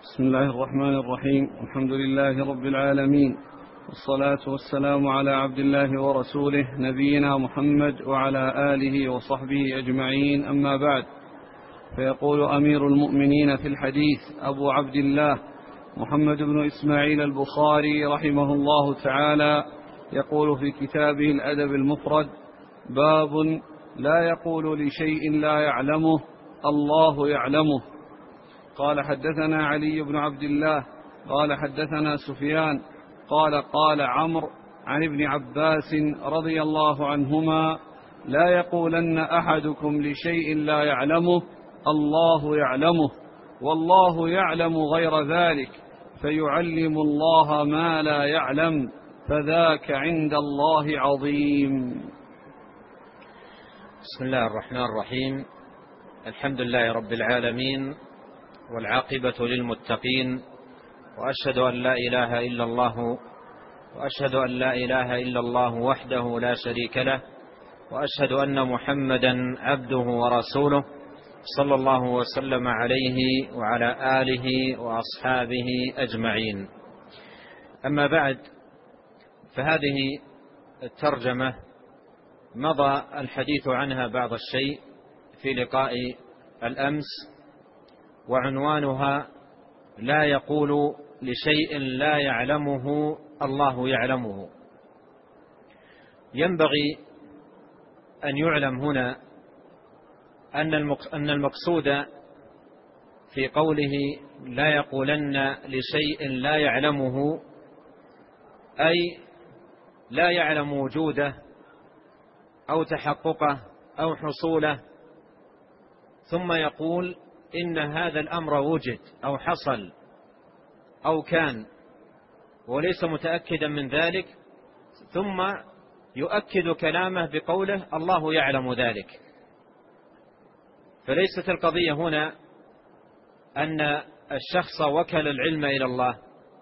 بسم الله الرحمن الرحيم. الحمد لله رب العالمين، والصلاة والسلام على عبد الله ورسوله نبينا محمد وعلى آله وصحبه أجمعين، أما بعد. فيقول أمير المؤمنين في الحديث أبو عبد الله محمد بن إسماعيل البخاري رحمه الله تعالى، يقول في كتابه الأدب المفرد: باب لا يقول لشيء لا يعلمه الله يعلمه. قال: حدثنا علي بن عبد الله قال حدثنا سفيان قال عمرو عن ابن عباس رضي الله عنهما: لا يقولن أحدكم لشيء لا يعلمه الله يعلمه، والله يعلم غير ذلك، فيعلم الله ما لا يعلم، فذاك عند الله عظيم. بسم الله الرحمن الرحيم. الحمد لله رب العالمين، والعاقبة للمتقين، وأشهد أن لا إله إلا الله وحده لا شريك له، وأشهد أن محمدا عبده ورسوله، صلى الله وسلم عليه وعلى آله وأصحابه أجمعين. أما بعد، فهذه الترجمة مضى الحديث عنها بعض الشيء في لقاء الأمس، وعنوانها: لا يقول لشيء لا يعلمه الله يعلمه. ينبغي أن يعلم هنا أن المقصود في قوله لا يقولن لشيء لا يعلمه، أي لا يعلم وجوده أو تحققه أو حصوله، ثم يقول إن هذا الأمر وجد أو حصل أو كان، وليس متأكدا من ذلك، ثم يؤكد كلامه بقوله الله يعلم ذلك. فليست القضية هنا أن الشخص وكل العلم إلى الله،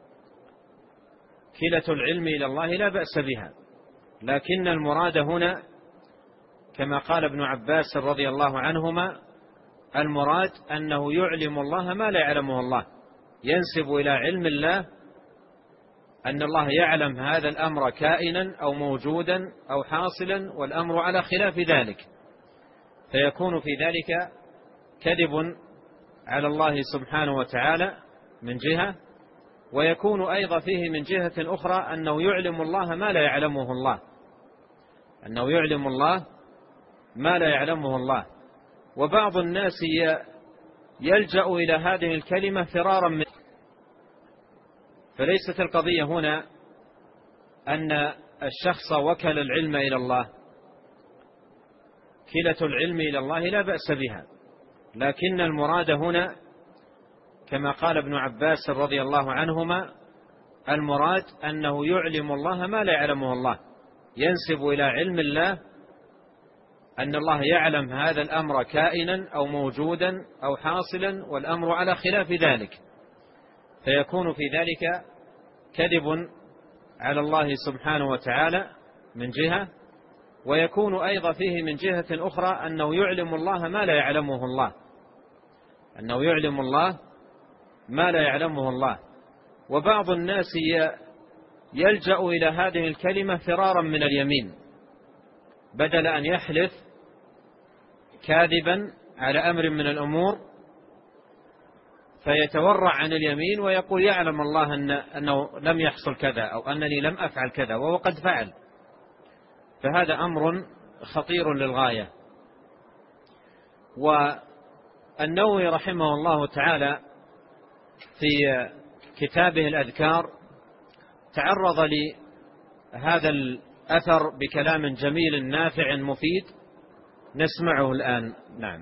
كلة العلم إلى الله لا بأس بها، لكن المراد هنا كما قال ابن عباس رضي الله عنهما: المراد أنه يعلم الله ما لا يعلمه الله، ينسب إلى علم الله أن الله يعلم هذا الأمر كائنا أو موجودا أو حاصلا، والأمر على خلاف ذلك، فيكون في ذلك كذب على الله سبحانه وتعالى من جهة، ويكون أيضا فيه من جهة أخرى أنه يعلم الله ما لا يعلمه الله، أنه يعلم الله ما لا يعلمه الله. وبعض الناس يلجأ إلى هذه الكلمة فرارا من، فليست القضية هنا أن الشخص وكل العلم إلى الله، كلة العلم إلى الله لا بأس بها، لكن المراد هنا كما قال ابن عباس رضي الله عنهما: المراد أنه يعلم الله ما لا يعلمه الله، ينسب إلى علم الله أن الله يعلم هذا الأمر كائنا أو موجودا أو حاصلا، والأمر على خلاف ذلك، فيكون في ذلك كذب على الله سبحانه وتعالى من جهة، ويكون أيضا فيه من جهة أخرى أنه يعلم الله ما لا يعلمه الله، أنه يعلم الله ما لا يعلمه الله. وبعض الناس يلجأ إلى هذه الكلمة فرارا من اليمين، بدل أن يحلف كاذبا على أمر من الأمور فيتورع عن اليمين ويقول يعلم الله أنه لم يحصل كذا، أو أنني لم أفعل كذا وهو قد فعل، فهذا أمر خطير للغاية. والنووي رحمه الله تعالى في كتابه الأذكار تعرض لهذا الأثر بكلام جميل نافع مفيد، نسمعه الآن. نعم.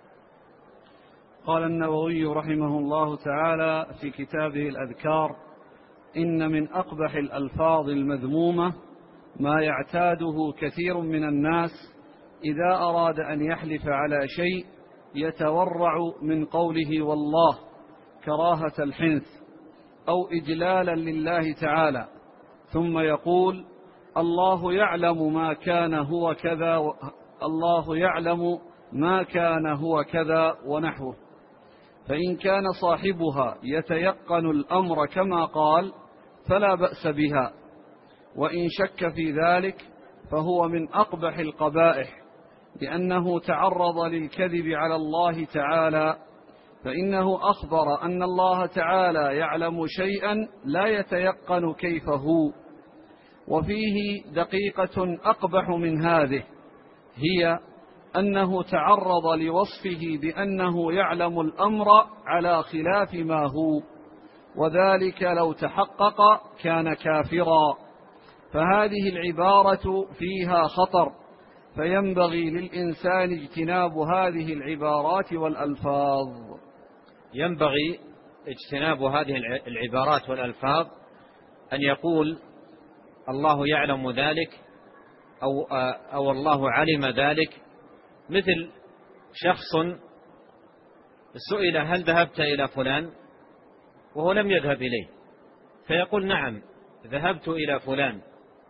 قال النووي رحمه الله تعالى في كتابه الأذكار: إن من أقبح الألفاظ المذمومة ما يعتاده كثير من الناس إذا أراد أن يحلف على شيء يتورع من قوله والله كراهة الحنث أو إجلالا لله تعالى، ثم يقول الله يعلم ما كان هو كذا، الله يعلم ما كان هو كذا ونحوه. فإن كان صاحبها يتيقن الأمر كما قال فلا بأس بها، وإن شك في ذلك فهو من أقبح القبائح، لأنه تعرض للكذب على الله تعالى، فإنه أخبر أن الله تعالى يعلم شيئا لا يتيقن كيف هو. وفيه دقيقة أقبح من هذه، هي أنه تعرض لوصفه بأنه يعلم الأمر على خلاف ما هو، وذلك لو تحقق كان كافرا. فهذه العبارة فيها خطر، فينبغي للإنسان اجتناب هذه العبارات والألفاظ. ينبغي اجتناب هذه العبارات والألفاظ، أن يقول الله يعلم ذلك أو الله علم ذلك. مثل شخص سئل هل ذهبت إلى فلان وهو لم يذهب إليه، فيقول نعم ذهبت إلى فلان،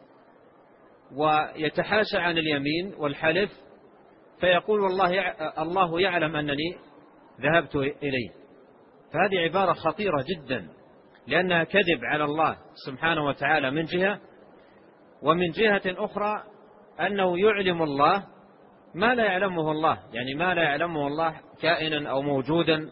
ويتحاشى عن اليمين والحلف، فيقول والله الله يعلم أنني ذهبت إليه. فهذه عبارة خطيرة جدا، لأنها كذب على الله سبحانه وتعالى من جهة، ومن جهة أخرى أنه يعلم الله ما لا يعلمه الله، يعني ما لا يعلمه الله كائنا أو موجودا،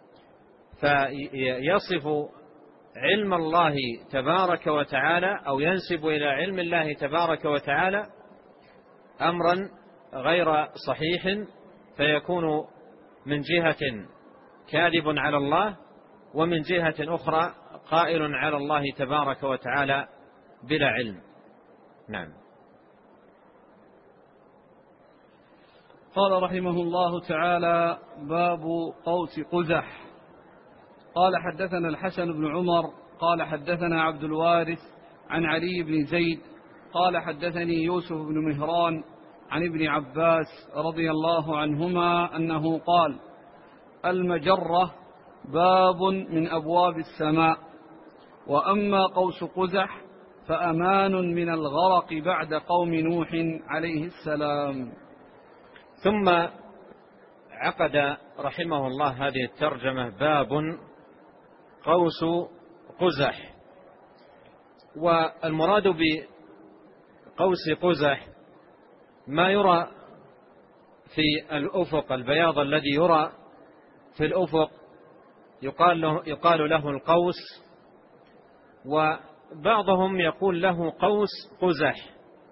فيصف علم الله تبارك وتعالى أو ينسب إلى علم الله تبارك وتعالى أمرا غير صحيح، فيكون من جهة كاذب على الله، ومن جهة أخرى قائل على الله تبارك وتعالى بلا علم. نعم. قال رحمه الله تعالى: باب قوس قزح. قال حدثنا الحسن بن عمر قال حدثنا عبد الوارث عن علي بن زيد قال حدثني يوسف بن مهران عن ابن عباس رضي الله عنهما أنه قال: المجرة باب من أبواب السماء، وأما قوس قزح فأمان من الغرق بعد قوم نوح عليه السلام. ثم عقد رحمه الله هذه الترجمة: باب قوس قزح. والمراد بقوس قزح ما يرى في الأفق، البياض الذي يرى في الأفق يقال له القوس، وبعضهم يقول له قوس قزح،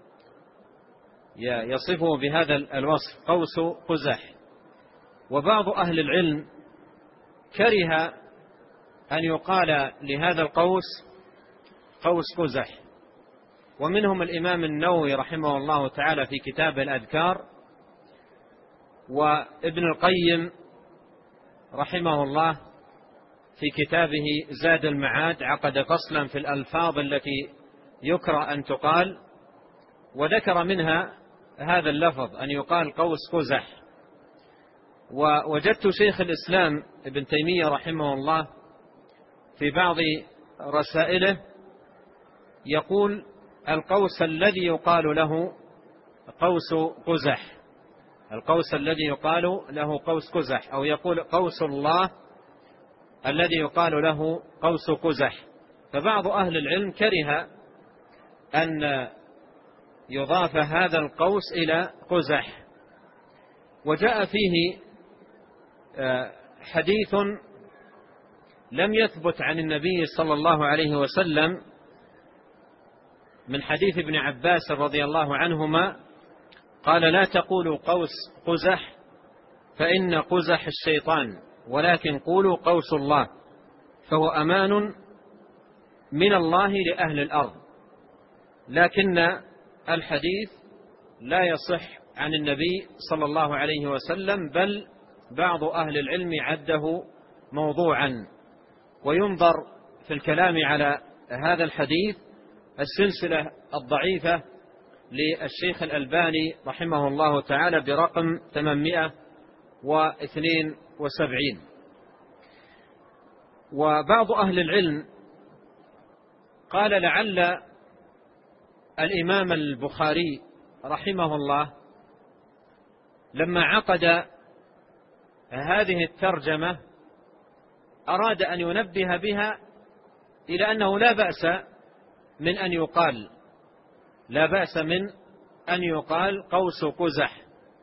يصفه بهذا الوصف قوس قزح. وبعض أهل العلم كره أن يقال لهذا القوس قوس قزح، ومنهم الإمام النووي رحمه الله تعالى في كتاب الأذكار، وابن القيم رحمه الله في كتابه زاد المعاد عقد فصلا في الألفاظ التي يكره أن تقال، وذكر منها هذا اللفظ أن يقال قوس قزح. ووجدت شيخ الإسلام ابن تيمية رحمه الله في بعض رسائله يقول: القوس الذي يقال له قوس قزح، القوس الذي يقال له قوس قزح، أو يقول قوس الله الذي يقال له قوس قزح. فبعض أهل العلم كره أن يضاف هذا القوس إلى قزح. وجاء فيه حديث لم يثبت عن النبي صلى الله عليه وسلم من حديث ابن عباس رضي الله عنهما قال: لا تقولوا قوس قزح فإن قزح الشيطان، ولكن قولوا قوس الله، فهو أمان من الله لأهل الأرض. لكن الحديث لا يصح عن النبي صلى الله عليه وسلم، بل بعض أهل العلم عده موضوعا. وينظر في الكلام على هذا الحديث السلسلة الضعيفة للشيخ الألباني رحمه الله تعالى برقم 872. وبعض أهل العلم قال: لعل الإمام البخاري رحمه الله لما عقد هذه الترجمة أراد أن ينبه بها إلى أنه لا بأس من أن يقال قوس قزح،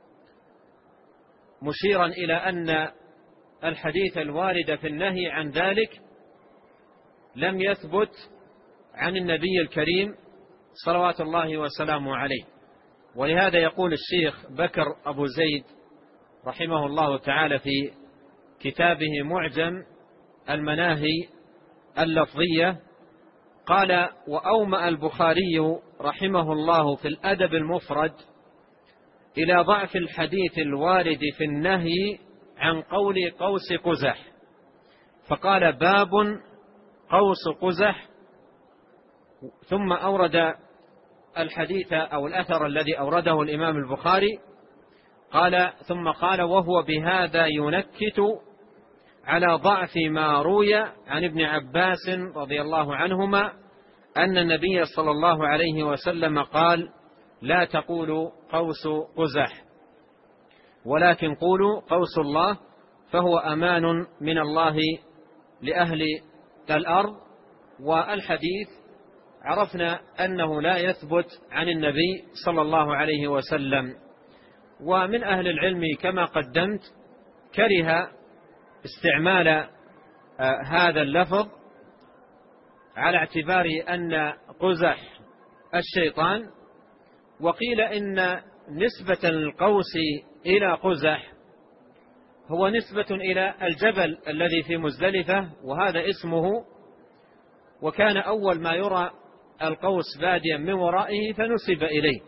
مشيرا إلى أن الحديث الوارد في النهي عن ذلك لم يثبت عن النبي الكريم صلوات الله وسلامه عليه. ولهذا يقول الشيخ بكر أبو زيد رحمه الله تعالى في كتابه معجم المناهي اللفظية، قال: وأومأ البخاري رحمه الله في الأدب المفرد إلى ضعف الحديث الوارد في النهي عن قول قوس قزح، فقال: باب قوس قزح، ثم أورد الحديث أو الأثر الذي أورده الإمام البخاري، ثم قال: وهو بهذا ينكت على ضعف ما روي عن ابن عباس رضي الله عنهما أن النبي صلى الله عليه وسلم قال: لا تقولوا قوس قزح ولكن قولوا قوس الله، فهو أمان من الله لأهل الأرض. والحديث عرفنا أنه لا يثبت عن النبي صلى الله عليه وسلم. ومن أهل العلم كما قدمت كره استعمال هذا اللفظ على اعتبار أن قزح الشيطان، وقيل إن نسبة القوس إلى قزح هو نسبة إلى الجبل الذي في مزدلفة، وهذا اسمه، وكان أول ما يرى القوس باديا من ورائه فنسب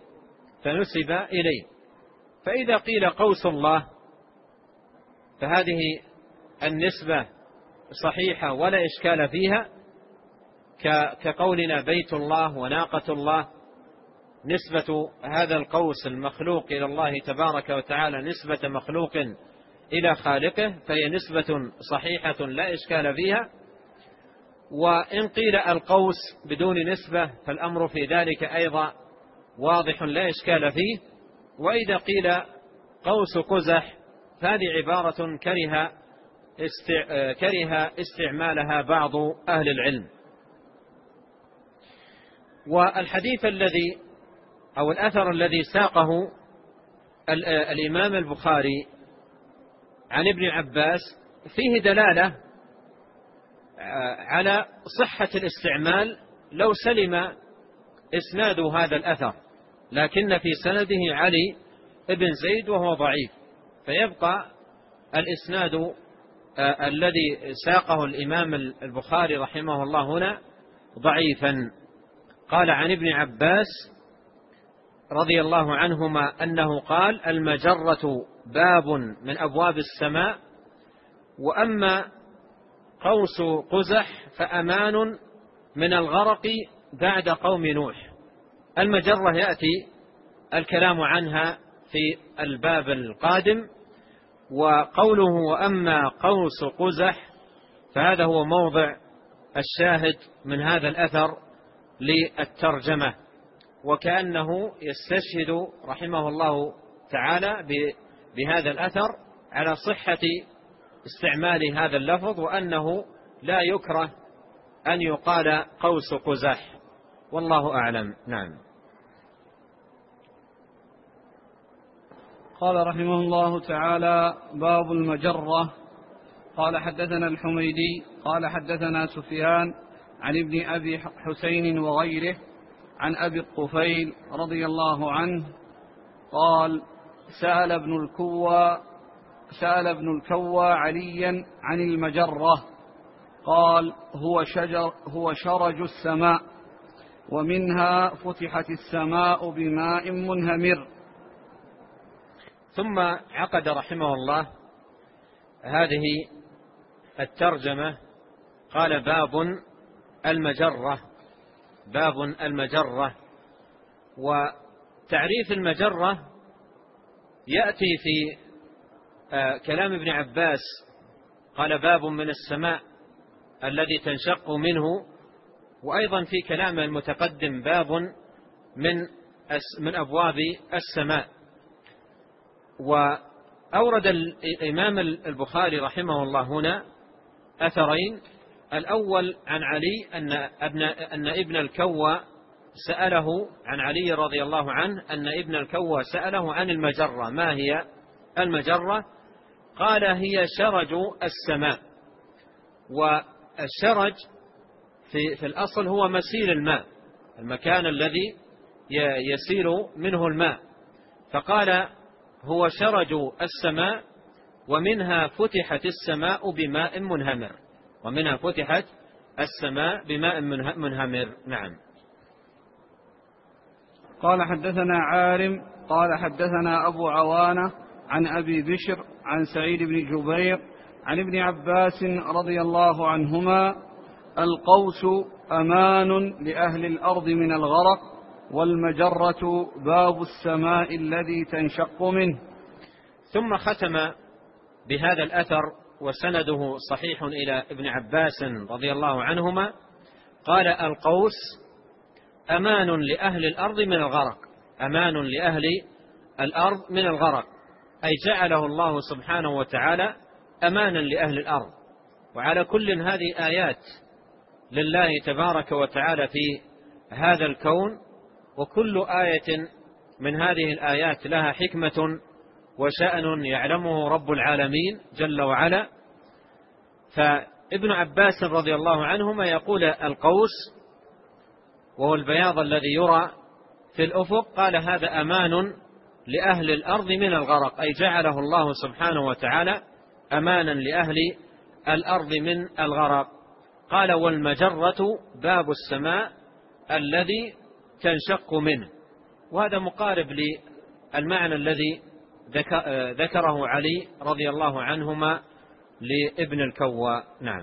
إليه. فإذا قيل قوس الله فهذه النسبة صحيحة ولا إشكال فيها، كقولنا بيت الله وناقة الله، نسبة هذا القوس المخلوق إلى الله تبارك وتعالى نسبة مخلوق إلى خالقه، فهي نسبة صحيحة لا إشكال فيها. وإن قيل القوس بدون نسبة فالأمر في ذلك أيضا واضح لا إشكال فيه. وإذا قيل قوس قزح فهذه عبارة كره استعمالها بعض أهل العلم. والحديث الذي أو الأثر الذي ساقه الإمام البخاري عن ابن عباس فيه دلالة على صحة الاستعمال لو سلم إسناد هذا الأثر، لكن في سنده علي ابن زيد وهو ضعيف، فيبقى الإسناد الذي ساقه الإمام البخاري رحمه الله هنا ضعيفا. قال عن ابن عباس رضي الله عنهما أنه قال: المجرة باب من أبواب السماء، وأما قوس قزح فأمان من الغرق بعد قوم نوح. المجرة يأتي الكلام عنها في الباب القادم، وقوله وأما قوس قزح فهذا هو موضع الشاهد من هذا الأثر للترجمة، وكأنه يستشهد رحمه الله تعالى بهذا الأثر على صحة استعمال هذا اللفظ، وأنه لا يكره أن يقال قوس قزح، والله أعلم. نعم. قال رحمه الله تعالى: باب المجرة. قال: حدثنا الحميدي قال: حدثنا سفيان عن ابن أبي حسين وغيره عن أبي الطفيل رضي الله عنه قال: سأل ابن الكوى عليا عن المجرة، قال: هو شرج السماء، ومنها فتحت السماء بماء منهمر. ثم عقد رحمه الله هذه الترجمة، قال: باب المجرة. وتعريف المجرة يأتي في كلام ابن عباس، قال: باب من السماء الذي تنشق منه، وأيضا في كلام المتقدم باب من أبواب السماء. وأورد الإمام البخاري رحمه الله هنا أثرين. الأول عن علي أن ابن الكوى سأله عن علي رضي الله عنه أن ابن الكوى سأله عن المجرة. ما هي المجرة؟ قال هي شرج السماء. والشرج في الأصل هو مسيل الماء، المكان الذي يسيل منه الماء. فقال هو شرج السماء ومنها فتحت السماء بماء منهمر، ومنها فتحت السماء بماء منهمر. نعم. قال حدثنا عارم قال حدثنا أبو عوانة عن أبي بشر عن سعيد بن جبير عن ابن عباس رضي الله عنهما: القوس أمان لأهل الأرض من الغرق، والمجرة باب السماء الذي تنشق منه. ثم ختم بهذا الأثر وسنده صحيح إلى ابن عباس رضي الله عنهما، قال: القوس أمان لأهل الأرض من الغرق، أمان لأهل الأرض من الغرق، أي جعله الله سبحانه وتعالى أمانا لأهل الأرض. وعلى كل هذه آيات لله تبارك وتعالى في هذا الكون، وكل آية من هذه الآيات لها حكمة وشأن يعلمه رب العالمين جل وعلا. فابن عباس رضي الله عنهما يقول القوس وهو البياض الذي يرى في الأفق، قال هذا أمان لأهل الأرض من الغرق، أي جعله الله سبحانه وتعالى أمانا لأهل الأرض من الغرق. قال: والمجرة باب السماء الذي تنشق منه. وهذا مقارب للمعنى الذي ذكره علي رضي الله عنهما لابن الكوى. نعم.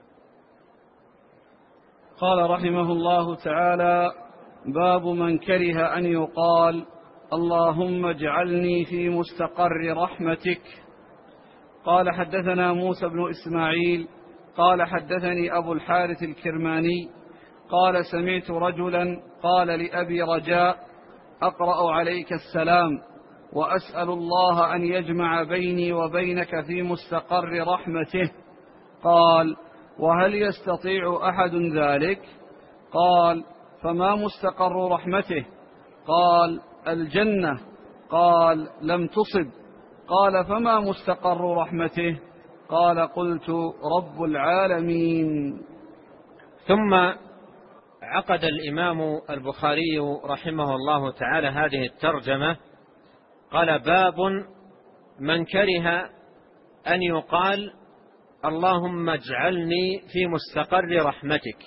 قال رحمه الله تعالى: باب من كره أن يقال اللهم اجعلني في مستقر رحمتك. قال حدثنا موسى بن إسماعيل قال حدثني أبو الحارث الكرماني قال: سمعت رجلا قال لأبي رجاء: أقرأ عليك السلام وأسأل الله أن يجمع بيني وبينك في مستقر رحمته. قال: وهل يستطيع أحد ذلك؟ قال: فما مستقر رحمته؟ قال: الجنة. قال: لم تصب. قال: فما مستقر رحمته؟ قال: قلت: رب العالمين. ثم عقد الإمام البخاري رحمه الله تعالى هذه الترجمة، قال: باب من كره أن يقال اللهم اجعلني في مستقر رحمتك.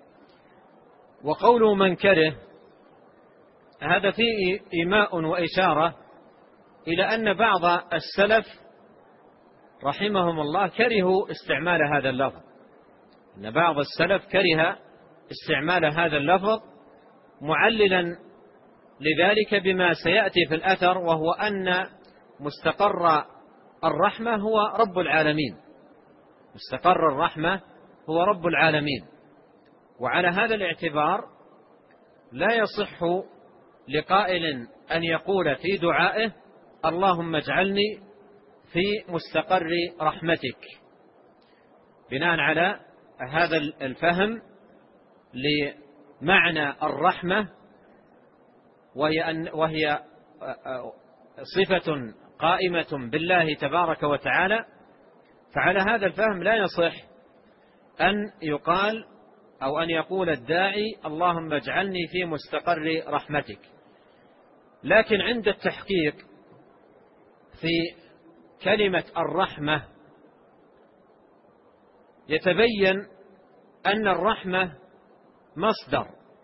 وقوله من كره هذا فيه إيماء وإشارة إلى أن بعض السلف رحمهم الله كرهوا استعمال هذا اللفظ، أن بعض السلف كره استعمال هذا اللفظ، معللا لذلك بما سيأتي في الأثر، وهو أن مستقر الرحمة هو رب العالمين، مستقر الرحمة هو رب العالمين. وعلى هذا الاعتبار لا يصح لقائل أن يقول في دعائه اللهم اجعلني في مستقر رحمتك، بناء على هذا الفهم لمعنى الرحمة، وهي صفة قائمة بالله تبارك وتعالى. فعلى هذا الفهم لا يصح أن يقال أو أن يقول الداعي اللهم اجعلني في مستقر رحمتك. لكن عند التحقيق في كلمة الرحمة يتبين أن الرحمة مصدر،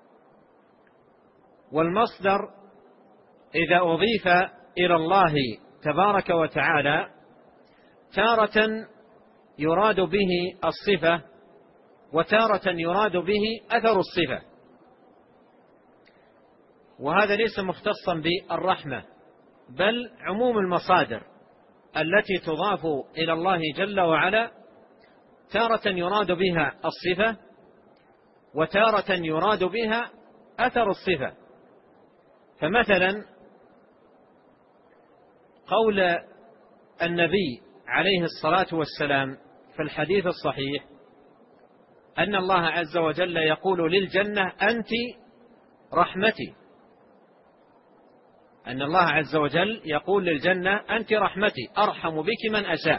والمصدر إذا أضيف إلى الله تبارك وتعالى تارة يراد به الصفة، وتارة يراد به أثر الصفة، وهذا ليس مختصا بالرحمة، بل عموم المصادر التي تضاف إلى الله جل وعلا تارة يراد بها الصفة، وتارة يراد بها أثر الصفة. فمثلا قول النبي عليه الصلاة والسلام في الحديث الصحيح أن الله عز وجل يقول للجنة أنت رحمتي، أن الله عز وجل يقول للجنة أنت رحمتي أرحم بك من أشاء.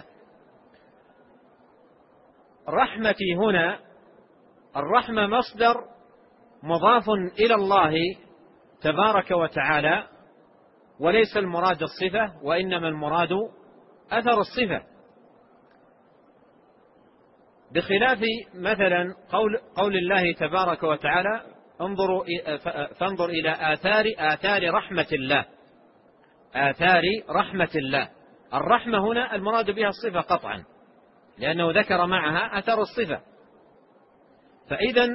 رحمتي هنا، الرحمة مصدر مضاف إلى الله تبارك وتعالى، وليس المراد الصفة، وإنما المراد أثر الصفة، بخلاف مثلا قول الله تبارك وتعالى فانظر إلى آثار رحمة الله، آثار رحمة الله. الرحمة هنا المراد بها الصفة قطعا، لأنه ذكر معها أثر الصفة. فإذا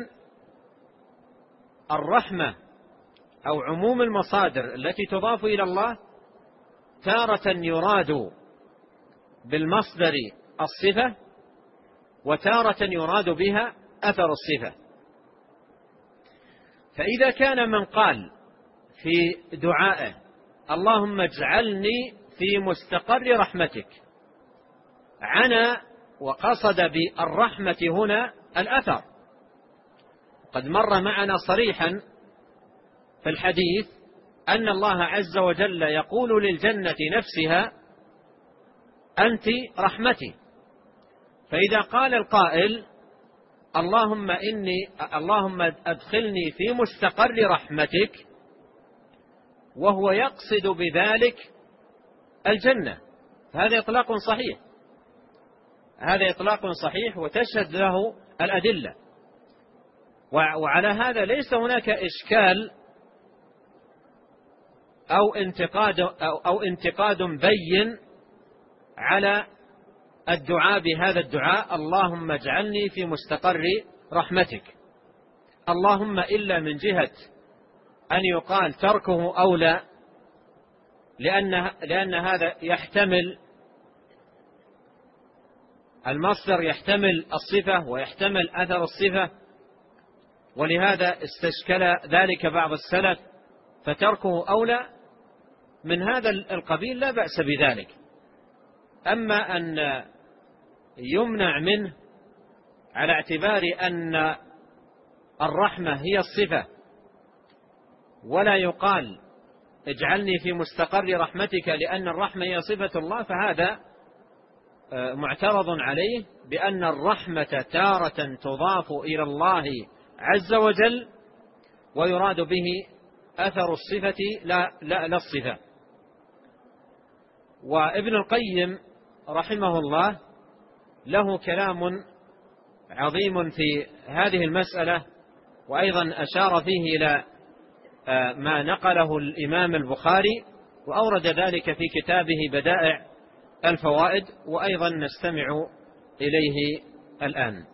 الرحمة أو عموم المصادر التي تضاف إلى الله تارة يراد بالمصدر الصفة، وتارة يراد بها أثر الصفة. فإذا كان من قال في دعائه اللهم اجعلني في مستقر رحمتك، عنى وقصد بالرحمة هنا الأثر. قد مر معنا صريحا في الحديث أن الله عز وجل يقول للجنة نفسها أنت رحمتي. فإذا قال القائل اللهم أدخلني في مستقر رحمتك، وهو يقصد بذلك الجنة، هذا إطلاق صحيح، هذا إطلاق صحيح وتشهد له الأدلة. وعلى هذا ليس هناك إشكال أو انتقاد بين على الدعاء بهذا الدعاء اللهم اجعلني في مستقر رحمتك، اللهم إلا من جهة أن يقال تركه أولى، لأن هذا يحتمل المصدر، يحتمل الصفة ويحتمل أثر الصفة، ولهذا استشكل ذلك بعض السلف، فتركه أولى من هذا القبيل لا بأس بذلك. أما أن يمنع منه على اعتبار أن الرحمة هي الصفة، ولا يقال اجعلني في مستقر رحمتك لأن الرحمة هي صفة الله، فهذا معترض عليه، بأن الرحمة تارة تضاف إلى الله عز وجل ويراد به أثر الصفة لا الصفة. وابن القيم رحمه الله له كلام عظيم في هذه المسألة، وأيضا أشار فيه إلى ما نقله الإمام البخاري، وأورد ذلك في كتابه بدائع الفوائد، وأيضا نستمع إليه الآن.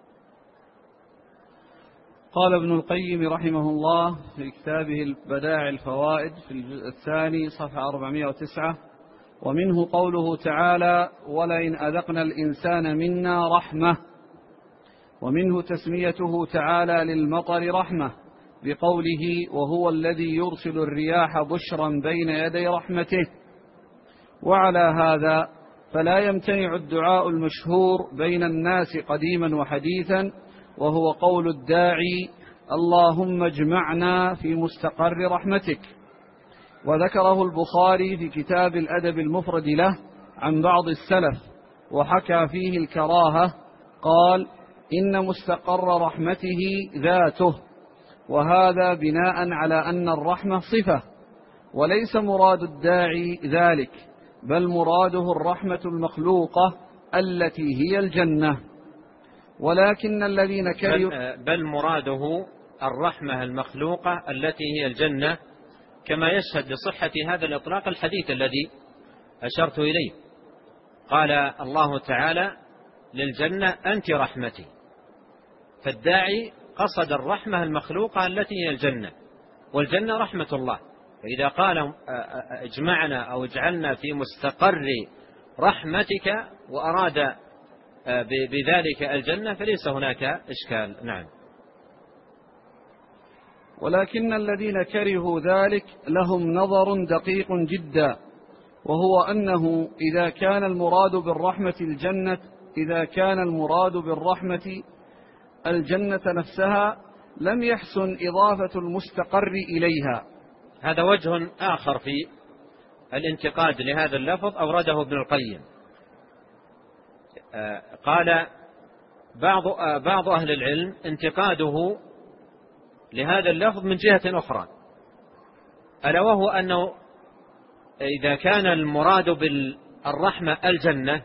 قال ابن القيم رحمه الله في كتابه بدائع الفوائد في الجزء الثاني صفحة 409: ومنه قوله تعالى ولئن أذقنا الإنسان منا رحمة، ومنه تسميته تعالى للمطر رحمة بقوله وهو الذي يرسل الرياح بشرا بين يدي رحمته. وعلى هذا فلا يمتنع الدعاء المشهور بين الناس قديما وحديثا، وهو قول الداعي اللهم اجمعنا في مستقر رحمتك. وذكره البخاري في كتاب الأدب المفرد له عن بعض السلف، وحكى فيه الكراهة، قال إن مستقر رحمته ذاته، وهذا بناء على أن الرحمة صفة، وليس مراد الداعي ذلك، بل مراده الرحمة المخلوقة التي هي الجنة. ولكن الذين كرهوا بل مراده الرحمة المخلوقة التي هي الجنة، كما يشهد لصحة هذا الإطلاق الحديث الذي أشرت إليه. قال الله تعالى للجنة أنت رحمتي، فالداعي قصد الرحمة المخلوقة التي هي الجنة، والجنة رحمة الله. فإذا قال اجمعنا أو اجعلنا في مستقر رحمتك وأراد بذلك الجنة فليس هناك إشكال. نعم. ولكن الذين كرهوا ذلك لهم نظر دقيق جدا، وهو أنه إذا كان المراد بالرحمة الجنة إذا كان المراد بالرحمة الجنة نفسها لم يحسن إضافة المستقر إليها. هذا وجه آخر في الانتقاد لهذا اللفظ أورده ابن القيم. قال بعض أهل العلم انتقاده لهذا اللفظ من جهة أخرى، ألا وهو أنه إذا كان المراد بالرحمة الجنة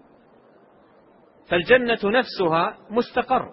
فالجنة نفسها مستقر،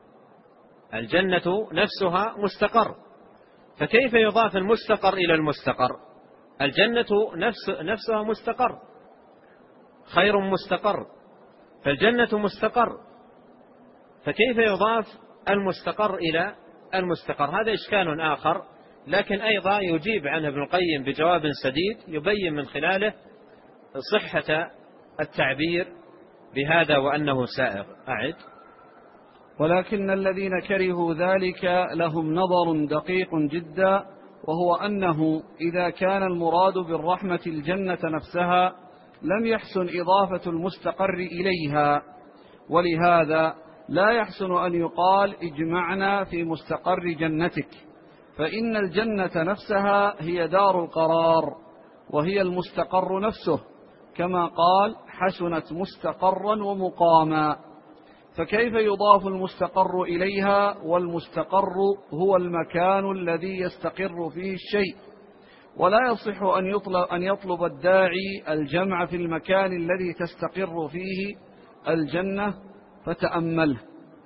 الجنة نفسها مستقر، فكيف يضاف المستقر إلى المستقر؟ الجنة نفسها مستقر، خير مستقر، فالجنة مستقر، فكيف يضاف المستقر إلى المستقر؟ هذا إشكال آخر، لكن أيضا يجيب عنه ابن القيم بجواب سديد يبين من خلاله صحة التعبير بهذا وأنه سائغ. أعد: ولكن الذين كرهوا ذلك لهم نظر دقيق جدا، وهو أنه إذا كان المراد بالرحمة الجنة نفسها لم يحسن إضافة المستقر إليها، ولهذا لا يحسن أن يقال اجمعنا في مستقر جنتك، فإن الجنة نفسها هي دار القرار وهي المستقر نفسه، كما قال حسنت مستقرا ومقاما، فكيف يضاف المستقر إليها والمستقر هو المكان الذي يستقر فيه الشيء؟ ولا يصح أن يطلب الداعي الجمع في المكان الذي تستقر فيه الجنة فتأمله.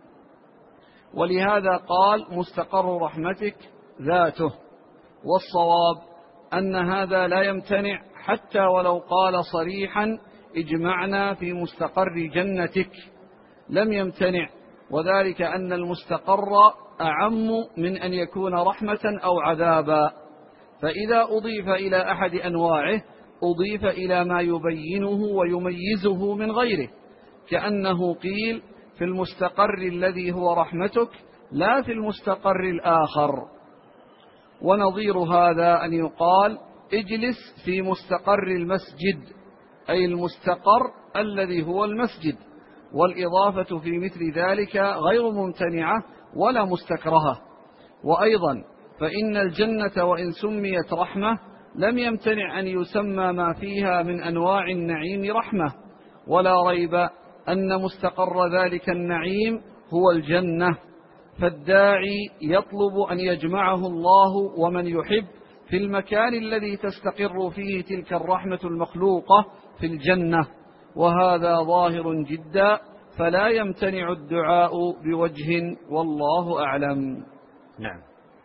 ولهذا قال مستقر رحمتك ذاته، والصواب أن هذا لا يمتنع حتى ولو قال صريحا اجمعنا في مستقر جنتك لم يمتنع، وذلك أن المستقر أعم من أن يكون رحمة أو عذابا، فإذا أضيف إلى أحد أنواعه أضيف إلى ما يبينه ويميزه من غيره، كأنه قيل في المستقر الذي هو رحمتك لا في المستقر الآخر. ونظير هذا أن يقال اجلس في مستقر المسجد، أي المستقر الذي هو المسجد، والإضافة في مثل ذلك غير ممتنعة ولا مستكرهة. وأيضا فإن الجنة وإن سميت رحمة لم يمتنع أن يسمى ما فيها من أنواع النعيم رحمة، ولا ريب أن مستقر ذلك النعيم هو الجنة، فالداعي يطلب أن يجمعه الله ومن يحب في المكان الذي تستقر فيه تلك الرحمة المخلوقة في الجنة، وهذا ظاهر جدا، فلا يمتنع الدعاء بوجه، والله أعلم. نعم.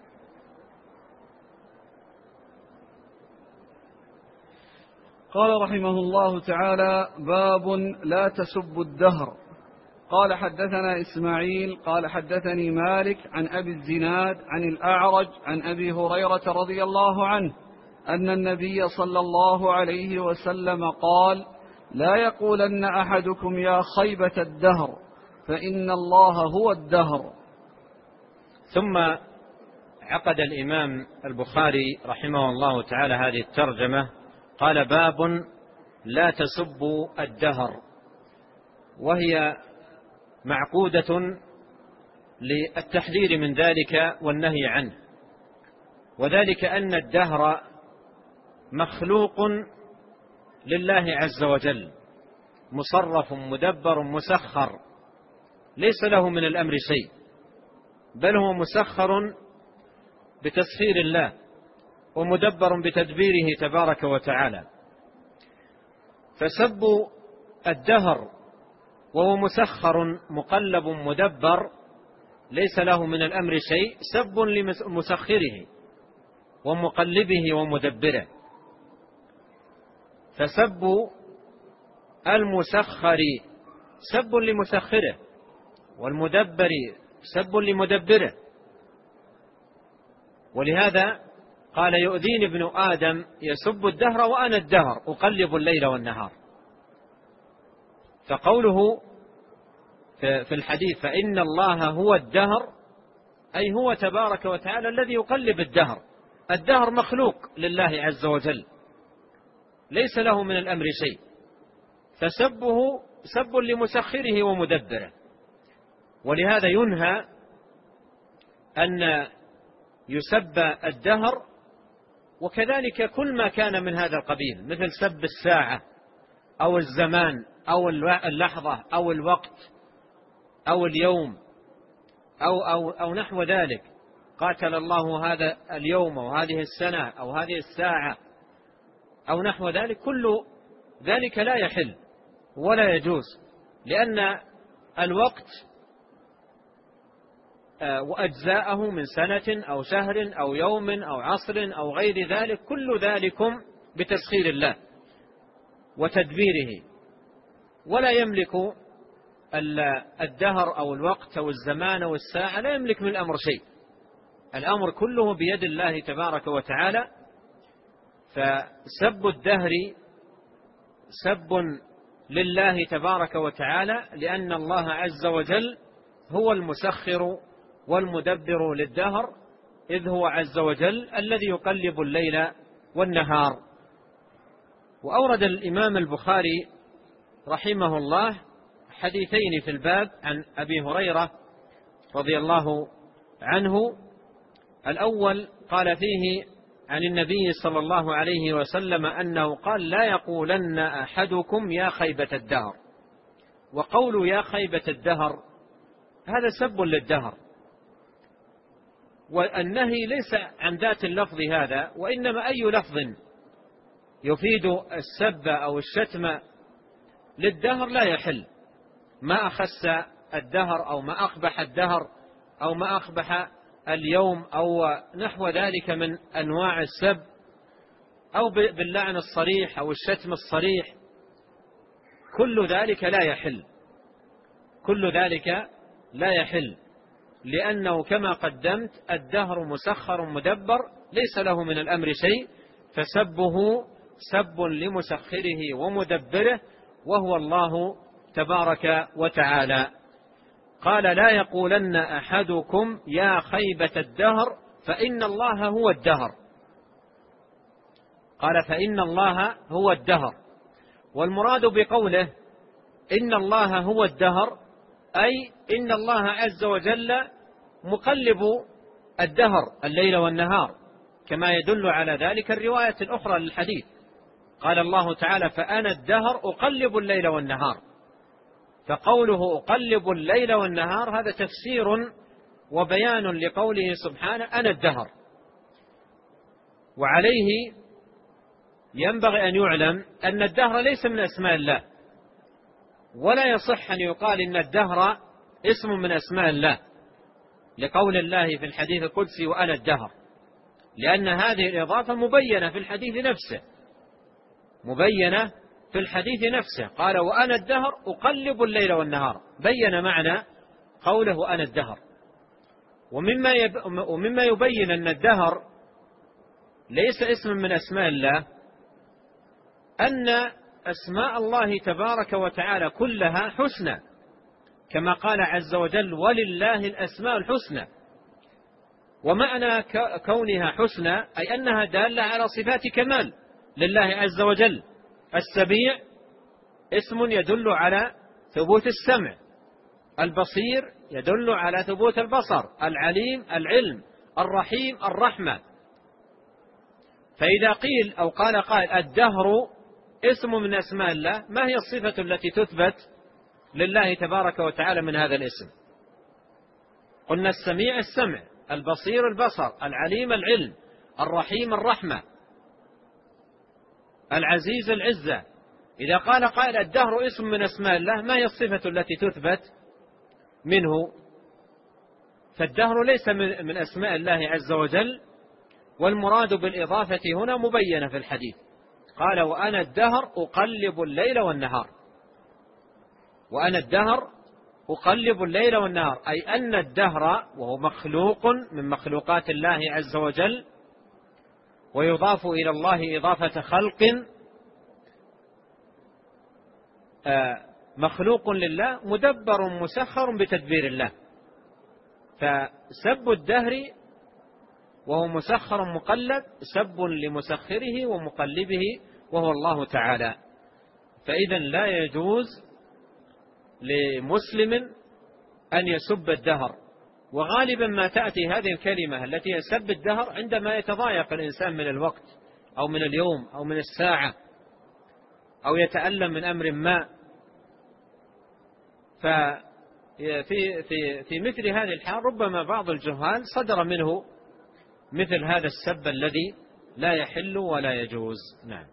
قال رحمه الله تعالى: باب لا تسبوا الدهر. قال حدثنا إسماعيل قال حدثني مالك عن أبي الزناد عن الأعرج عن أبي هريرة رضي الله عنه أن النبي صلى الله عليه وسلم قال: لا يقولن أحدكم يا خيبة الدهر، فإن الله هو الدهر. ثم عقد الإمام البخاري رحمه الله تعالى هذه الترجمة، قال: باب لا تسبوا الدهر، وهي معقودة للتحذير من ذلك والنهي عنه، وذلك أن الدهر مخلوق لله عز وجل، مصرف مدبر مسخر، ليس له من الأمر شيء، بل هو مسخر بتسخير الله ومدبر بتدبيره تبارك وتعالى. فسب الدهر وهو مسخر مقلب مدبر ليس له من الأمر شيء سب لمسخره ومقلبه ومدبره. فسب المسخر سب لمسخره، والمدبر سب لمدبره. ولهذا قال: يؤذيني ابن آدم يسب الدهر وأنا الدهر أقلب الليل والنهار. فقوله في الحديث فإن الله هو الدهر، أي هو تبارك وتعالى الذي يقلب الدهر. الدهر مخلوق لله عز وجل، ليس له من الأمر شيء، فسبه سب لمسخره ومدبره. ولهذا ينهى أن يسب الدهر، وكذلك كل ما كان من هذا القبيل، مثل سب الساعة أو الزمان أو اللحظة أو الوقت أو اليوم أو نحو ذلك. قاتل الله هذا اليوم أو هذه السنة أو هذه الساعة أو نحو ذلك، كل ذلك لا يحل ولا يجوز، لأن الوقت وأجزاءه من سنة أو شهر أو يوم أو عصر أو غير ذلك، كل ذلكم بتسخير الله وتدبيره، ولا يملك الدهر أو الوقت أو الزمان أو الساعة، لا يملك من الأمر شيء، الأمر كله بيد الله تبارك وتعالى. فسب الدهر سب لله تبارك وتعالى، لأن الله عز وجل هو المسخر والمدبر للدهر، إذ هو عز وجل الذي يقلب الليل والنهار. وأورد الإمام البخاري رحمه الله حديثين في الباب عن أبي هريرة رضي الله عنه. الأول قال فيه عن النبي صلى الله عليه وسلم أنه قال: لا يقولن أحدكم يا خيبة الدهر. وقول يا خيبة الدهر هذا سب للدهر، والنهي ليس عن ذات اللفظ هذا، وإنما أي لفظ يفيد السب أو الشتم للدهر لا يحل، ما أخس الدهر أو ما أقبح الدهر أو ما أقبح اليوم أو نحو ذلك من أنواع السب، أو باللعن الصريح أو الشتم الصريح، كل ذلك لا يحل، كل ذلك لا يحل، لأنه كما قدمت الدهر مسخر مدبر ليس له من الأمر شيء، فسبه سب لمسخره ومدبره وهو الله تبارك وتعالى. قال: لا يقولن أحدكم يا خيبة الدهر فإن الله هو الدهر. قال: فإن الله هو الدهر، والمراد بقوله إن الله هو الدهر أي إن الله عز وجل مقلب الدهر الليل والنهار، كما يدل على ذلك الرواية الأخرى للحديث. قال الله تعالى: فأنا الدهر أقلب الليل والنهار. فقوله أقلب الليل والنهار هذا تفسير وبيان لقوله سبحانه أنا الدهر. وعليه ينبغي أن يعلم أن الدهر ليس من أسماء الله، ولا يصح أن يقال إن الدهر اسم من أسماء الله، لقول الله في الحديث القدسي وأنا الدهر، لأن هذه الإضافة مبينة في الحديث نفسه، مبينة في الحديث نفسه. قال: وأنا الدهر أقلب الليل والنهار، بين معنى قوله أنا الدهر. ومما يبين أن الدهر ليس اسم من أسماء الله أن أسماء الله تبارك وتعالى كلها حسنى، كما قال عز وجل: ولله الأسماء الحسنى. ومعنى كونها حسنى أي أنها دالة على صفات كمال لله عز وجل. السميع اسم يدل على ثبوت السمع، البصير يدل على ثبوت البصر، العليم العلم، الرحيم الرحمة. فإذا قيل أو قال قائل الدهر اسم من أسماء الله، ما هي الصفة التي تثبت لله تبارك وتعالى من هذا الاسم؟ قلنا السميع السمع، البصير البصر، العليم العلم، الرحيم الرحمة، العزيز العزة. إذا قال قائل الدهر اسم من أسماء الله، ما هي الصفة التي تثبت منه؟ فالدهر ليس من أسماء الله عز وجل، والمراد بالإضافة هنا مبينة في الحديث. قال: وأنا الدهر أقلب الليل والنهار. وأنا الدهر أقلب الليل والنهار أي أن الدهر وهو مخلوق من مخلوقات الله عز وجل، ويضاف إلى الله إضافة خلق، مخلوق لله مدبر مسخر بتدبير الله. فسب الدهر وهو مسخر مقلب سب لمسخره ومقلبه وهو الله تعالى. فإذا لا يجوز لمسلم أن يسب الدهر. وغالبا ما تأتي هذه الكلمة التي يسب الدهر عندما يتضايق الإنسان من الوقت أو من اليوم أو من الساعة أو يتألم من أمر ما. في مثل هذه الحال ربما بعض الجهال صدر منه مثل هذا السب الذي لا يحل ولا يجوز. نعم.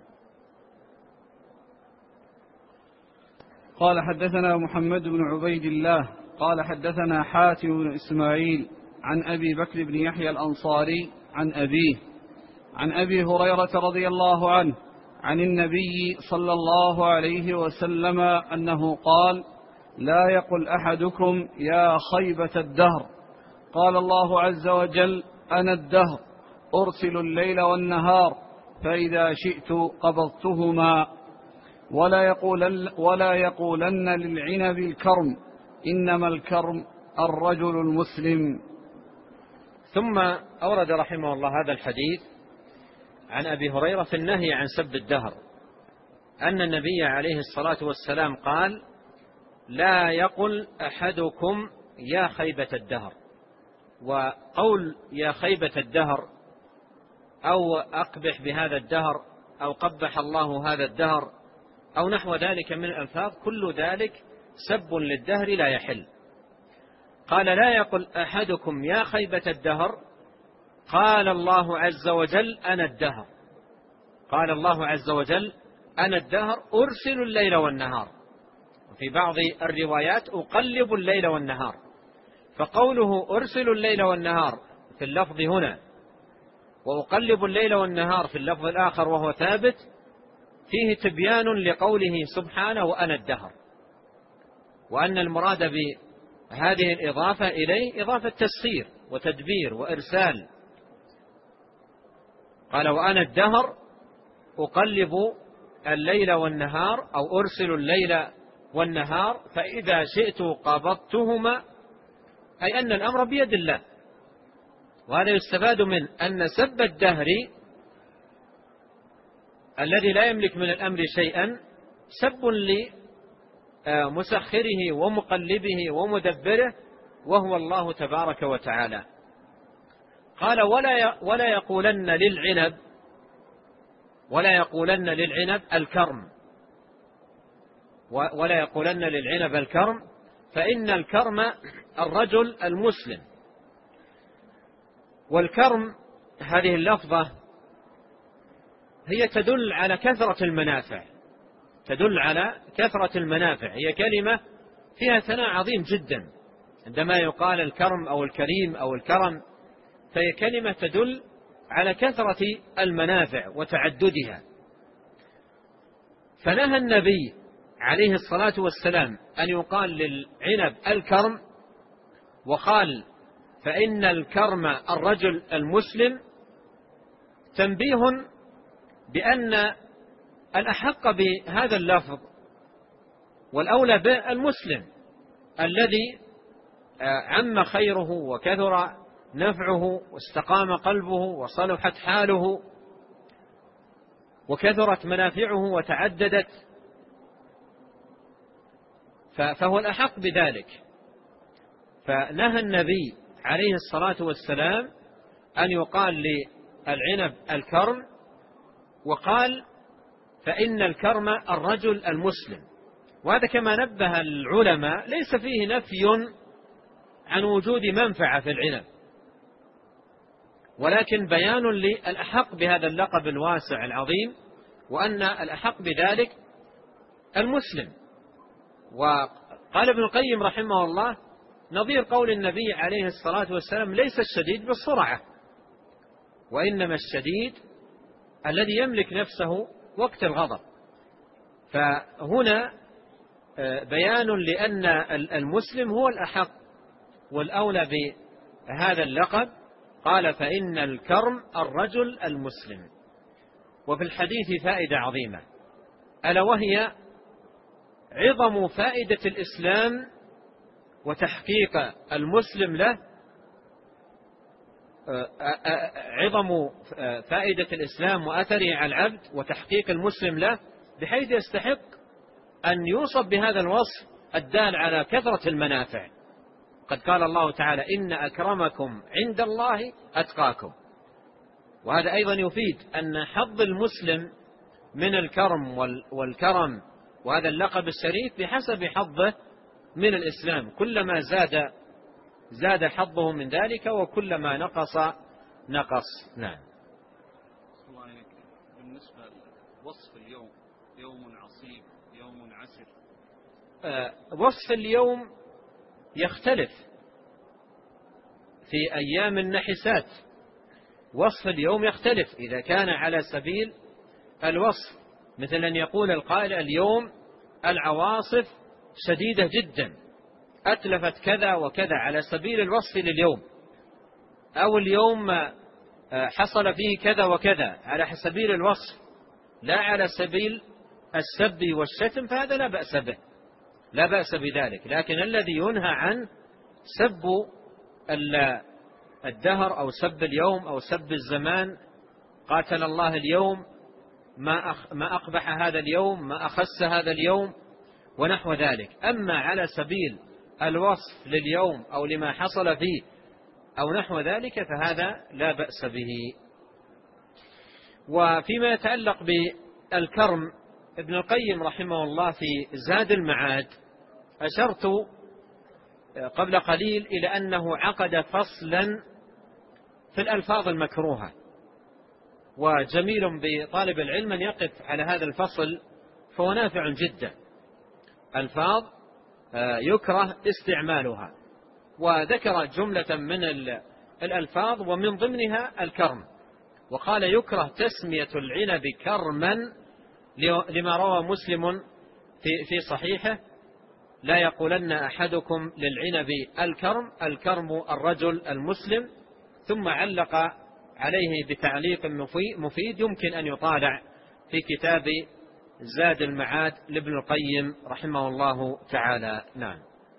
قال حدثنا محمد بن عبيد الله قال حدثنا حاتم بن إسماعيل عن أبي بكر بن يحيى الأنصاري عن أبيه عن أبي هريرة رضي الله عنه عن النبي صلى الله عليه وسلم أنه قال: لا يقل أحدكم يا خيبة الدهر. قال الله عز وجل: أنا الدهر أرسل الليل والنهار فإذا شئت قبضتهما. ولا يقولن للعنب الكرم، إنما الكرم الرجل المسلم. ثم أورد رحمه الله هذا الحديث عن أبي هريرة في النهي عن سب الدهر، أن النبي عليه الصلاة والسلام قال: لا يقل أحدكم يا خيبة الدهر. وقول يا خيبة الدهر أو أقبح بهذا الدهر أو قبح الله هذا الدهر أو نحو ذلك من الألفاظ، كل ذلك سب للدهر لا يحل. قال: لا يقل أحدكم يا خيبة الدهر. قال الله عز وجل: أنا الدهر. قال الله عز وجل: أنا الدهر أرسل الليل والنهار. وفي بعض الروايات أقلب الليل والنهار. فقوله أرسل الليل والنهار في اللفظ هنا وأقلب الليل والنهار في اللفظ الآخر وهو ثابت، فيه تبيان لقوله سبحانه وأنا الدهر، وأن المراد بهذه الإضافة إليه إضافة تسخير وتدبير وإرسال. قال: وأنا الدهر أقلب الليل والنهار أو أرسل الليل والنهار فإذا شئت قبضتهما، أي أن الأمر بيد الله. وهذا يستفاد من أن سب الدهر الذي لا يملك من الأمر شيئا سب لمسخره ومقلبه ومدبره وهو الله تبارك وتعالى. قال: ولا يقولن للعنب الكرم، ولا يقولن للعنب الكرم، فإن الكرم الرجل المسلم. والكرم هذه اللفظة هي تدل على كثرة المنافع، تدل على كثرة المنافع. هي كلمة فيها ثناء عظيم جدا. عندما يقال الكرم أو الكريم أو الكرم فهي كلمة تدل على كثرة المنافع وتعددها. فنهى النبي عليه الصلاة والسلام أن يقال للعنب الكرم، وقال: فإن الكرم الرجل المسلم، تنبيه بأن الأحق بهذا اللفظ والأولى بالمسلم الذي عم خيره وكثر نفعه واستقام قلبه وصلحت حاله وكثرت منافعه وتعددت، فهو الأحق بذلك. فنهى النبي عليه الصلاة والسلام أن يقال للعنب الكرم، وقال: فإن الكرم الرجل المسلم. وهذا كما نبه العلماء ليس فيه نفي عن وجود منفعة في العنب، ولكن بيان للأحق بهذا اللقب الواسع العظيم، وأن الأحق بذلك المسلم. وقال ابن القيم رحمه الله: نظير قول النبي عليه الصلاة والسلام: ليس الشديد بالسرعة، وإنما الشديد الذي يملك نفسه وقت الغضب. فهنا بيان لأن المسلم هو الأحق والأولى بهذا اللقب. قال: فإن الكرم الرجل المسلم. وفي الحديث فائدة عظيمة، ألا وهي عظم فائدة الإسلام وتحقيق المسلم له، عظم فائدة الإسلام وأثره على العبد وتحقيق المسلم له، بحيث يستحق أن يوصف بهذا الوصف الدال على كثرة المنافع. قد قال الله تعالى: إن أكرمكم عند الله أتقاكم. وهذا أيضا يفيد أن حظ المسلم من الكرم والكرم وهذا اللقب الشريف بحسب حظه من الإسلام، كلما زاد حظه من ذلك وكلما نقص. نعم. بالنسبة لوصف اليوم، يوم عصيب، يوم عسر، وصف اليوم يختلف في أيام النحسات. وصف اليوم يختلف إذا كان على سبيل الوصف، مثل أن يقول القائل: اليوم العواصف شديدة جدا، أتلفت كذا وكذا، على سبيل الوصف لليوم. أو اليوم حصل فيه كذا وكذا، على سبيل الوصف لا على سبيل السب والشتم، فهذا لا بأس به، لا بأس بذلك. لكن الذي ينهى عن سب الدهر أو سب اليوم أو سب الزمان، قاتل الله اليوم، ما أقبح هذا اليوم، ما أخس هذا اليوم، ونحو ذلك. أما على سبيل الوصف لليوم أو لما حصل فيه أو نحو ذلك فهذا لا بأس به. وفيما يتعلق بالكرم، ابن القيم رحمه الله في زاد المعاد أشرت قبل قليل إلى أنه عقد فصلا في الألفاظ المكروهة، وجميل بطالب العلم أن يقف على هذا الفصل، فهو نافع جدا. ألفاظ يكره استعمالها، وذكر جملة من الألفاظ ومن ضمنها الكرم، وقال: يكره تسمية العنب كرما لما روى مسلم في صحيحه: لا يقولن أحدكم للعنب الكرم الرجل المسلم. ثم علق عليه بتعليق مفيد يمكن أن يطالع في كتاب زاد المعاد لابن القيم رحمه الله تعالى. نعم.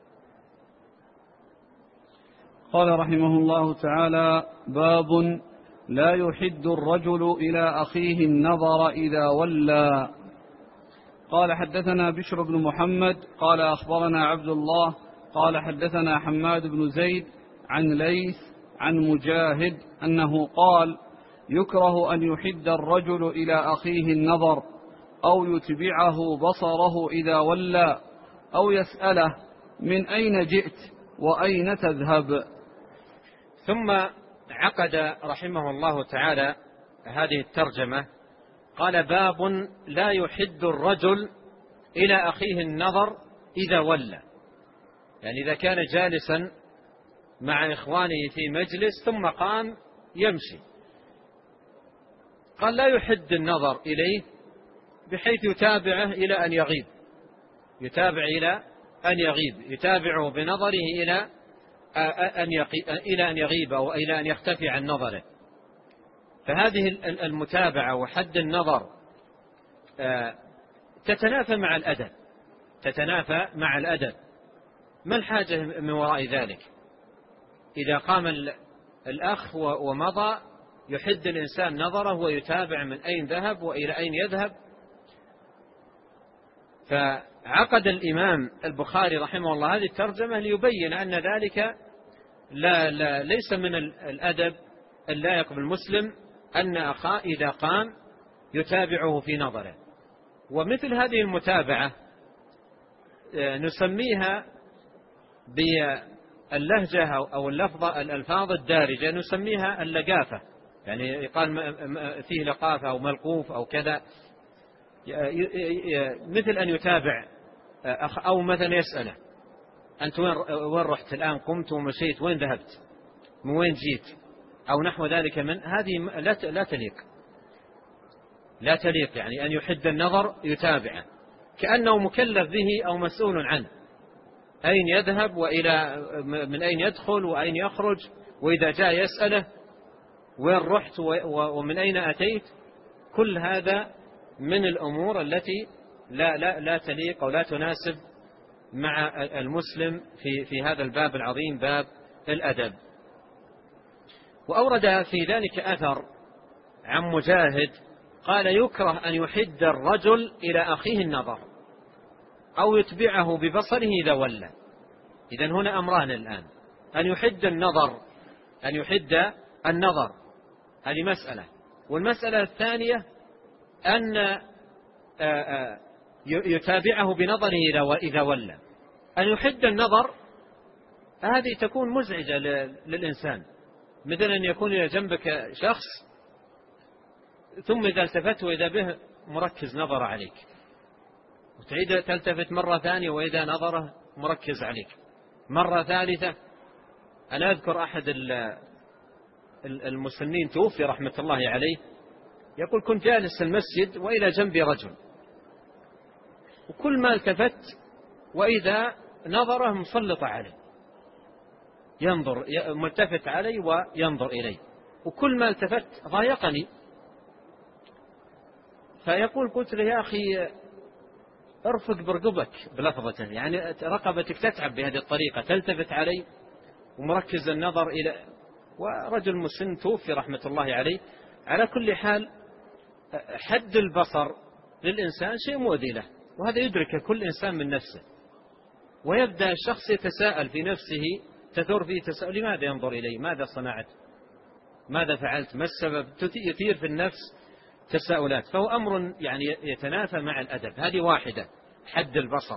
قال رحمه الله تعالى: باب لا يحد الرجل إلى أخيه النظر إذا ولى. قال: حدثنا بشر بن محمد قال أخبرنا عبد الله قال حدثنا حماد بن زيد عن ليث عن مجاهد أنه قال: يكره أن يحد الرجل إلى أخيه النظر أو يتبعه بصره إذا ولى أو يسأله: من أين جئت وأين تذهب؟ ثم عقد رحمه الله تعالى هذه الترجمة، قال: باب لا يحد الرجل إلى أخيه النظر إذا ولى، يعني إذا كان جالسا مع إخوانه في مجلس ثم قام يمشي، قال: لا يحد النظر إليه بحيث يتابعه إلى أن يغيب، يتابعه بنظره إلى أن يغيب أو إلى أن يختفي عن نظره. فهذه المتابعة وحد النظر تتنافى مع الأدب. ما الحاجة من وراء ذلك؟ إذا قام الأخ ومضى يحد الإنسان نظره ويتابع من أين ذهب وإلى أين يذهب. فعقد الإمام البخاري رحمه الله هذه الترجمة ليبين أن ذلك ليس من الأدب اللائق بالمسلم أن أخاه إذا قام يتابعه في نظره. ومثل هذه المتابعة نسميها باللهجة أو الألفاظ الدارجة نسميها اللقافة، يعني يقال فيه لقافة أو ملقوف أو كذا، مثل أن يتابع أو مثلا يسأله: أنت وين رحت الآن؟ قمت ومشيت، وين ذهبت؟ من وين جيت؟ أو نحو ذلك. من هذه لا تليق يعني أن يحد النظر يتابعه كأنه مكلف به أو مسؤول عنه، أين يذهب من أين يدخل وأين يخرج، وإذا جاء يسأله وين رحت ومن أين أتيت. كل هذا من الأمور التي لا تليق أو لا تناسب مع المسلم في هذا الباب العظيم، باب الأدب. وأورد في ذلك أثر عن مجاهد قال: يكره أن يحد الرجل إلى أخيه النظر. أو يتبعه ببصره إذا ولى. إذن هنا أمران الآن: أن يحد النظر، هذه مسألة. والمسألة الثانية أن يتابعه بنظره إذا ولى. أن يحد النظر هذه تكون مزعجة للإنسان، مثل أن يكون إلى جنبك شخص ثم إذا التفت وإذا به مركز نظر عليك، وتعيد تلتفت مرة ثانية وإذا نظره مركز عليك مرة ثالثة. أنا أذكر أحد المسنين توفي رحمة الله عليه، يقول: كنت جالس المسجد وإلى جنبي رجل، وكل ما التفت وإذا نظره مسلط عليه، ينظر ملتفت علي وينظر إلي، وكل ما التفت ضايقني. فيقول: قلت له: يا أخي ارفق برقبك بلفظته، يعني رقبتك تتعب بهذه الطريقة، تلتفت علي ومركز النظر إلى. ورجل مسن توفي رحمة الله عليه. على كل حال حد البصر للإنسان شيء مؤذي له، وهذا يدرك كل إنسان من نفسه، ويبدأ الشخص يتساءل في نفسه، تثور فيه تساؤل: لماذا ينظر إلي؟ ماذا صنعت؟ ماذا فعلت؟ ما السبب؟ يثير في النفس تساؤلات. فهو أمر يعني يتنافى مع الأدب. هذه واحدة، حد البصر.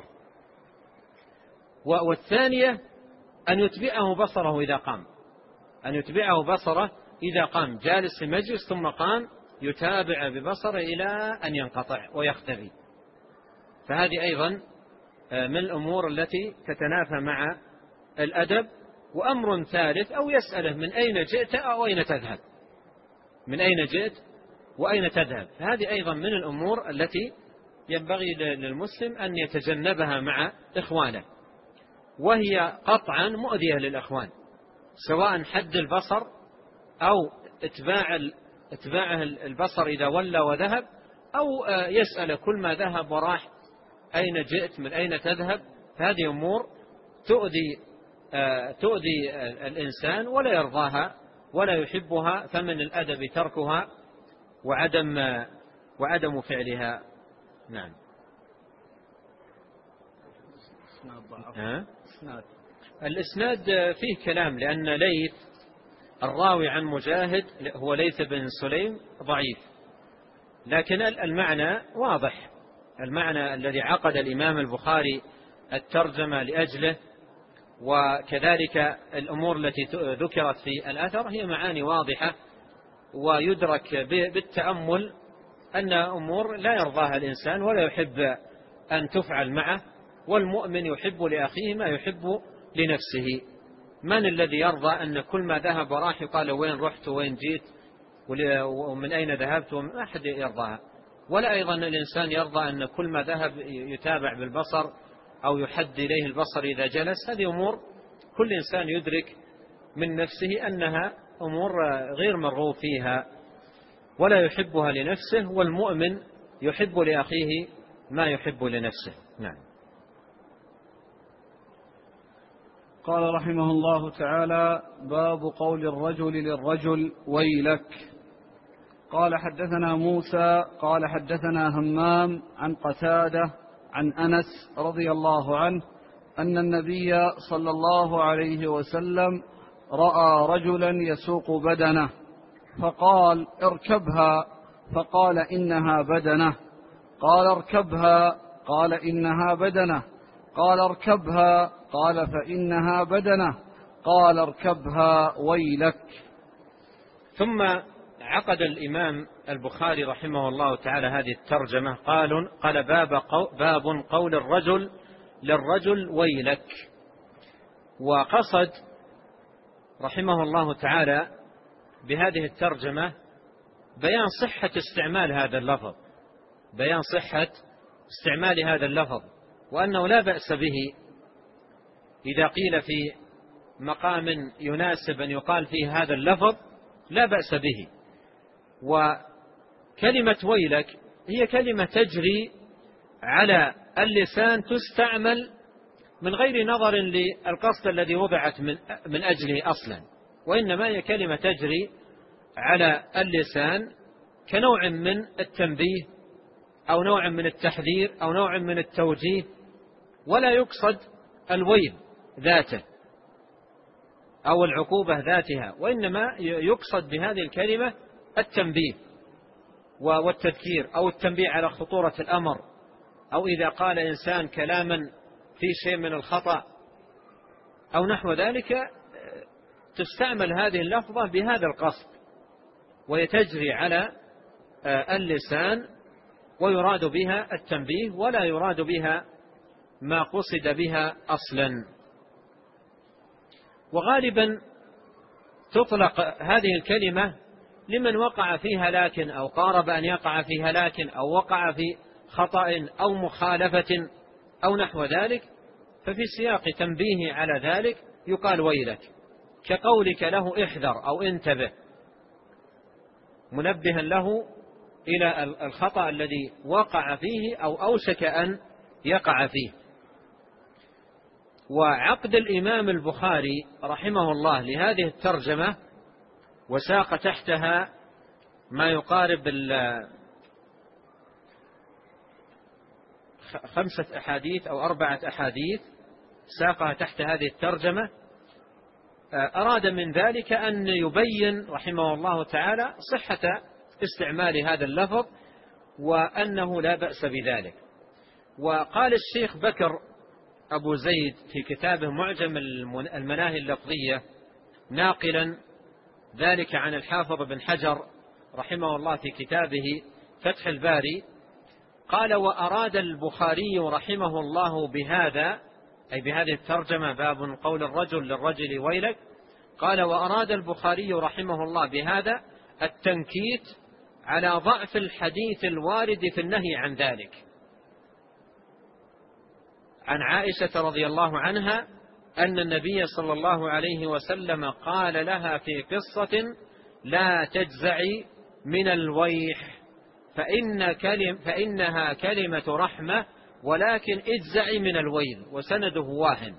والثانية أن يتبعه بصره إذا قام، أن يتبعه بصره إذا قام، جالس في مجلس ثم قام، يتابع ببصره إلى أن ينقطع ويختفي. فهذه أيضا من الأمور التي تتنافى مع الأدب. وأمر ثالث: أو يسأله: من أين جئت أو أين تذهب؟ من أين جئت وأين تذهب؟ هذه أيضا من الأمور التي ينبغي للمسلم أن يتجنبها مع إخوانه، وهي قطعا مؤذية للإخوان، سواء حد البصر أو اتباعه البصر إذا ولى وذهب، أو يسأل كل ما ذهب وراح: أين جئت؟ من أين تذهب؟ هذه أمور تؤذي الإنسان ولا يرضاها ولا يحبها، فمن الأدب تركها وعدم فعلها. نعم. الإسناد فيه كلام، لأن ليث الراوي عن مجاهد هو ليث بن سليم ضعيف، لكن المعنى واضح، المعنى الذي عقد الإمام البخاري الترجمة لأجله، وكذلك الأمور التي ذكرت في الأثر هي معاني واضحة، ويدرك بالتأمل أن أمور لا يرضاها الإنسان ولا يحب أن تفعل معه، والمؤمن يحب لأخيه ما يحب لنفسه. من الذي يرضى أن كل ما ذهب وراح يقال وين رحت وين جيت ومن أين ذهبت؟ ما أحد يرضاها. ولا أيضا الإنسان يرضى أن كل ما ذهب يتابع بالبصر أو يحد إليه البصر إذا جلس. هذه أمور كل إنسان يدرك من نفسه أنها أمور غير مرغوب فيها ولا يحبها لنفسه، والمؤمن يحب لأخيه ما يحب لنفسه. نعم. قال رحمه الله تعالى: باب قول الرجل للرجل: ويلك. قال: حدثنا موسى قال حدثنا همام عن قتادة عن أنس رضي الله عنه أن النبي صلى الله عليه وسلم رأى رجلا يسوق بدنه فقال: اركبها، فقال: إنها بدنه. قال: اركبها، قال: إنها بدنه. قال: اركبها، قال: فإنها بدنه. قال: اركبها، ويلك. ثم عقد الإمام البخاري رحمه الله تعالى هذه الترجمة، قال: باب قول الرجل للرجل: ويلك. وقصد رحمه الله تعالى بهذه الترجمة بيان صحة استعمال هذا اللفظ، بيان صحة استعمال هذا اللفظ، وأنه لا بأس به إذا قيل في مقام يناسب أن يقال فيه هذا اللفظ لا بأس به. وكلمة ويلك هي كلمة تجري على اللسان، تستعمل من غير نظر للقصد الذي وضعت من أجله أصلا، وإنما هي كلمة تجري على اللسان كنوع من التنبيه أو نوع من التحذير أو نوع من التوجيه ولا يقصد الويل ذاته أو العقوبة ذاتها، وإنما يقصد بهذه الكلمة التنبيه والتذكير، أو التنبيه على خطورة الأمر، أو إذا قال إنسان كلاما في شيء من الخطأ أو نحو ذلك تستعمل هذه اللفظة بهذا القصد، ويتجري على اللسان، ويراد بها التنبيه ولا يراد بها ما قصد بها أصلا. وغالبا تطلق هذه الكلمة لمن وقع في هلاك أو قارب أن يقع في هلاك أو وقع في خطأ أو مخالفة أو نحو ذلك، ففي سياق تنبيه على ذلك يقال ويلك، كقولك له احذر أو انتبه، منبها له إلى الخطأ الذي وقع فيه أو أوشك أن يقع فيه. وعقد الإمام البخاري رحمه الله لهذه الترجمة وساق تحتها ما يقارب 5 أحاديث أو 4 أحاديث ساقها تحت هذه الترجمة، أراد من ذلك أن يبين رحمه الله تعالى صحة استعمال هذا اللفظ وأنه لا بأس بذلك. وقال الشيخ بكر أبو زيد في كتابه معجم المناهي اللفظية ناقلا ذلك عن الحافظ بن حجر رحمه الله في كتابه فتح الباري، قال: وأراد البخاري رحمه الله بهذا، أي بهذه الترجمة باب قول الرجل للرجل ويلك، قال: وأراد البخاري رحمه الله بهذا التنكيت على ضعف الحديث الوارد في النهي عن ذلك، عن عائشة رضي الله عنها أن النبي صلى الله عليه وسلم قال لها في قصة: لا تجزعي من الويح فإنها كلمة رحمة، ولكن اجزعي من الويل، وسنده واهن.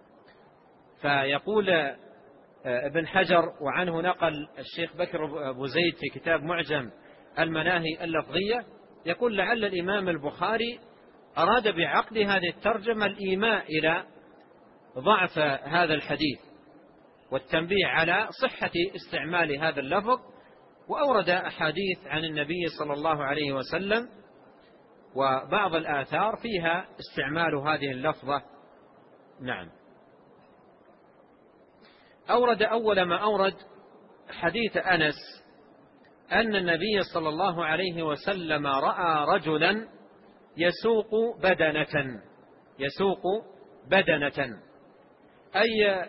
فيقول ابن حجر، وعنه نقل الشيخ بكر أبو زيد في كتاب معجم المناهي اللفظية، يقول: لعل الإمام البخاري أراد بعقد هذه الترجمة الإيماء إلى ضعف هذا الحديث والتنبيه على صحة استعمال هذا اللفظ، وأورد أحاديث عن النبي صلى الله عليه وسلم وبعض الآثار فيها استعمال هذه اللفظة. نعم. أورد أول ما أورد حديث أنس أن النبي صلى الله عليه وسلم رأى رجلا يسوق بدنة، أي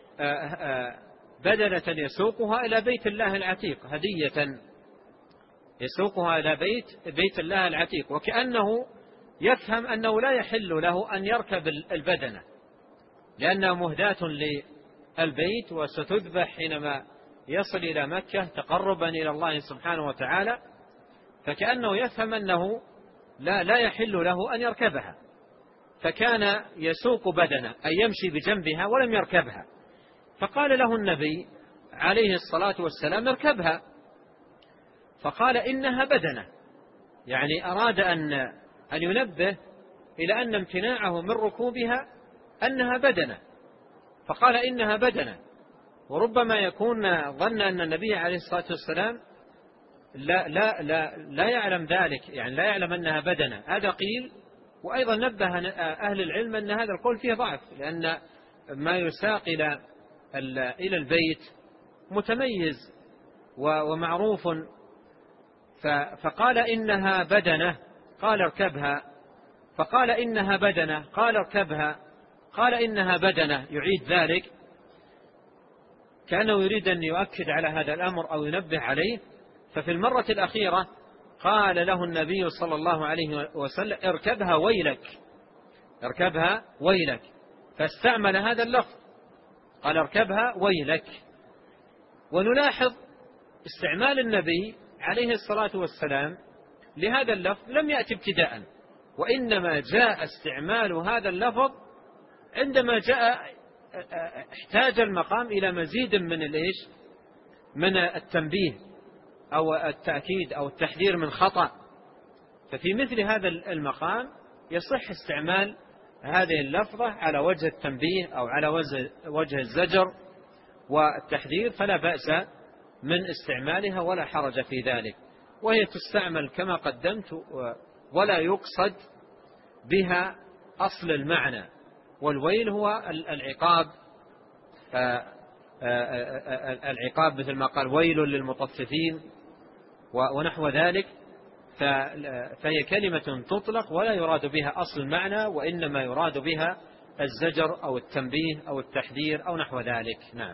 بدنة يسوقها إلى بيت الله العتيق، هدية يسوقها إلى بيت الله العتيق، وكأنه يفهم أنه لا يحل له أن يركب البدنة لأنها مهداة للبيت وستذبح حينما يصل إلى مكة تقربا إلى الله سبحانه وتعالى، فكأنه يفهم أنه لا يحل له أن يركبها، فكان يسوق بدنة أي يمشي بجنبها ولم يركبها، فقال له النبي عليه الصلاة والسلام: اركبها. فقال: إنها بدنة، يعني أراد أن ينبه إلى أن امتناعه من ركوبها أنها بدنة، فقال: إنها بدنة. وربما يكون ظن أن النبي عليه الصلاة والسلام لا يعلم ذلك، يعني لا يعلم أنها بدنة، هذا قيل. وأيضا نبه أهل العلم أن هذا القول فيه ضعف، لأن ما يساق إلى البيت متميز ومعروف. فقال: إنها بدنة، قال: اركبها. فقال: إنها بدنة، قال: اركبها. قال: إنها بدنة، يعيد ذلك، كأنه يريد أن يؤكد على هذا الأمر أو ينبه عليه. ففي المرة الأخيرة قال له النبي صلى الله عليه وسلم: اركبها ويلك، فاستعمل هذا اللفظ، قال: اركبها ويلك. ونلاحظ استعمال النبي عليه الصلاة والسلام لهذا اللفظ لم يأتي ابتداء، وإنما جاء استعمال هذا اللفظ عندما احتاج المقام إلى مزيد من التنبيه أو التأكيد أو التحذير من خطأ. ففي مثل هذا المقام يصح استعمال هذه اللفظة على وجه التنبيه أو على وجه الزجر والتحذير فلا بأس من استعمالها ولا حرج في ذلك، وهي تستعمل كما قدمت ولا يقصد بها أصل المعنى. والويل هو العقاب مثل ما قال ويل للمطففين ونحو ذلك، فهي كلمة تطلق ولا يراد بها أصل المعنى، وإنما يراد بها الزجر أو التنبيه أو التحذير أو نحو ذلك. نعم.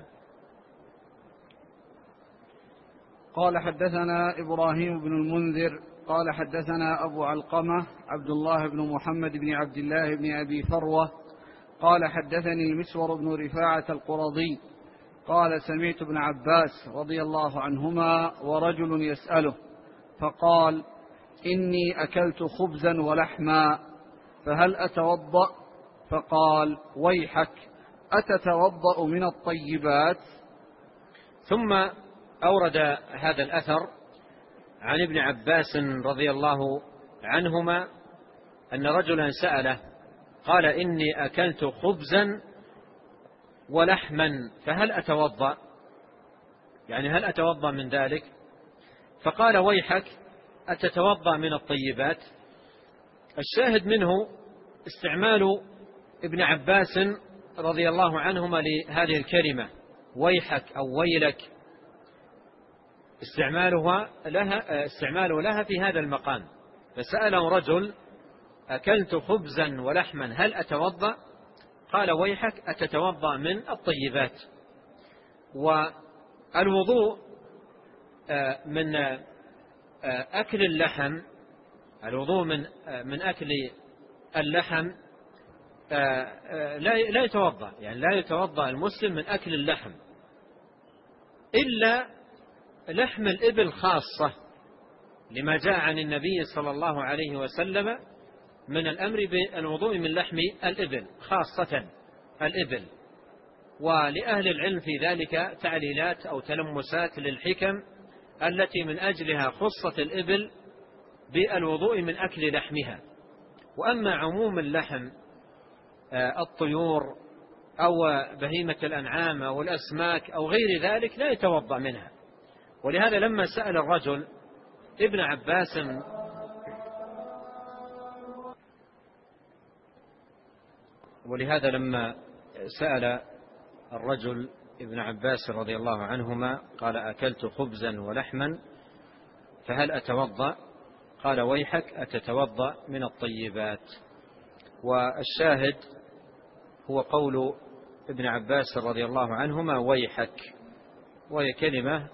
قال حدثنا إبراهيم بن المنذر قال حدثنا أبو علقمة عبد الله بن محمد بن عبد الله بن أبي فروة قال حدثني المسور بن رفاعة القرظي قال سمعت ابن عباس رضي الله عنهما ورجل يسأله فقال إني أكلت خبزا ولحما فهل أتوضأ؟ فقال ويحك أتتوضأ من الطيبات؟ ثم أورد هذا الأثر عن ابن عباس رضي الله عنهما أن رجلا سأله قال إني أكلت خبزا ولحما فهل أتوضأ؟ يعني هل أتوضأ من ذلك؟ فقال ويحك أتتوضأ من الطيبات؟ الشاهد منه استعمال ابن عباس رضي الله عنهما لهذه الكلمة ويحك أو ويلك، استعماله لها في هذا المقام. فسأله رجل أكلت خبزا ولحما هل أتوضأ؟ قال ويحك أتتوضأ من الطيبات. والوضوء من أكل اللحم، الوضوء من أكل اللحم لا يتوضأ، يعني لا يتوضأ المسلم من أكل اللحم إلا لحم الإبل خاصة، لما جاء عن النبي صلى الله عليه وسلم من الأمر بالوضوء من لحم الإبل خاصة الإبل. ولأهل العلم في ذلك تعليلات أو تلمسات للحكم التي من أجلها خصت الإبل بالوضوء من أكل لحمها. وأما عموم اللحم الطيور أو بهيمة الأنعام أو الأسماك أو غير ذلك لا يتوضأ منها. ولهذا لما سأل الرجل ابن عباس ابن عباس رضي الله عنهما قال أكلت خبزا ولحما فهل أتوضأ؟ قال ويحك أتتوضأ من الطيبات. والشاهد هو قول ابن عباس رضي الله عنهما ويحك، وهي كلمة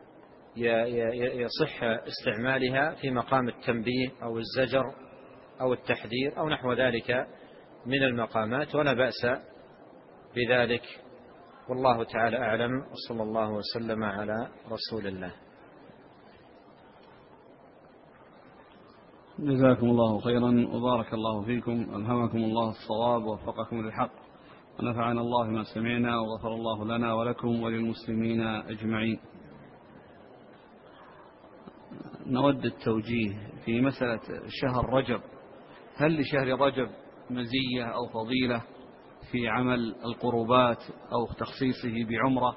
يصح استعمالها في مقام التنبيه أو الزجر أو التحذير أو نحو ذلك من المقامات، ولا بأس بذلك. والله تعالى أعلم، وصلى الله وسلم على رسول الله. جزاكم الله خيرا وبارك الله فيكم، ألهمكم الله الصواب ووفقكم للحق، ونفعنا الله ما سمعنا، وغفر الله لنا ولكم وللمسلمين أجمعين. نود التوجيه في مسألة شهر رجب، هل لشهر رجب مزية أو فضيلة في عمل القربات أو تخصيصه بعمرة؟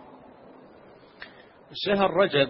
شهر رجب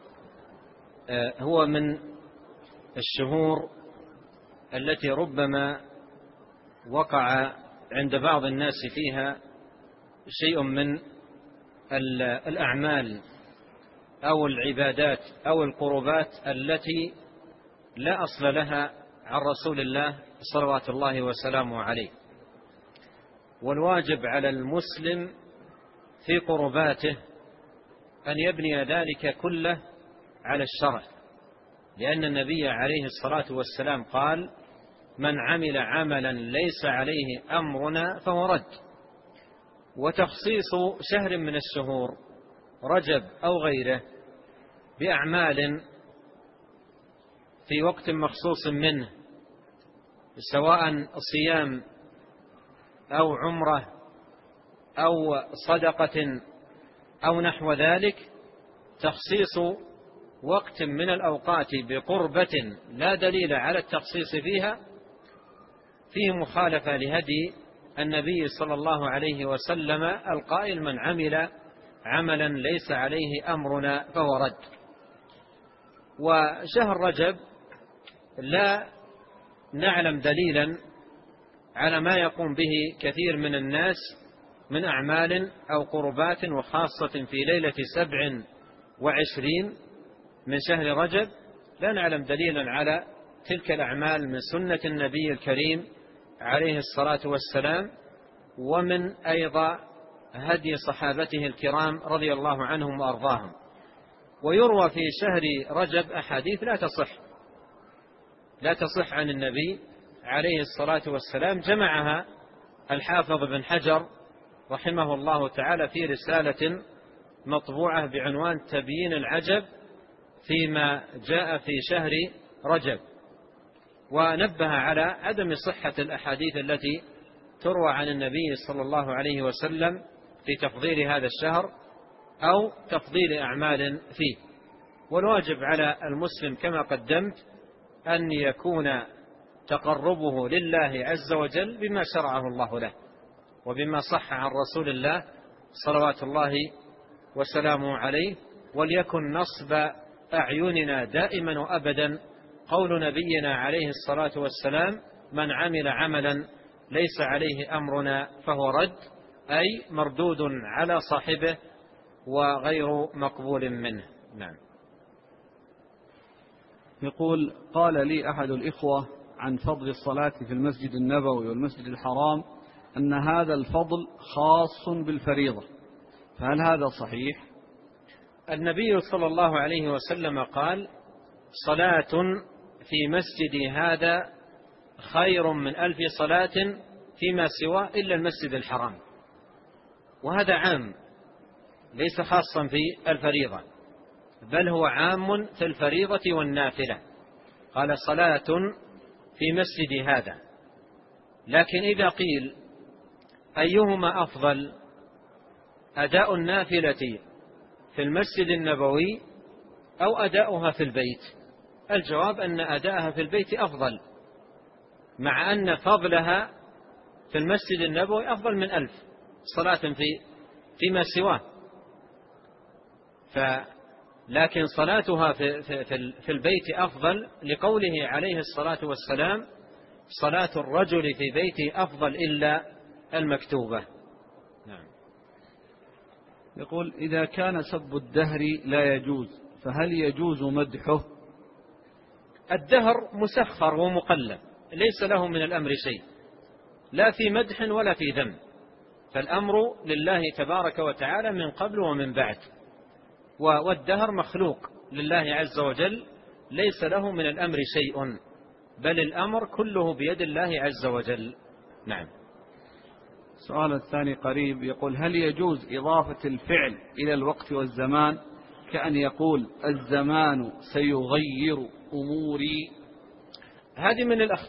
هو من الشهور التي ربما وقع عند بعض الناس فيها شيء من الأعمال أو العبادات أو القربات التي لا أصل لها عن رسول الله صلوات الله وسلامه عليه. والواجب على المسلم في قرباته أن يبني ذلك كله على الشرع، لأن النبي عليه الصلاة والسلام قال من عمل عملا ليس عليه أمرنا فهو رد. وتخصيص شهر من الشهور رجب أو غيره بأعمال في وقت مخصوص منه، سواء صيام أو عمرة أو صدقة أو نحو ذلك، تخصيص وقت من الأوقات بقربة لا دليل على التخصيص فيها فيه مخالفة لهدي النبي صلى الله عليه وسلم القائل: من عمل عملا ليس عليه أمرنا فهو رد. وشهر رجب لا نعلم دليلا على ما يقوم به كثير من الناس من أعمال أو قربات، وخاصة في ليلة 27 من شهر رجب لا نعلم دليلا على تلك الأعمال من سنة النبي الكريم عليه الصلاة والسلام، ومن أيضا هدي صحابته الكرام رضي الله عنهم وأرضاهم. ويروى في شهر رجب أحاديث لا تصح عن النبي عليه الصلاة والسلام، جمعها الحافظ بن حجر رحمه الله تعالى في رسالة مطبوعة بعنوان تبيين العجب فيما جاء في شهر رجب، ونبه على عدم صحة الأحاديث التي تروى عن النبي صلى الله عليه وسلم في تفضيل هذا الشهر أو تفضيل أعمال فيه. والواجب على المسلم كما قدمت أن يكون تقربه لله عز وجل بما شرعه الله له وبما صح عن رسول الله صلوات الله وسلامه عليه، وليكن نصب أعيننا دائما وأبدا قول نبينا عليه الصلاة والسلام: من عمل عملا ليس عليه أمرنا فهو رد، أي مردود على صاحبه وغير مقبول منه. نعم. يقول: قال لي أحد الإخوة عن فضل الصلاة في المسجد النبوي والمسجد الحرام أن هذا الفضل خاص بالفريضة، فهل هذا صحيح؟ النبي صلى الله عليه وسلم قال: صلاة في مسجدي هذا خير من 1000 صلاة فيما سواه إلا المسجد الحرام. وهذا عام ليس خاصا في الفريضة، بل هو عام في الفريضة والنافلة. قال: صلاة في مسجدي هذا. لكن إذا قيل أيهما أفضل، أداء النافلة في المسجد النبوي أو أداؤها في البيت؟ الجواب أن أداءها في البيت أفضل، مع أن فضلها في المسجد النبوي أفضل من 1000 صلاة فيما سواه. لكن صلاتها في البيت أفضل، لقوله عليه الصلاة والسلام: صلاة الرجل في بيته أفضل إلا المكتوبة. نعم. يقول: إذا كان سب الدهر لا يجوز فهل يجوز مدحه؟ الدهر مسخر ومقلب، ليس له من الأمر شيء، لا في مدح ولا في ذم، فالأمر لله تبارك وتعالى من قبل ومن بعد، والدهر مخلوق لله عز وجل، ليس له من الأمر شيء، بل الأمر كله بيد الله عز وجل. نعم. السؤال الثاني قريب، يقول: هل يجوز إضافة الفعل إلى الوقت والزمان، كأن يقول: الزمان سيغير أموري؟ هذه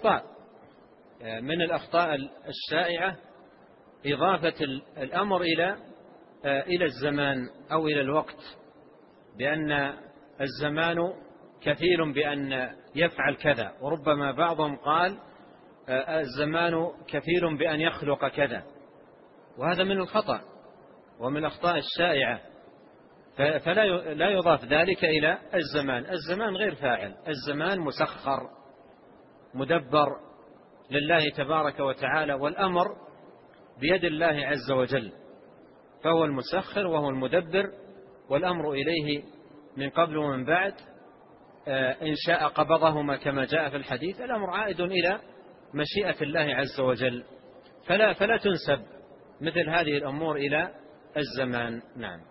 من الأخطاء الشائعة، إضافة الأمر إلى الزمان أو إلى الوقت، بأن الزمان كفيل بأن يفعل كذا، وربما بعضهم قال الزمان كفيل بأن يخلق كذا، وهذا من الخطأ ومن الأخطاء الشائعة. فلا يضاف ذلك إلى الزمان. الزمان غير فاعل، الزمان مسخر مدبر لله تبارك وتعالى، والأمر بيد الله عز وجل، فهو المسخر وهو المدبر، والأمر إليه من قبل ومن بعد. إن شاء قبضهما كما جاء في الحديث. الأمر عائد إلى مشيئة الله عز وجل، فلا تنسب مثل هذه الأمور إلى الزمان. نعم.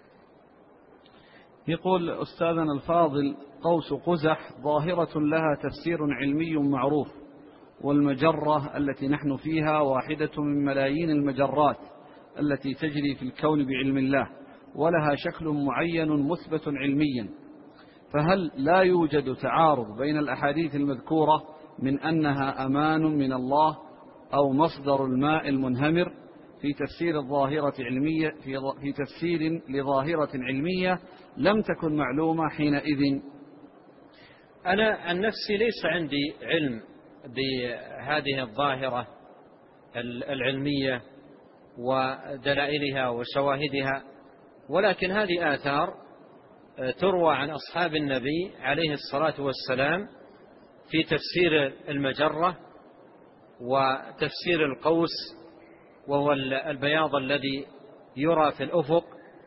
يقول: أستاذنا الفاضل، قوس قزح ظاهرة لها تفسير علمي معروف، والمجرة التي نحن فيها واحدة من ملايين المجرات التي تجري في الكون بعلم الله، ولها شكل معين مثبت علميا، فهل لا يوجد تعارض بين الأحاديث المذكورة من أنها أمان من الله أو مصدر الماء المنهمر في تفسير الظاهرة علمية في تفسير لظاهرة علمية لم تكن معلومة حينئذ؟ أنا عن نفسي ليس عندي علم بهذه الظاهرة العلمية ودلائلها وشواهدها، ولكن هذه آثار تروى عن أصحاب النبي عليه الصلاة والسلام في تفسير المجرة وتفسير القوس، وهو البياض الذي يرى في الأفق،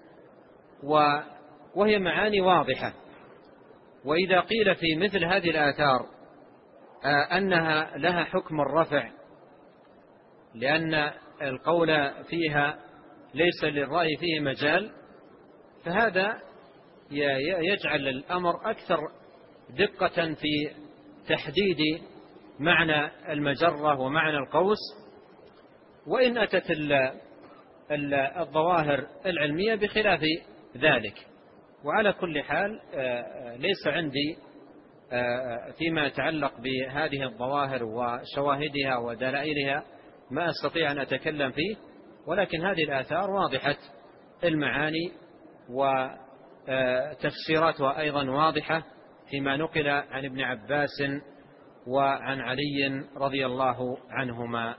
وهي معاني واضحة. وإذا قيل في مثل هذه الآثار أنها لها حكم الرفع لأن القول فيها ليس للرأي فيه مجال، فهذا يجعل الأمر أكثر دقة في تحديد معنى المجرة ومعنى القوس، وإن أتت الظواهر العلمية بخلاف ذلك. وعلى كل حال ليس عندي فيما يتعلق بهذه الظواهر وشواهدها ودلائلها ما أستطيع أن أتكلم فيه، ولكن هذه الآثار واضحة المعاني وتفسيراتها أيضا واضحة فيما نقل عن ابن عباس وعن علي رضي الله عنهما.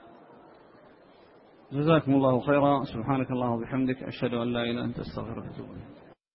جزاكم الله خيرا. سبحانك اللهم وبحمدك، أشهد أن لا إله إلا أنت، أستغفرك وأتوب إليك.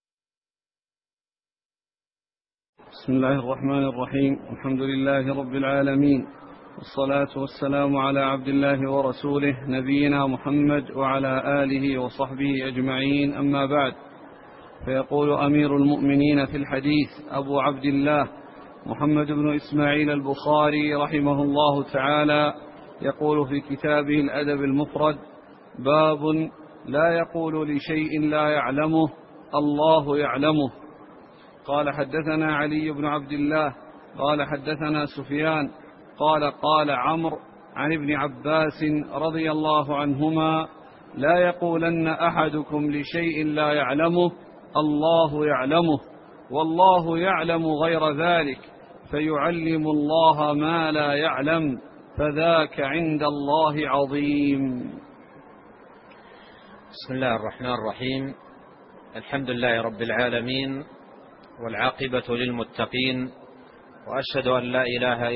بسم الله الرحمن الرحيم. الحمد لله رب العالمين، والصلاة والسلام على عبد الله ورسوله نبينا محمد وعلى آله وصحبه أجمعين، أما بعد. فيقول أمير المؤمنين في الحديث أبو عبد الله محمد بن إسماعيل البخاري رحمه الله تعالى، يقول في كتابه الأدب المفرد: باب لا يقول لشيء لا يعلمه الله يعلمه. قال حدثنا علي بن عبد الله قال حدثنا سفيان قال عمرو عن ابن عباس رضي الله عنهما: لا يقولن أحدكم لشيء لا يعلمه الله يعلمه، والله يعلم غير ذلك، فيعلم الله ما لا يعلم، فذاك عند الله عظيم. بسم الله الرحمن الرحيم. الحمد لله رب العالمين، والعاقبة للمتقين، وأشهد أن لا إله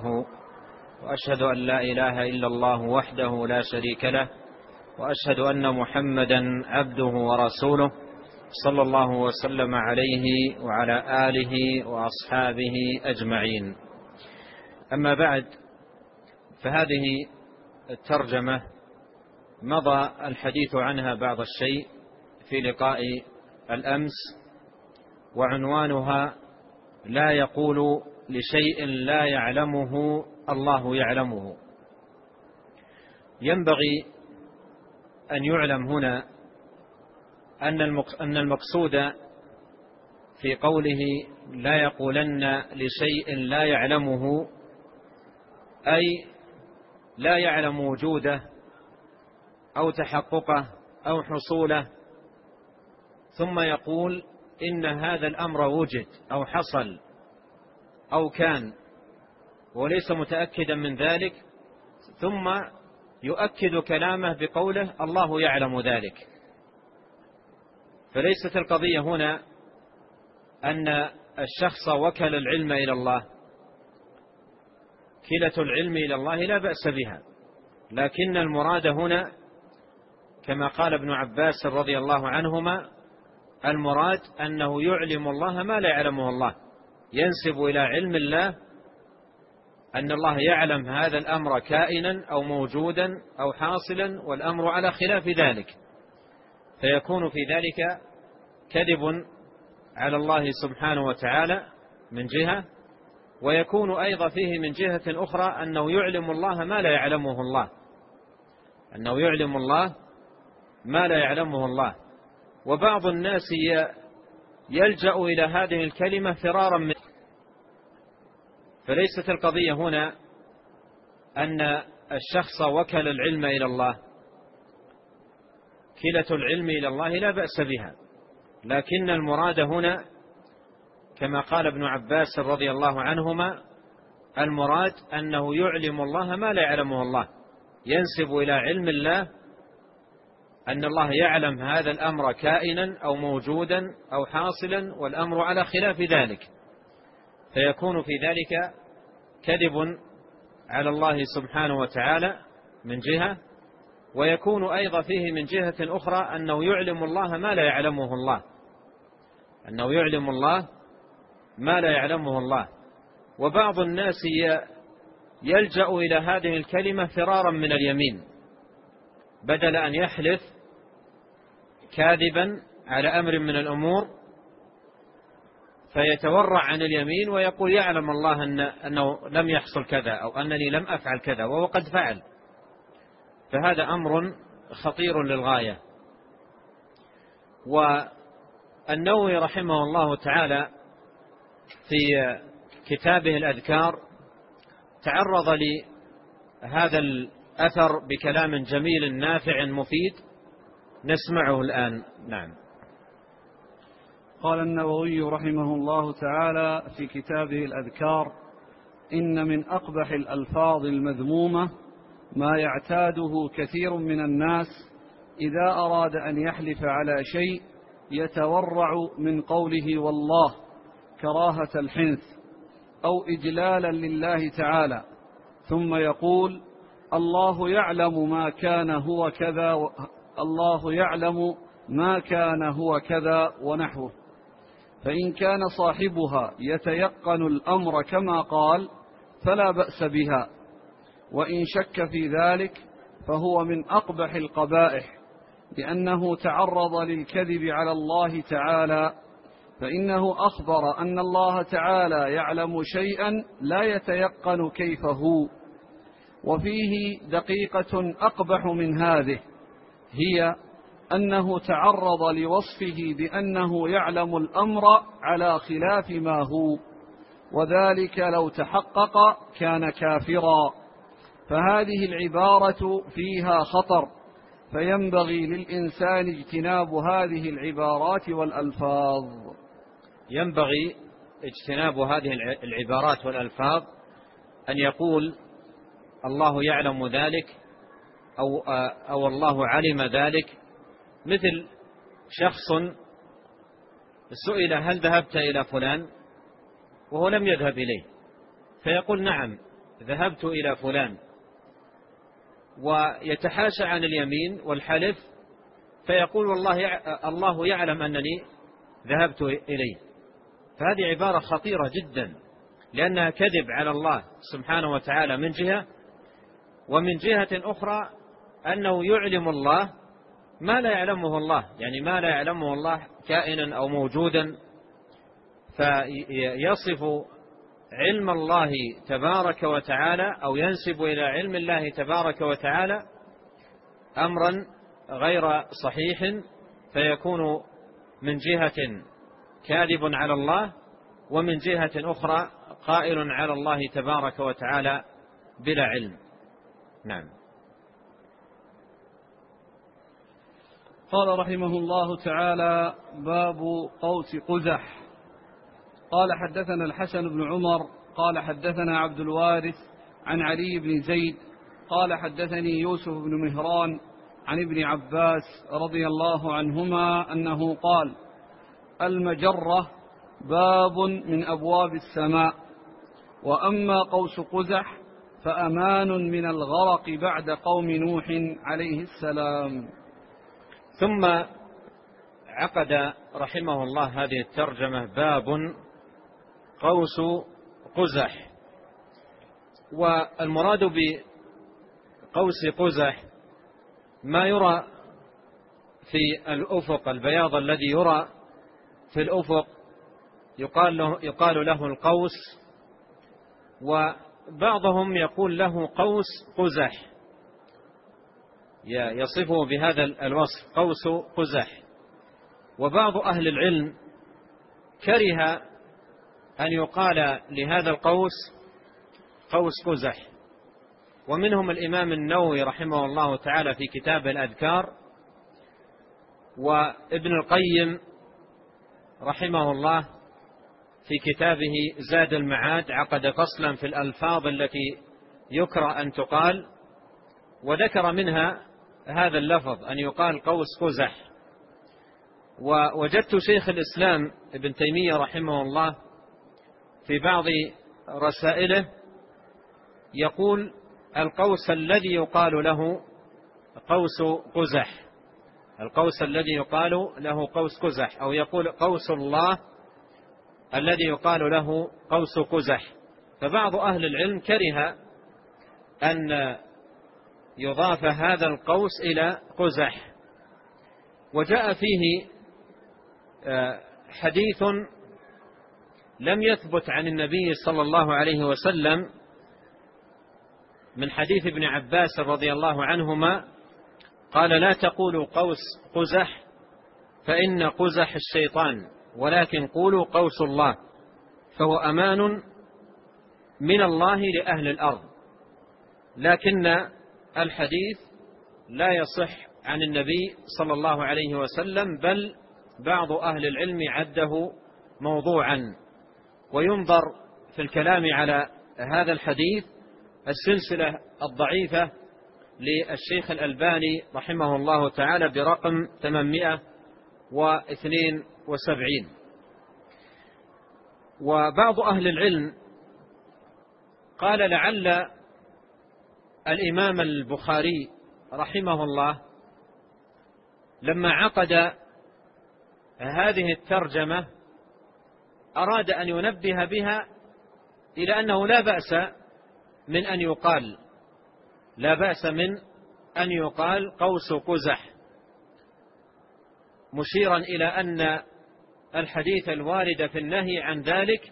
إلا الله وحده لا شريك له، وأشهد أن محمدا عبده ورسوله، صلى الله وسلم عليه وعلى آله وأصحابه أجمعين. أما بعد، فهذه الترجمة مضى الحديث عنها بعض الشيء في لقاء الأمس، وعنوانها: لا يقول لشيء لا يعلمه الله يعلمه. ينبغي أن يعلم هنا أن المقصود في قوله لا يقولن لشيء لا يعلمه أي لا يعلم وجوده أو تحققه أو حصوله، ثم يقول إن هذا الأمر وجد أو حصل أو كان وليس متأكدا من ذلك، ثم يؤكد كلامه بقوله الله يعلم ذلك. فليست القضية هنا أن الشخص وكل العلم إلى الله، كلة العلم إلى الله لا بأس بها، لكن المراد هنا كما قال ابن عباس رضي الله عنهما: المراد أنه يعلم الله ما لا يعلمه الله، ينسب إلى علم الله أن الله يعلم هذا الأمر كائنا أو موجودا أو حاصلا، والأمر على خلاف ذلك، فيكون في ذلك كذب على الله سبحانه وتعالى من جهة، ويكون أيضا فيه من جهة أخرى أنه يعلم الله ما لا يعلمه الله، أنه يعلم الله ما لا يعلمه الله. وبعض الناس يلجأ إلى هذه الكلمة فرارا منه. فليست القضية هنا أن الشخص وكل العلم إلى الله، كلة العلم إلى الله لا بأس بها، لكن المراد هنا كما قال ابن عباس رضي الله عنهما: المراد أنه يعلم الله ما لا يعلمه الله، ينسب إلى علم الله أن الله يعلم هذا الأمر كائنا أو موجودا أو حاصلا، والأمر على خلاف ذلك، فيكون في ذلك كذب على الله سبحانه وتعالى من جهة، ويكون أيضا فيه من جهة أخرى أنه يعلم الله ما لا يعلمه الله، أنه يعلم الله ما لا يعلمه الله. وبعض الناس يلجأ إلى هذه الكلمة فرارا من اليمين، بدل أن يحلف كاذبا على أمر من الأمور فيتورع عن اليمين ويقول يعلم الله أنه لم يحصل كذا أو أنني لم أفعل كذا وهو قد فعل. فهذا أمر خطير للغاية. والنووي رحمه الله تعالى في كتابه الأذكار تعرض لهذا الأثر بكلام جميل نافع مفيد نسمعه الآن. نعم. قال النووي رحمه الله تعالى في كتابه الأذكار: إن من أقبح الألفاظ المذمومة ما يعتاده كثير من الناس إذا أراد أن يحلف على شيء يتورع من قوله والله كراهة الحنث أو إجلالا لله تعالى، ثم يقول الله يعلم ما كان هو كذا، الله يعلم ما كان هو كذا ونحوه. فإن كان صاحبها يتيقن الأمر كما قال فلا بأس بها، وإن شك في ذلك فهو من أقبح القبائح، لأنه تعرض للكذب على الله تعالى، فإنه أخبر أن الله تعالى يعلم شيئا لا يتيقن كيف هو. وفيه دقيقة أقبح من هذه، هي أنه تعرض لوصفه بأنه يعلم الأمر على خلاف ما هو، وذلك لو تحقق كان كافرا. فهذه العبارة فيها خطر، فينبغي للإنسان اجتناب هذه العبارات والألفاظ. ينبغي اجتناب هذه العبارات والألفاظ، أن يقول الله يعلم ذلك أو الله علم ذلك. مثل شخص سئل هل ذهبت إلى فلان وهو لم يذهب إليه، فيقول نعم ذهبت إلى فلان، ويتحاشى عن اليمين والحلف فيقول الله يعلم أنني ذهبت إليه. فهذه عبارة خطيرة جدا، لأنها كذب على الله سبحانه وتعالى من جهة، ومن جهة أخرى أنه يعلم الله ما لا يعلمه الله، يعني ما لا يعلمه الله كائنا أو موجودا، فيصف علم الله تبارك وتعالى أو ينسب إلى علم الله تبارك وتعالى أمرا غير صحيح، فيكون من جهة كاذب على الله، ومن جهة أخرى قائل على الله تبارك وتعالى بلا علم. نعم. قال رحمه الله تعالى: باب قوس قزح. قال حدثنا الحسن بن عمر قال حدثنا عبد الوارث عن علي بن زيد قال حدثني يوسف بن مهران عن ابن عباس رضي الله عنهما أنه قال: المجرة باب من أبواب السماء، وأما قوس قزح فأمان من الغرق بعد قوم نوح عليه السلام. ثم عقد رحمه الله هذه الترجمة: باب قوس قزح. والمراد بقوس قزح ما يرى في الأفق، البياض الذي يرى في الأفق يقال له القوس، وبعضهم يقول له قوس قزح، يصفه بهذا الوصف قوس قزح. وبعض أهل العلم كره أن يقال لهذا القوس قوس قزح، ومنهم الإمام النووي رحمه الله تعالى في كتاب الأذكار، وابن القيم رحمه الله في كتابه زاد المعاد عقد فصلا في الألفاظ التي يكره أن تقال، وذكر منها هذا اللفظ أن يقال قوس قزح. ووجدت شيخ الإسلام ابن تيمية رحمه الله في بعض رسائله يقول القوس الذي يقال له قوس قزح، القوس الذي يقال له قوس قزح، أو يقول قوس الله الذي يقال له قوس قزح. فبعض أهل العلم كره أن يضاف هذا القوس إلى قزح. وجاء فيه حديث لم يثبت عن النبي صلى الله عليه وسلم من حديث ابن عباس رضي الله عنهما قال: لا تقولوا قوس قزح فإن قزح الشيطان، ولكن قولوا قوس الله، فهو أمان من الله لأهل الأرض. لكن الحديث لا يصح عن النبي صلى الله عليه وسلم، بل بعض أهل العلم عده موضوعا. وينظر في الكلام على هذا الحديث السلسلة الضعيفة للشيخ الألباني رحمه الله تعالى برقم 872. وبعض أهل العلم قال لعل الإمام البخاري رحمه الله لما عقد هذه الترجمة أراد أن ينبه بها إلى أنه لا بأس من أن يقال قوس قزح، مشيرا إلى أن الحديث الوارد في النهي عن ذلك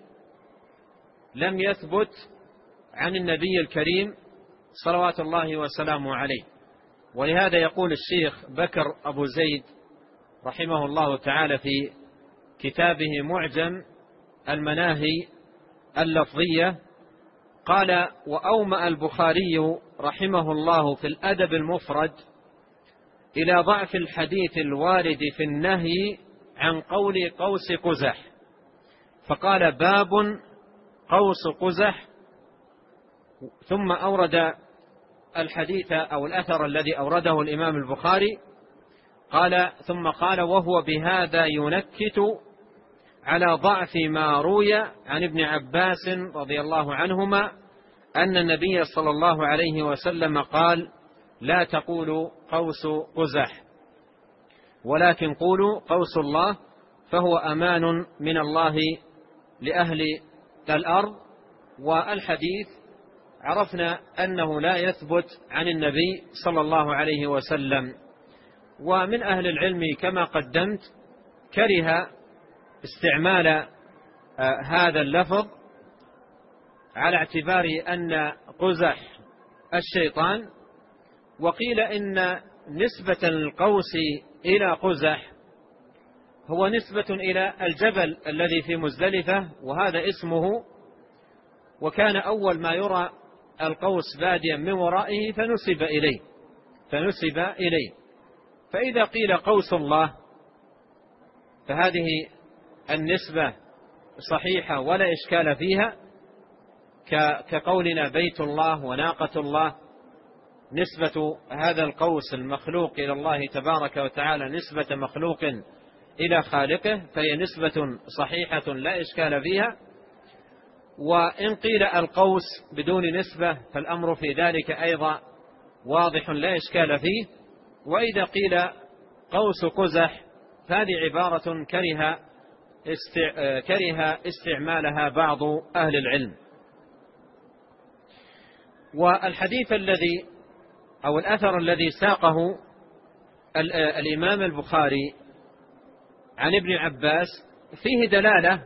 لم يثبت عن النبي الكريم صلوات الله وسلامه عليه. ولهذا يقول الشيخ بكر أبو زيد رحمه الله تعالى في كتابه معجم المناهي اللفظية قال: وأومأ البخاري رحمه الله في الأدب المفرد إلى ضعف الحديث الوارد في النهي عن قول قوس قزح، فقال: باب قوس قزح، ثم أورد الحديث أو الأثر الذي أورده الإمام البخاري ثم قال: وهو بهذا ينكت على ضعف ما روي عن ابن عباس رضي الله عنهما أن النبي صلى الله عليه وسلم قال: لا تقولوا قوس قزح ولكن قولوا قوس الله، فهو أمان من الله لأهل الأرض. والحديث عرفنا أنه لا يثبت عن النبي صلى الله عليه وسلم. ومن أهل العلم كما قدمت كره استعمال هذا اللفظ على اعتبار أن قزح الشيطان، وقيل إن نسبة القوس إلى قزح هو نسبة إلى الجبل الذي في مزدلفة، وهذا اسمه، وكان أول ما يرى القوس باديا من ورائه فنسب إليه. فإذا قيل قوس الله فهذه النسبة صحيحة ولا إشكال فيها، كقولنا بيت الله وناقة الله، نسبة هذا القوس المخلوق إلى الله تبارك وتعالى نسبة مخلوق إلى خالقه، فهي نسبة صحيحة لا إشكال فيها. وإن قيل القوس بدون نسبة فالأمر في ذلك أيضا واضح لا إشكال فيه. وإذا قيل قوس قزح فهذه عبارة كره استعمالها بعض أهل العلم. والحديث الذي أو الأثر الذي ساقه الإمام البخاري عن ابن عباس فيه دلالة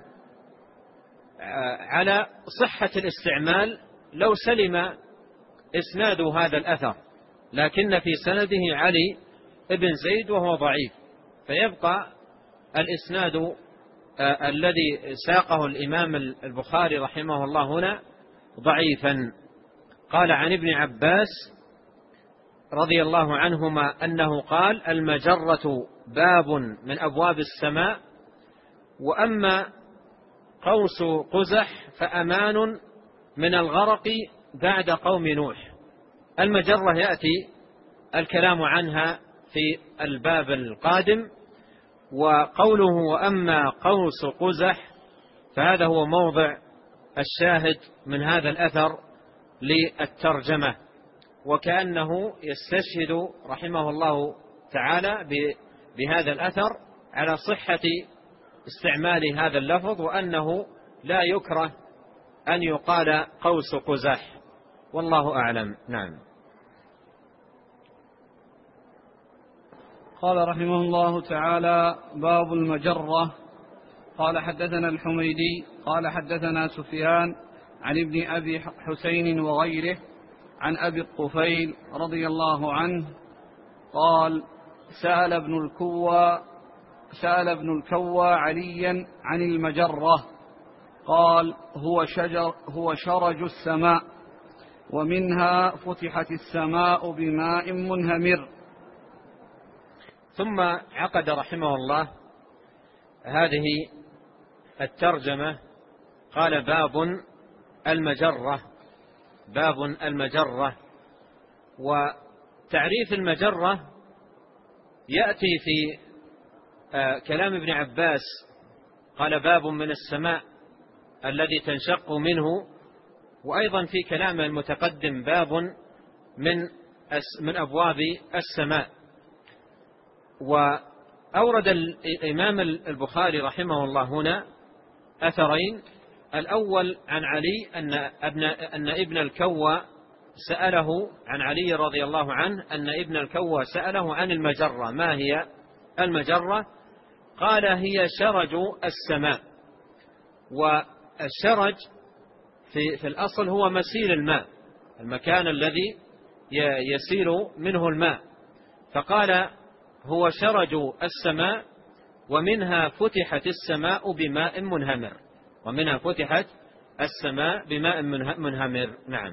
على صحة الاستعمال لو سلم إسناد هذا الأثر، لكن في سنده علي ابن زيد وهو ضعيف، فيبقى الإسناد الذي ساقه الإمام البخاري رحمه الله هنا ضعيفا. قال عن ابن عباس رضي الله عنهما أنه قال: المجرة باب من أبواب السماء، وأما قوس قزح فأمان من الغرق بعد قوم نوح. المجرة يأتي الكلام عنها في الباب القادم، وقوله وأما قوس قزح فهذا هو موضع الشاهد من هذا الأثر للترجمة، وكأنه يستشهد رحمه الله تعالى بهذا الأثر على صحة استعمال هذا اللفظ، وأنه لا يكره أن يقال قوس قزح، والله أعلم. نعم. قال رحمه الله تعالى: باب المجرة. قال حدثنا الحميدي قال حدثنا سفيان عن ابن أبي حسين وغيره عن أبي الطفيل رضي الله عنه قال: سأل ابن الكوى عليا عن المجرة، قال: هو شرج السماء، ومنها فتحت السماء بماء منهمر. ثم عقد رحمه الله هذه الترجمة، قال: باب المجرة. باب المجرة. وتعريف المجرة يأتي في كلام ابن عباس، قال: باب من السماء الذي تنشق منه، وأيضا في كلام المتقدم باب من أبواب السماء. وأورد الإمام البخاري رحمه الله هنا أثرين: الأول عن علي أن ابن الكوى سأله، عن علي رضي الله عنه أن ابن الكوى سأله عن المجرة. ما هي المجرة؟ قال: هي شرج السماء. والشرج في الأصل هو مسيل الماء، المكان الذي يسيل منه الماء. فقال: هو شرج السماء، ومنها فتحت السماء بماء منهمر. ومنها فتحت السماء بماء منهمر. نعم.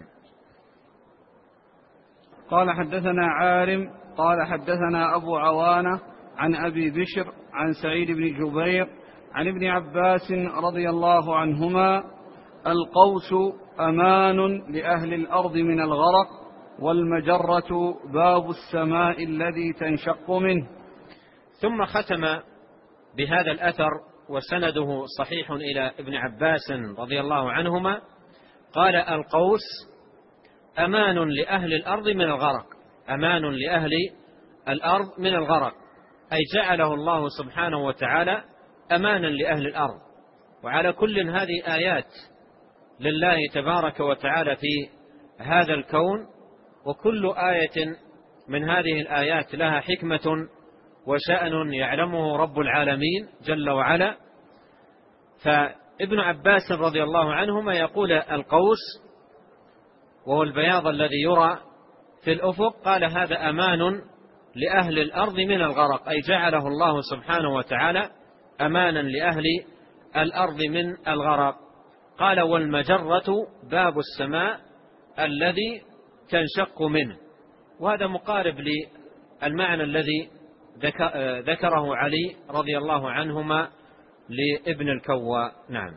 قال حدثنا عارم قال حدثنا أبو عوانة عن أبي بشر عن سعيد بن جبير عن ابن عباس رضي الله عنهما: القوس أمان لأهل الأرض من الغرق، والمجرة باب السماء الذي تنشق منه. ثم ختم بهذا الأثر وسنده صحيح إلى ابن عباس رضي الله عنهما، قال: القوس أمان لأهل الأرض من الغرق. أمان لأهل الأرض من الغرق، أي جعله الله سبحانه وتعالى أمانا لأهل الأرض. وعلى كل هذه آيات لله تبارك وتعالى في هذا الكون، وكل آية من هذه الآيات لها حكمة وشأن يعلمه رب العالمين جل وعلا. فابن عباس رضي الله عنهما يقول: القوس، وهو البياض الذي يرى في الأفق، قال: هذا أمان لأهل الأرض من الغرق، أي جعله الله سبحانه وتعالى أمانا لأهل الأرض من الغرق. قال: والمجرة باب السماء الذي تنشق منه. وهذا مقارب للمعنى الذي ذكره علي رضي الله عنهما لابن الكوى. نعم.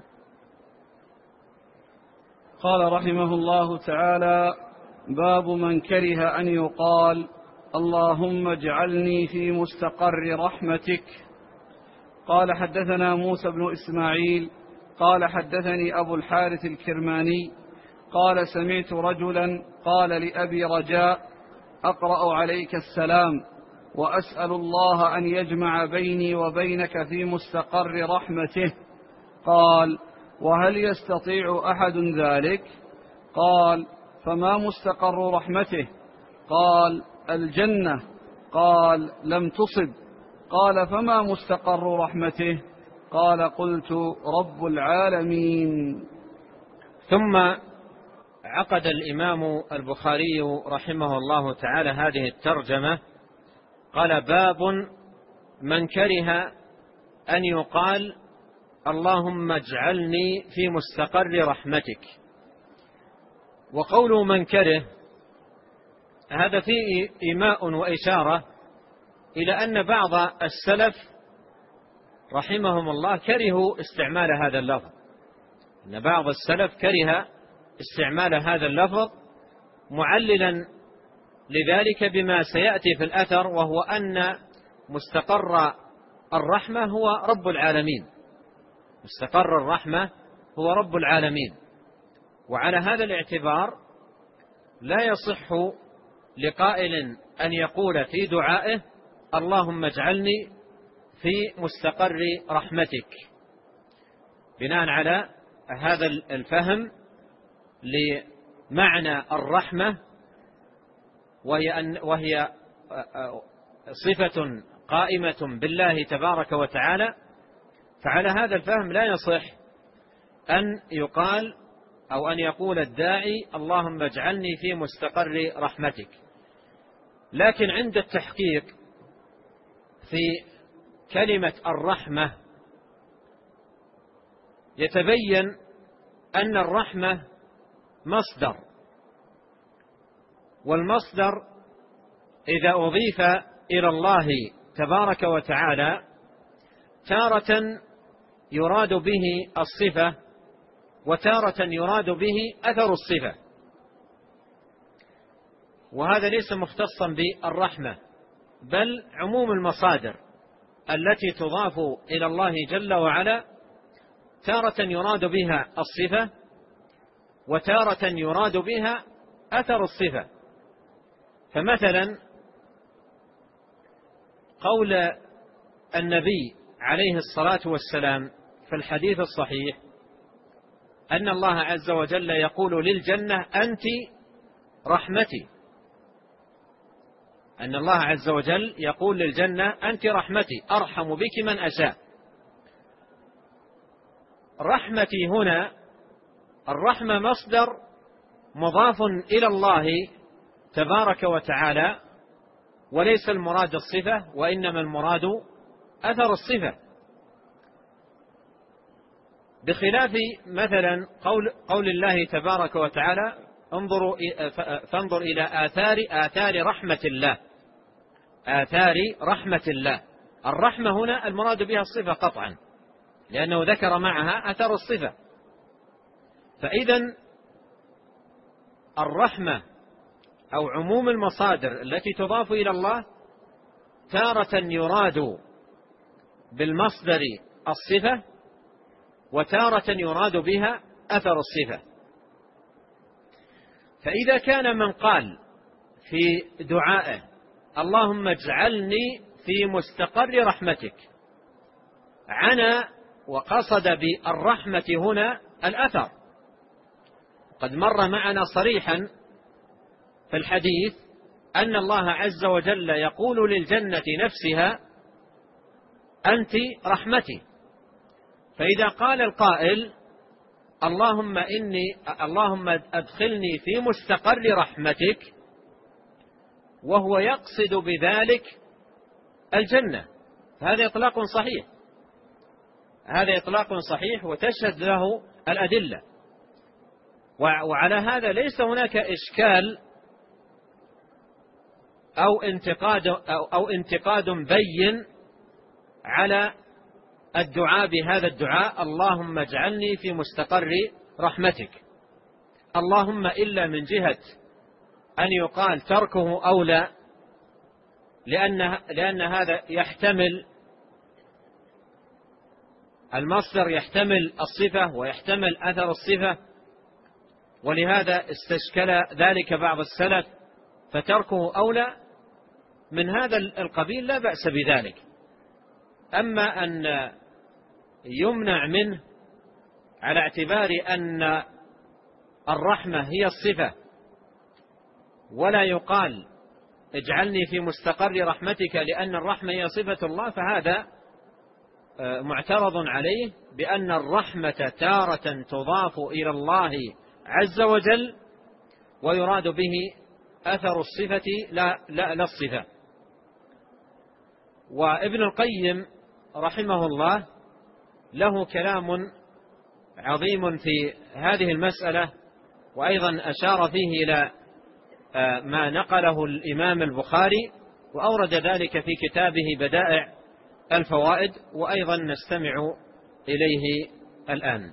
قال رحمه الله تعالى: باب من كره أن يقال اللهم اجعلني في مستقر رحمتك. قال حدثنا موسى بن إسماعيل قال حدثني أبو الحارث الكرماني قال: سمعت رجلا قال لأبي رجاء: أقرأ عليك السلام وأسأل الله أن يجمع بيني وبينك في مستقر رحمته. قال: وهل يستطيع أحد ذلك؟ قال: فما مستقر رحمته؟ قال: الجنة. قال: لم تصب. قال: فما مستقر رحمته؟ قال: قلت: رب العالمين. ثم عقد الإمام البخاري رحمه الله تعالى هذه الترجمة، قال: باب من كره أن يقال اللهم اجعلني في مستقر رحمتك. وقوله من كره هذا فيه إيماء وإشارة إلى أن بعض السلف رحمهم الله كرهوا استعمال هذا اللفظ، أن بعض السلف كره استعمال هذا اللفظ، معللا لذلك بما سيأتي في الأثر، وهو أن مستقر الرحمة هو رب العالمين. مستقر الرحمة هو رب العالمين. وعلى هذا الاعتبار لا يصح لقائل أن يقول في دعائه اللهم اجعلني في مستقر رحمتك، بناء على هذا الفهم لمعنى الرحمة، وهي صفة قائمة بالله تبارك وتعالى. فعلى هذا الفهم لا يصح أن يقال أو أن يقول الداعي اللهم اجعلني في مستقر رحمتك. لكن عند التحقيق في كلمة الرحمة يتبين أن الرحمة مصدر، والمصدر إذا أضيف إلى الله تبارك وتعالى تارة يراد به الصفة، وتارة يراد به أثر الصفة، وهذا ليس مختصا بالرحمة، بل عموم المصادر التي تضاف إلى الله جل وعلا تارة يراد بها الصفة، وتارة يراد بها أثر الصفة. فمثلا قول النبي عليه الصلاة والسلام في الحديث الصحيح أن الله عز وجل يقول للجنة أنت رحمتي، أن الله عز وجل يقول للجنة أنت رحمتي أرحم بك من أشاء. رحمتي هنا الرحمة مصدر مضاف إلى الله تبارك وتعالى، وليس المراد الصفة، وإنما المراد أثر الصفة، بخلاف مثلا قول الله تبارك وتعالى فانظر إلى آثار رحمة الله، آثار رحمة الله. الرحمة هنا المراد بها الصفة قطعا، لأنه ذكر معها أثر الصفة. فإذا الرحمة أو عموم المصادر التي تضاف إلى الله تارة يراد بالمصدر الصفة، وتارة يراد بها أثر الصفة. فإذا كان من قال في دعائه اللهم اجعلني في مستقر رحمتك عنى وقصد بالرحمة هنا الأثر، قد مر معنا صريحا في الحديث أن الله عز وجل يقول للجنة نفسها أنت رحمتي. فإذا قال القائل اللهم أدخلني في مستقر رحمتك، وهو يقصد بذلك الجنة، هذا إطلاق صحيح، هذا إطلاق صحيح وتشهد له الأدلة. وعلى هذا ليس هناك إشكال أو انتقاد بين على الدعاء بهذا الدعاء اللهم اجعلني في مستقر رحمتك، اللهم إلا من جهة أن يقال تركه أولى، لأن هذا يحتمل المصدر، يحتمل الصفة ويحتمل أثر الصفة، ولهذا استشكل ذلك بعض السلف، فتركه أولى من هذا القبيل لا بأس بذلك. أما أن يمنع منه على اعتبار أن الرحمة هي الصفة، ولا يقال اجعلني في مستقر رحمتك لأن الرحمة هي صفة الله، فهذا معترض عليه، بأن الرحمة تارة تضاف إلى الله عز وجل ويراد به أثر الصفة لا الصفة. وابن القيم رحمه الله له كلام عظيم في هذه المسألة، وأيضا أشار فيه إلى ما نقله الإمام البخاري، وأورد ذلك في كتابه بدائع الفوائد، وأيضا نستمع إليه الآن.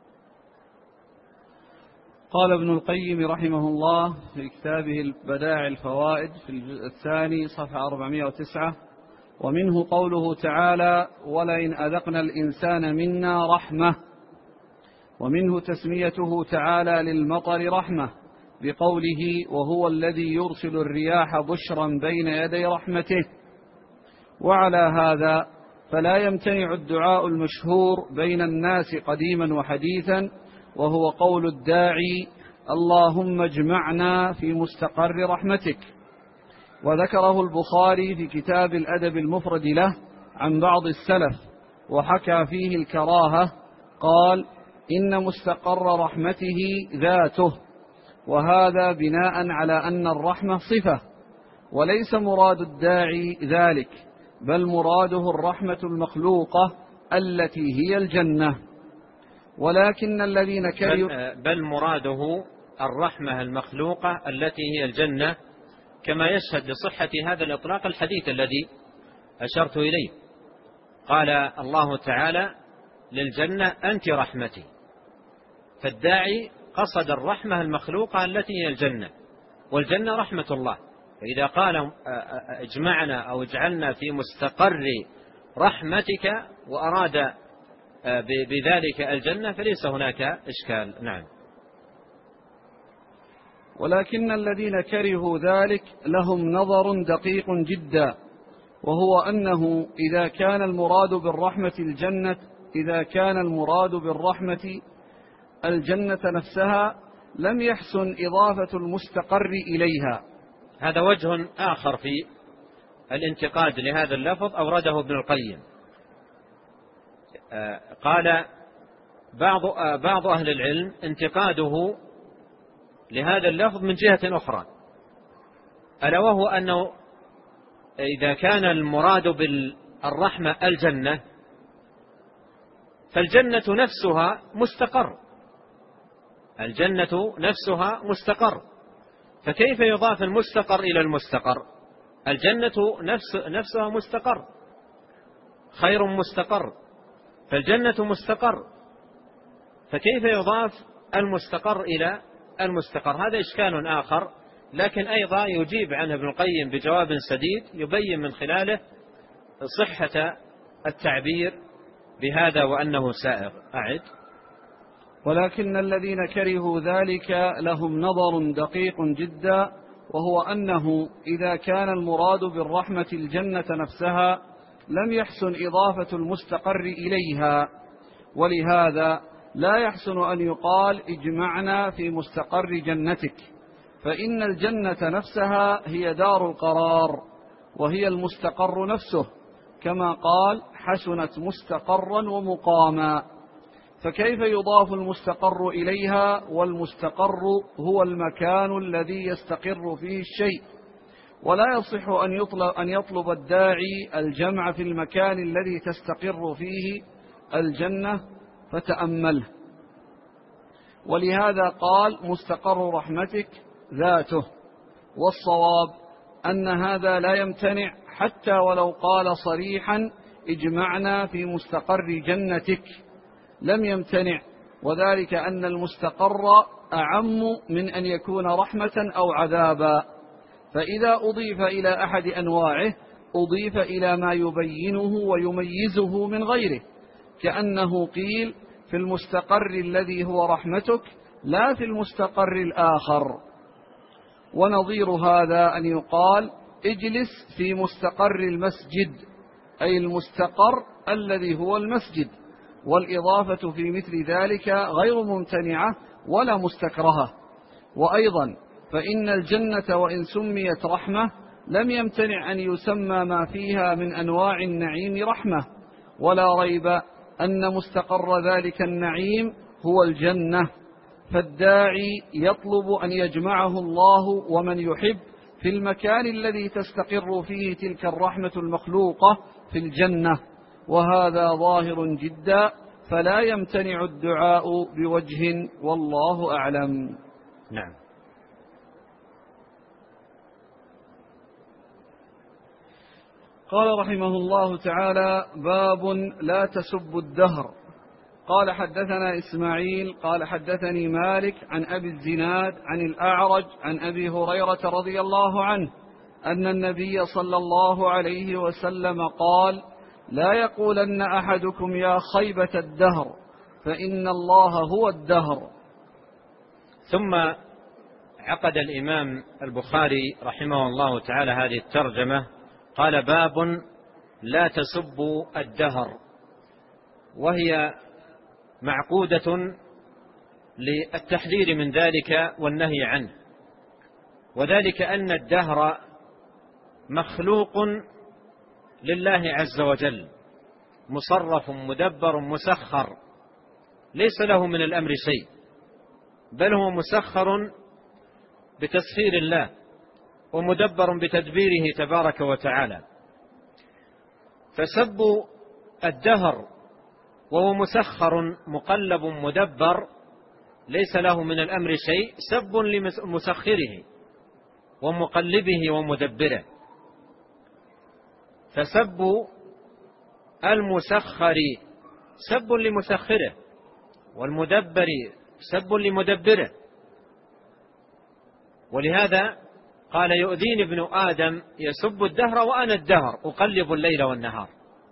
قال ابن القيم رحمه الله في كتابه بدائع الفوائد في الجزء الثاني صفحة 409: ومنه قوله تعالى ولئن أذقنا الإنسان منا رحمة، ومنه تسميته تعالى للمطر رحمة، بقوله وهو الذي يرسل الرياح بشرا بين يدي رحمته. وعلى هذا فلا يمتنع الدعاء المشهور بين الناس قديما وحديثا، وهو قول الداعي اللهم اجمعنا في مستقر رحمتك. وذكره البخاري في كتاب الأدب المفرد له عن بعض السلف، وحكى فيه الكراهة، قال إن مستقر رحمته ذاته، وهذا بناء على أن الرحمة صفة، وليس مراد الداعي ذلك، بل مراده الرحمة المخلوقة التي هي الجنة. ولكن الذين كرهوا بل مراده الرحمة المخلوقة التي هي الجنة، كما يشهد لصحة هذا الإطلاق الحديث الذي أشرت إليه. قال الله تعالى للجنة أنت رحمتي، فالداعي قصد الرحمة المخلوقة التي هي الجنة، والجنة رحمة الله. فإذا قال اجمعنا أو اجعلنا في مستقر رحمتك وأراد بذلك الجنة فليس هناك إشكال. نعم. ولكن الذين كرهوا ذلك لهم نظر دقيق جدا، وهو أنه إذا كان المراد بالرحمة الجنة نفسها لم يحسن إضافة المستقر إليها. هذا وجه آخر في الانتقاد لهذا اللفظ أورده ابن القيم. قال بعض أهل العلم انتقاده لهذا اللفظ من جهة أخرى، ألا وهو أنه إذا كان المراد بالرحمة الجنة فالجنة نفسها مستقر، الجنة نفسها مستقر، فكيف يضاف المستقر إلى المستقر؟ الجنة نفسها مستقر، خير مستقر، فالجنة مستقر، فكيف يضاف المستقر إلى المستقر؟ هذا إشكال آخر، لكن أيضا يجيب عنه ابن القيم بجواب سديد يبين من خلاله صحة التعبير بهذا وأنه سائغ. أعد. ولكن الذين كرهوا ذلك لهم نظر دقيق جدا، وهو أنه إذا كان المراد بالرحمة الجنة نفسها لم يحسن إضافة المستقر إليها، ولهذا لا يحسن أن يقال اجمعنا في مستقر جنتك، فإن الجنة نفسها هي دار القرار وهي المستقر نفسه، كما قال حسنت مستقرا ومقاما، فكيف يضاف المستقر إليها والمستقر هو المكان الذي يستقر فيه الشيء؟ ولا يصح أن يطلب الداعي الجمع في المكان الذي تستقر فيه الجنة فتأمله. ولهذا قال مستقر رحمتك ذاته، والصواب أن هذا لا يمتنع حتى ولو قال صريحا اجمعنا في مستقر جنتك لم يمتنع، وذلك أن المستقر أعم من أن يكون رحمة أو عذابا، فإذا أضيف إلى أحد أنواعه أضيف إلى ما يبينه ويميزه من غيره، كأنه قيل في المستقر الذي هو رحمتك لا في المستقر الآخر. ونظير هذا أن يقال اجلس في مستقر المسجد، أي المستقر الذي هو المسجد، والإضافة في مثل ذلك غير ممتنعة ولا مستكرهة. وأيضا فإن الجنة وإن سميت رحمة لم يمتنع أن يسمى ما فيها من أنواع النعيم رحمة، ولا ريب أن مستقر ذلك النعيم هو الجنة، فالداعي يطلب أن يجمعه الله ومن يحب في المكان الذي تستقر فيه تلك الرحمة المخلوقة في الجنة، وهذا ظاهر جدا، فلا يمتنع الدعاء بوجه، والله أعلم. نعم. قال رحمه الله تعالى: باب لا تسبوا الدهر. قال حدثنا إسماعيل قال حدثني مالك عن أبي الزناد عن الأعرج عن أبي هريرة رضي الله عنه أن النبي صلى الله عليه وسلم قال: لا يقولن أحدكم يا خيبة الدهر، فإن الله هو الدهر. ثم عقد الإمام البخاري رحمه الله تعالى هذه الترجمة، قال: باب لا تسبوا الدهر، وهي معقودة للتحذير من ذلك والنهي عنه، وذلك أن الدهر مخلوق لله عز وجل، مصرف مدبر مسخر، ليس له من الأمر شيء، بل هو مسخر بتسخير الله ومدبر بتدبيره تبارك وتعالى. فسبوا الدهر وهو مسخر مقلب مدبر ليس له من الأمر شيء سب لمسخره ومقلبه ومدبره. فسب المسخر سب لمسخره، والمدبر سب لمدبره. ولهذا قال: يؤذيني ابن آدم يسب الدهر وأنا الدهر أقلب الليل والنهار.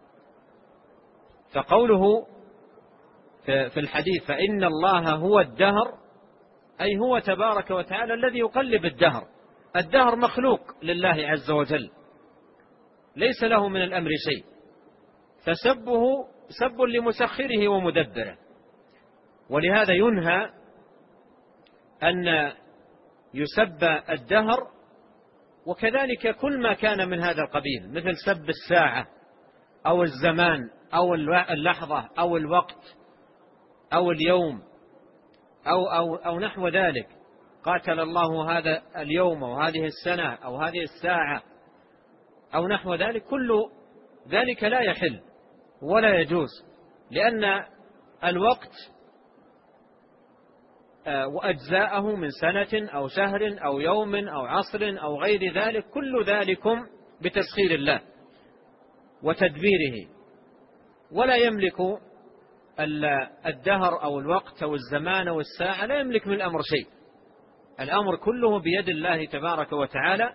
فقوله في الحديث فإن الله هو الدهر، أي هو تبارك وتعالى الذي يقلب الدهر. الدهر مخلوق لله عز وجل، ليس له من الأمر شيء، فسبه سب لمسخره ومدبره. ولهذا ينهى أن يسب الدهر، وكذلك كل ما كان من هذا القبيل، مثل سب الساعة أو الزمان أو اللحظة أو الوقت أو اليوم أو نحو ذلك. قاتل الله هذا اليوم أو هذه السنة أو هذه الساعة أو نحو ذلك، كل ذلك لا يحل ولا يجوز، لأن الوقت وأجزاءه من سنة أو شهر أو يوم أو عصر أو غير ذلك، كل ذلكم بتسخير الله وتدبيره، ولا يملك الدهر أو الوقت أو الزمان أو الساعة، لا يملك من الأمر شيء، الأمر كله بيد الله تبارك وتعالى.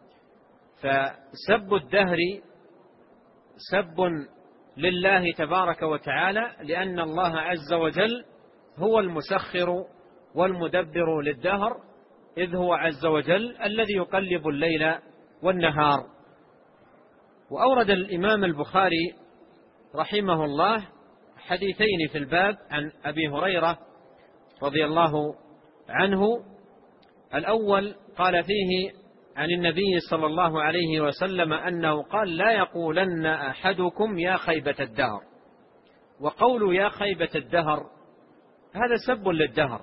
فسب الدهر سب لله تبارك وتعالى، لأن الله عز وجل هو المسخر والمدبر للدهر، إذ هو عز وجل الذي يقلب الليل والنهار. وأورد الإمام البخاري رحمه الله حديثين في الباب عن أبي هريرة رضي الله عنه. الأول قال فيه عن النبي صلى الله عليه وسلم أنه قال: لا يقولن أحدكم يا خيبة الدهر. وقول يا خيبة الدهر هذا سب للدهر،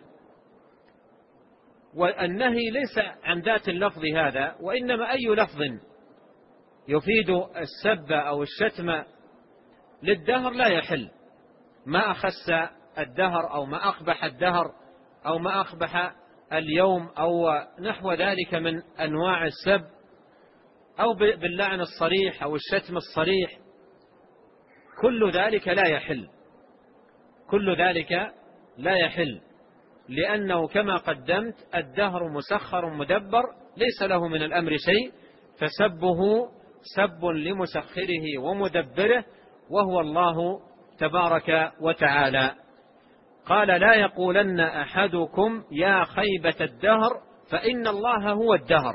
والنهي ليس عن ذات اللفظ هذا، وإنما أي لفظ يفيد السب أو الشتم للدهر لا يحل، ما أخس الدهر أو ما أقبح الدهر أو ما أقبح اليوم أو نحو ذلك من أنواع السب، أو باللعن الصريح أو الشتم الصريح، كل ذلك لا يحل، كل ذلك لا يحل، لأنه كما قدمت الدهر مسخر مدبر ليس له من الأمر شيء، فسبه سب لمسخره ومدبره وهو الله تبارك وتعالى. قال: لا يقولن أحدكم يا خيبة الدهر فإن الله هو الدهر.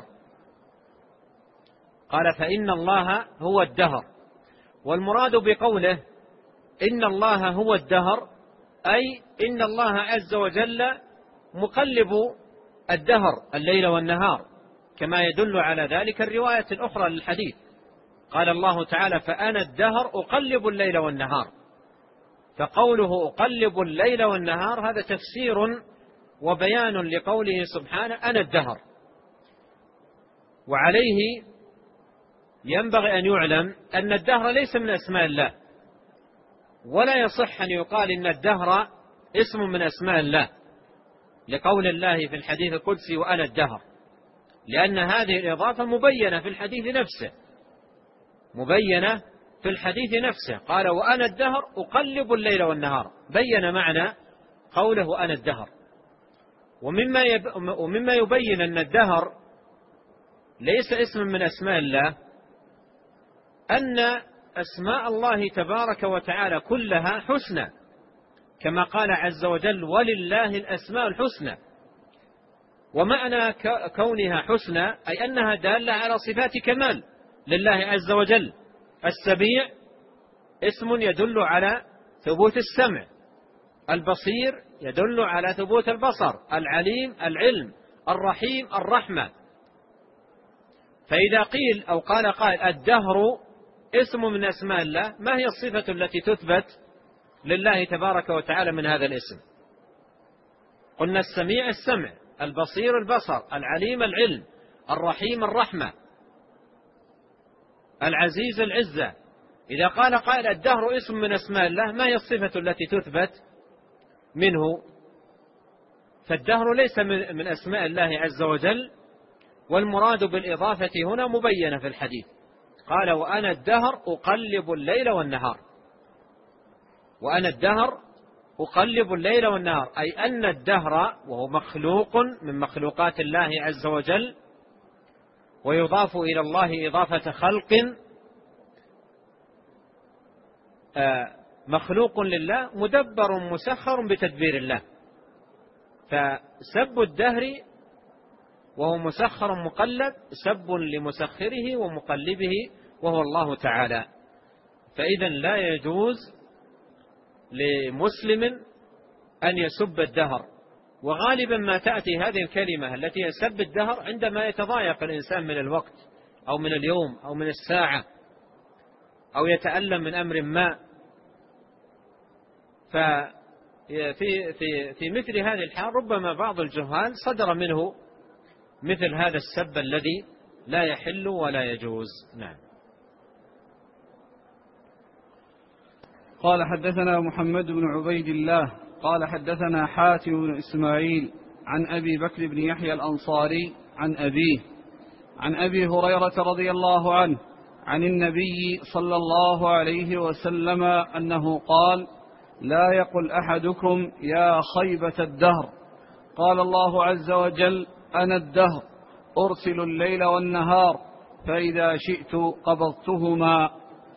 قال: فإن الله هو الدهر، والمراد بقوله إن الله هو الدهر أي إن الله عز وجل مقلب الدهر الليل والنهار، كما يدل على ذلك الرواية الأخرى للحديث. قال الله تعالى: فأنا الدهر أقلب الليل والنهار. فقوله أقلب الليل والنهار هذا تفسير وبيان لقوله سبحانه أنا الدهر. وعليه ينبغي أن يعلم أن الدهر ليس من أسماء الله، ولا يصح أن يقال إن الدهر اسم من أسماء الله، لقول الله في الحديث القدسي وأنا الدهر، لأن هذه الإضافة مبينة في الحديث نفسه، مبينة في الحديث نفسه. قال: وأنا الدهر أقلب الليل والنهار، بين معنى قوله أنا الدهر. ومما يبين أن الدهر ليس اسم من أسماء الله أن أسماء الله تبارك وتعالى كلها حسنى، كما قال عز وجل: ولله الأسماء الحسنى. ومعنى كونها حسنى أي أنها دالة على صفات كمال لله عز وجل. السميع اسم يدل على ثبوت السمع، البصير يدل على ثبوت البصر، العليم العلم، الرحيم الرحمة. فإذا قيل أو قال قائل الدهر اسم من أسماء الله، ما هي الصفة التي تثبت لله تبارك وتعالى من هذا الاسم؟ قلنا السميع السمع، البصير البصر، العليم العلم، الرحيم الرحمة، العزيز العزة. إذا قال قائل الدهر اسم من أسماء الله، ما هي الصفة التي تثبت منه؟ فالدهر ليس من أسماء الله عز وجل، والمراد بالإضافة هنا مبينة في الحديث. قال وأنا الدهر أقلب الليل والنهار، وأنا الدهر أقلب الليل والنهار، أي أن الدهر وهو مخلوق من مخلوقات الله عز وجل، ويضاف إلى الله إضافة خلق، مخلوق لله مدبر مسخر بتدبير الله. فسب الدهر وهو مسخر مقلب سب لمسخره ومقلبه وهو الله تعالى. فإذا لا يجوز لمسلم أن يسب الدهر. وغالبا ما تأتي هذه الكلمة التي يسب الدهر عندما يتضايق الإنسان من الوقت أو من اليوم أو من الساعة أو يتألم من أمر ما. في مثل هذه الحال ربما بعض الجهال صدر منه مثل هذا السب الذي لا يحل ولا يجوز. نعم. قال حدثنا محمد بن عبيد الله قال حدثنا حاتم بن إسماعيل عن أبي بكر بن يحيى الأنصاري عن أبيه عن أبي هريرة رضي الله عنه عن النبي صلى الله عليه وسلم أنه قال لا يقل أحدكم يا خيبة الدهر. قال الله عز وجل أنا الدهر أرسل الليل والنهار فإذا شئت قبضتهما.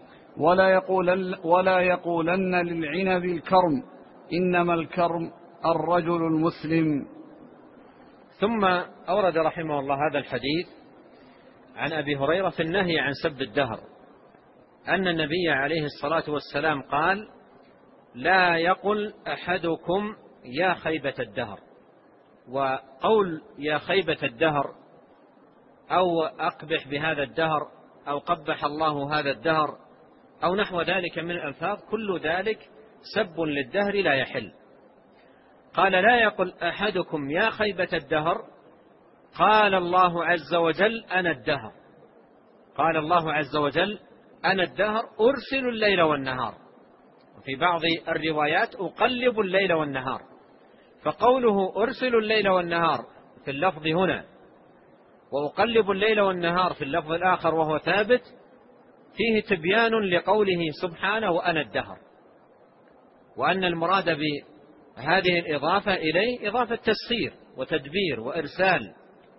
ولا يقولن للعنب الكرم إنما الكرم الرجل المسلم. ثم أورد رحمه الله هذا الحديث عن أبي هريرة في النهي عن سب الدهر، أن النبي عليه الصلاة والسلام قال لا يقل أحدكم يا خيبة الدهر. وقول يا خيبة الدهر أو أقبح بهذا الدهر أو قبح الله هذا الدهر أو نحو ذلك من الألفاظ، كل ذلك سب للدهر لا يحل. قال لا يقل أحدكم يا خيبة الدهر، قال الله عز وجل أنا الدهر. قال الله عز وجل أنا الدهر أرسل الليل والنهار، وفي بعض الروايات أقلب الليل والنهار. فقوله أرسل الليل والنهار في اللفظ هنا وأقلب الليل والنهار في اللفظ الآخر وهو ثابت، فيه تبيان لقوله سبحانه وأنا الدهر، وأن المراد بهذه الإضافة إليه إضافة تسخير وتدبير وإرسال.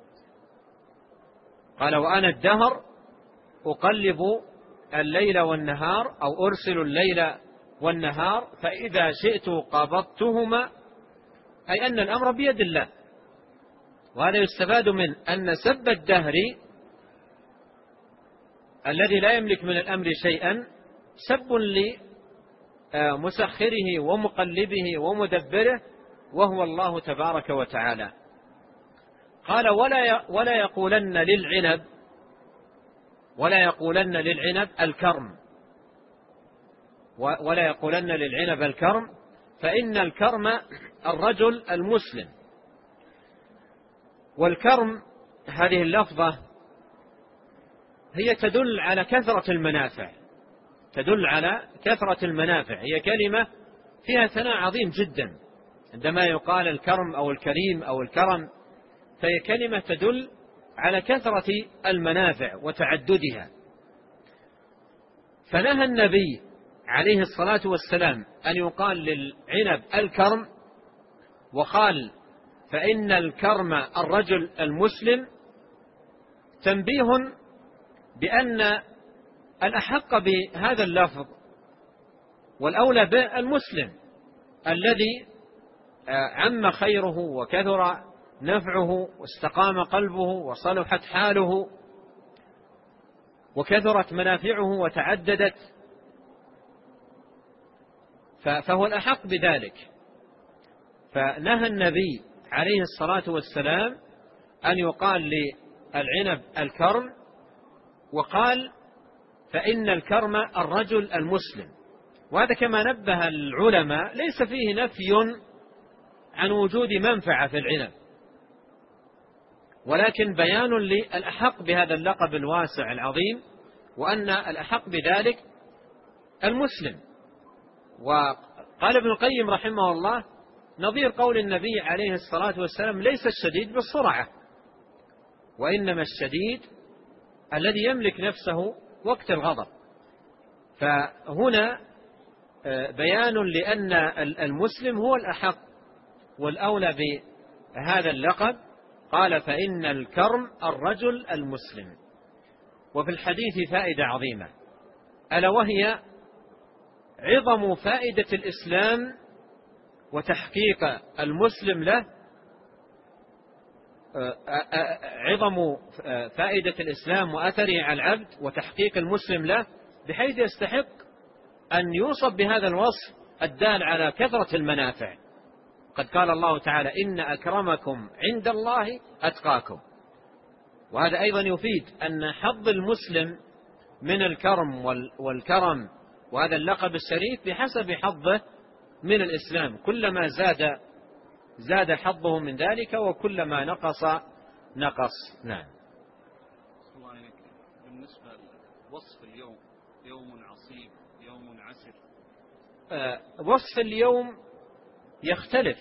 قال وأنا الدهر أقلب الليل والنهار أو أرسل الليل والنهار فإذا شئت قبضتهما، أي أن الأمر بيد الله. وهذا يستفاد من أن سب الدهر الذي لا يملك من الأمر شيئا سب لمسخره ومقلبه ومدبره وهو الله تبارك وتعالى. قال ولا يقولن للعنب الكرم، ولا يقولن للعنب الكرم، فإن الكرم الرجل المسلم. والكرم هذه اللفظة هي تدل على كثرة المنافع، تدل على كثرة المنافع. هي كلمة فيها ثناء عظيم جدا. عندما يقال الكرم أو الكريم أو الكرم فهي كلمة تدل على كثرة المنافع وتعددها. فنهى النبي عليه الصلاة والسلام أن يقال للعنب الكرم، وقال فإن الكرم الرجل المسلم، تنبيه بأن الأحق بهذا اللفظ والأولى بالمسلم الذي عم خيره وكثر نفعه واستقام قلبه وصلحت حاله وكثرت منافعه وتعددت، فهو الأحق بذلك. فنهى النبي عليه الصلاة والسلام أن يقال للعنب الكرم، وقال فإن الكرم الرجل المسلم. وهذا كما نبه العلماء ليس فيه نفي عن وجود منفعة في العنب، ولكن بيان للأحق بهذا اللقب الواسع العظيم، وأن الأحق بذلك المسلم. وقال ابن القيم رحمه الله نظير قول النبي عليه الصلاة والسلام ليس الشديد بالسرعة، وإنما الشديد الذي يملك نفسه وقت الغضب. فهنا بيان لأن المسلم هو الأحق والأولى بهذا اللقب. قال فإن الكرم الرجل المسلم. وفي الحديث فائدة عظيمة، ألا وهي عظم فائدة الإسلام وتحقيق المسلم له، عظم فائدة الإسلام وأثره على العبد وتحقيق المسلم له، بحيث يستحق أن يوصف بهذا الوصف الدال على كثرة المنافع. قد قال الله تعالى إن أكرمكم عند الله أتقاكم. وهذا أيضا يفيد أن حظ المسلم من الكرم والكرم وهذا اللقب الشريف بحسب حظه من الإسلام، كلما زاد حظه من ذلك وكلما نقص. نعم. بالنسبة لوصف اليوم، يوم عصيب، يوم عسر، وصف اليوم يختلف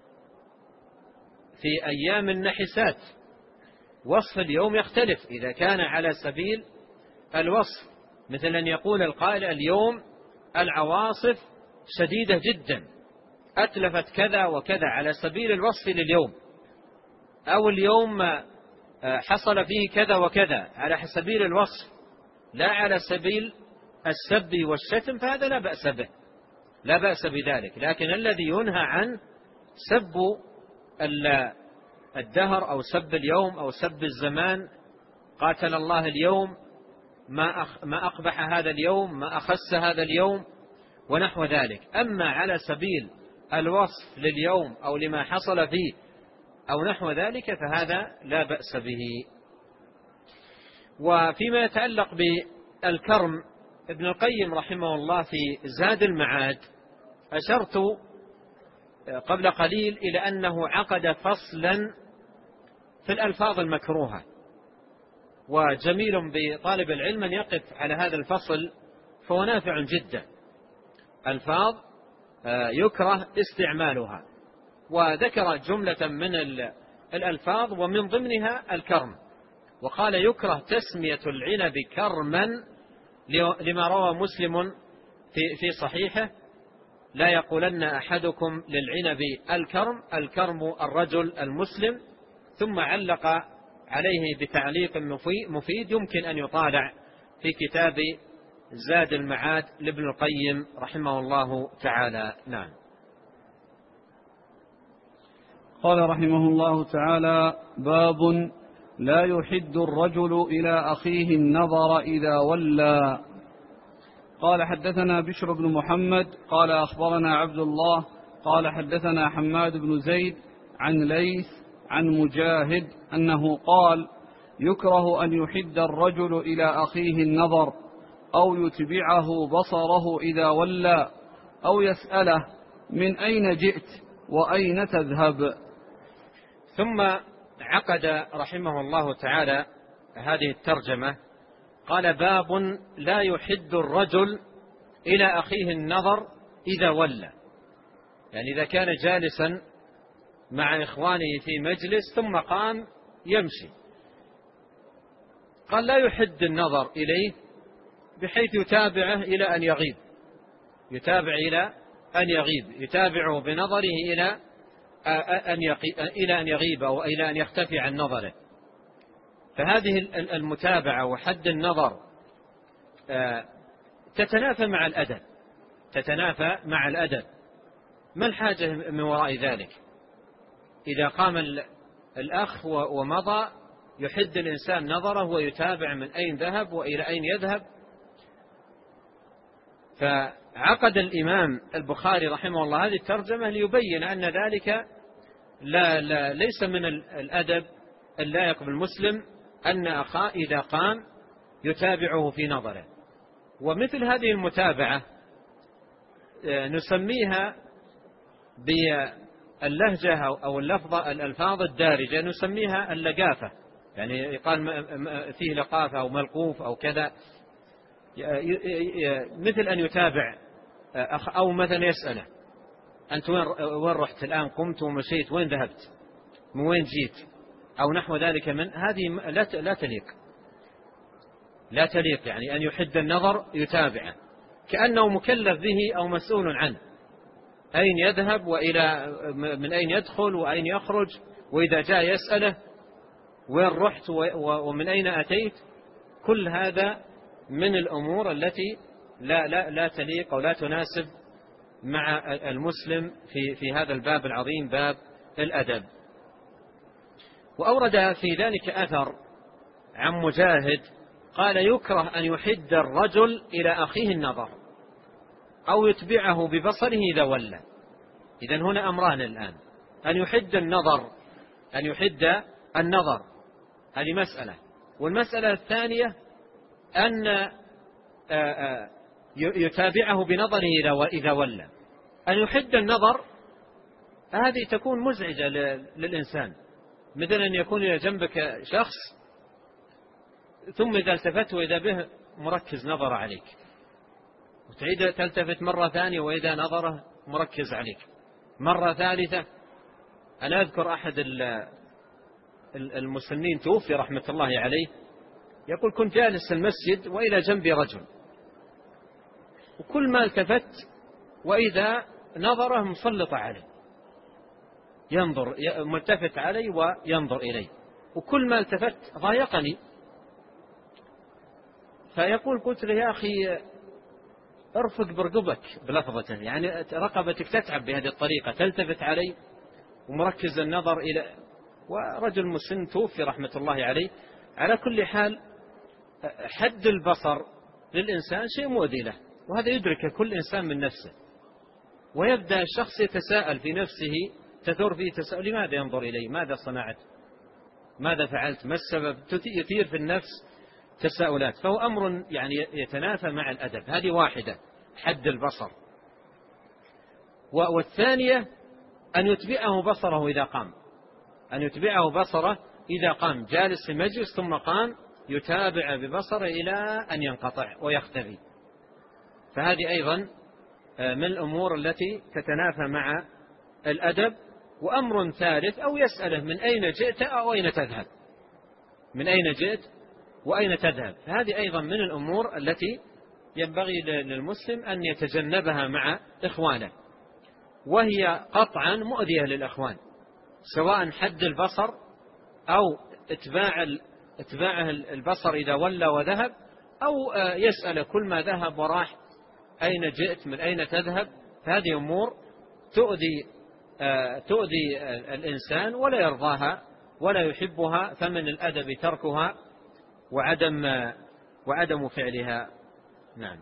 في أيام النحسات. وصف اليوم يختلف إذا كان على سبيل الوصف، مثل أن يقول القائل اليوم العواصف شديدة جدا أتلفت كذا وكذا على سبيل الوصف لليوم، أو اليوم حصل فيه كذا وكذا على سبيل الوصف لا على سبيل السب والشتم، فهذا لا بأس به، لا بأس بذلك. لكن الذي ينهى عن سب الدهر أو سب اليوم أو سب الزمان، قاتل الله اليوم، ما أقبح هذا اليوم، ما أخس هذا اليوم ونحو ذلك. أما على سبيل الوصف لليوم أو لما حصل فيه أو نحو ذلك فهذا لا بأس به. وفيما يتعلق بالكرم، ابن القيم رحمه الله في زاد المعاد أشرت قبل قليل إلى أنه عقد فصلا في الألفاظ المكروهة، وجميل بطالب العلم أن يقف على هذا الفصل فهو نافع جدا. ألفاظ يكره استعمالها، وذكر جملة من الألفاظ ومن ضمنها الكرم، وقال يكره تسمية العنب كرما لما روى مسلم في صحيحه لا يقولن أحدكم للعنب الكرم الرجل المسلم. ثم علق عليه بتعليق مفيد يمكن أن يطالع في كتاب زاد المعاد لابن القيم رحمه الله تعالى. نعم. قال رحمه الله تعالى: باب لا يحد الرجل إلى أخيه النظر إذا ولى. قال حدثنا بشر بن محمد قال أخبرنا عبد الله قال حدثنا حماد بن زيد عن ليث عن مجاهد أنه قال: يكره أن يحد الرجل إلى أخيه النظر أو يتبعه بصره إذا ولى أو يسأله من أين جئت وأين تذهب. ثم عقد رحمه الله تعالى هذه الترجمة، قال: باب لا يحد الرجل إلى أخيه النظر إذا ولى، يعني إذا كان جالسا مع إخوانه في مجلس ثم قام يمشي، قال لا يحد النظر إليه بحيث يتابعه إلى أن يغيب، يتابعه بنظره إلى أن يغيب أو إلى أن يختفي عن نظره. فهذه المتابعة وحد النظر تتنافى مع الأدب. ما الحاجة من وراء ذلك؟ إذا قام الأخ ومضى، يحد الإنسان نظره ويتابع من أين ذهب وإلى أين يذهب. فعقد الإمام البخاري رحمه الله هذه الترجمة ليبين أن ذلك ليس من الأدب اللائق بالمسلم أن أخاه إذا قام يتابعه في نظره. ومثل هذه المتابعة نسميها باللهجة أو الألفاظ الدارجة نسميها اللقافة، يعني يقال فيه لقافة أو ملقوف أو كذا، مثل أن يتابع أو مثلا يسأله أنت وين رحت الآن؟ قمت ومشيت، وين ذهبت؟ من وين جيت؟ أو نحو ذلك. من هذه لا تليق يعني أن يحد النظر يتابعه كأنه مكلف به أو مسؤول عنه، أين يذهب من أين يدخل وأين يخرج، وإذا جاء يسأله وين رحت ومن أين أتيت. كل هذا من الأمور التي لا تليق أو لا تناسب مع المسلم في هذا الباب العظيم، باب الأدب. وأورد في ذلك أثر عن مجاهد قال يكره أن يحد الرجل إلى أخيه النظر أو يتبعه ببصره إذا ولى. إذن هنا أمران الآن، أن يحد النظر هذه مسألة، والمسألة الثانية أن يتابعه بنظره إذا ولى. أن يحد النظر هذه تكون مزعجة للإنسان، مثل أن يكون إلى جنبك شخص ثم إذا التفت وإذا به مركز نظر عليك، وتعيد تلتفت مرة ثانية وإذا نظره مركز عليك مرة ثالثة. أنا أذكر أحد المسنين توفي رحمة الله عليه، يقول كنت جالس المسجد وإلى جنبي رجل، وكل ما التفت وإذا نظره مسلط عليه، ينظر ملتفت علي وينظر إلي، وكل ما التفت ضايقني. فيقول قلت له يا أخي ارفق برقبك بلفظته، يعني رقبتك تتعب بهذه الطريقة، تلتفت علي ومركز النظر إلى، ورجل مسن توفي رحمة الله عليه. على كل حال حد البصر للإنسان شيء مؤذي له، وهذا يدرك كل إنسان من نفسه، ويبدأ الشخص يتساءل في نفسه، تثور فيه تساؤل لماذا ينظر إلي؟ ماذا صنعت؟ ماذا فعلت؟ ما السبب؟ يثير في النفس تساؤلات. فهو أمر يعني يتنافى مع الأدب. هذه واحدة، حد البصر. والثانية أن يتبعه بصره إذا قام، أن يتبعه بصره إذا قام، جالس في مجلس ثم قام يتابع ببصره إلى أن ينقطع ويختفي. فهذه أيضا من الأمور التي تتنافى مع الأدب. وأمر ثالث أو يسأله من أين جئت أو أين تذهب، من أين جئت وأين تذهب. هذه أيضا من الأمور التي ينبغي للمسلم أن يتجنبها مع إخوانه، وهي قطعا مؤذية للإخوان، سواء حد البصر أو اتباعه البصر إذا ولى وذهب، أو يسأل كل ما ذهب وراح أين جئت من أين تذهب. هذه أمور تؤذي الإنسان ولا يرضاها ولا يحبها، فمن الأدب تركها وعدم فعلها. نعم.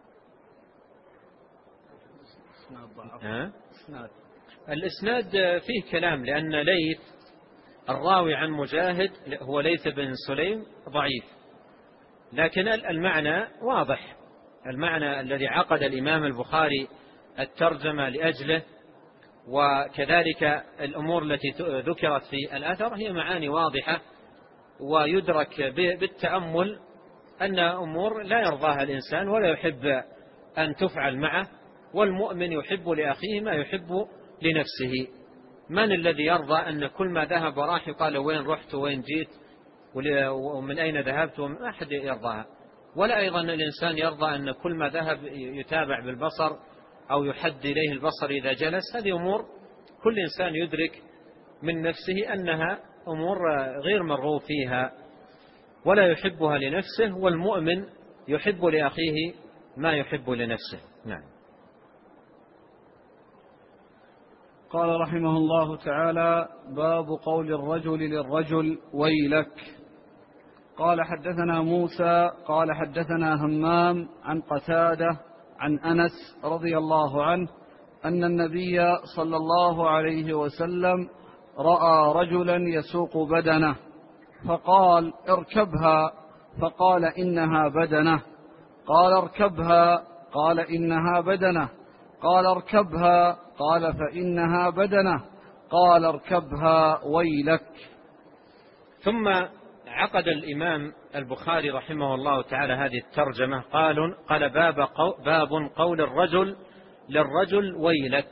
الإسناد فيه كلام، لأن ليث الراوي عن مجاهد هو ليث بن سليم ضعيف، لكن المعنى واضح، المعنى الذي عقد الإمام البخاري الترجمة لأجله، وكذلك الأمور التي ذكرت في الأثر هي معاني واضحة، ويدرك بالتأمل أن أمور لا يرضاها الإنسان ولا يحب أن تفعل معه، والمؤمن يحب لأخيه ما يحب لنفسه. من الذي يرضى أن كل ما ذهب وراح يقال وين رحت وين جيت ومن أين ذهبت؟ ما أحد يرضاها. ولا أيضا الإنسان يرضى أن كل ما ذهب يتابع بالبصر أو يحد إليه البصر إذا جلس. هذه أمور كل إنسان يدرك من نفسه أنها أمور غير مرغوب فيها ولا يحبها لنفسه، والمؤمن يحب لأخيه ما يحب لنفسه. نعم. قال رحمه الله تعالى: باب قول الرجل للرجل ويلك. قال حدثنا موسى قال حدثنا همام عن قتادة عن أنس رضي الله عنه أن النبي صلى الله عليه وسلم رأى رجلا يسوق بدنه فقال: اركبها، فقال: إنها بدنه. قال: اركبها، قال: إنها بدنه. قال: اركبها، قال: فإنها بدنه. قال: اركبها ويلك. ثم عقد الإمام البخاري رحمه الله تعالى هذه الترجمة، قال باب قول الرجل للرجل ويلك.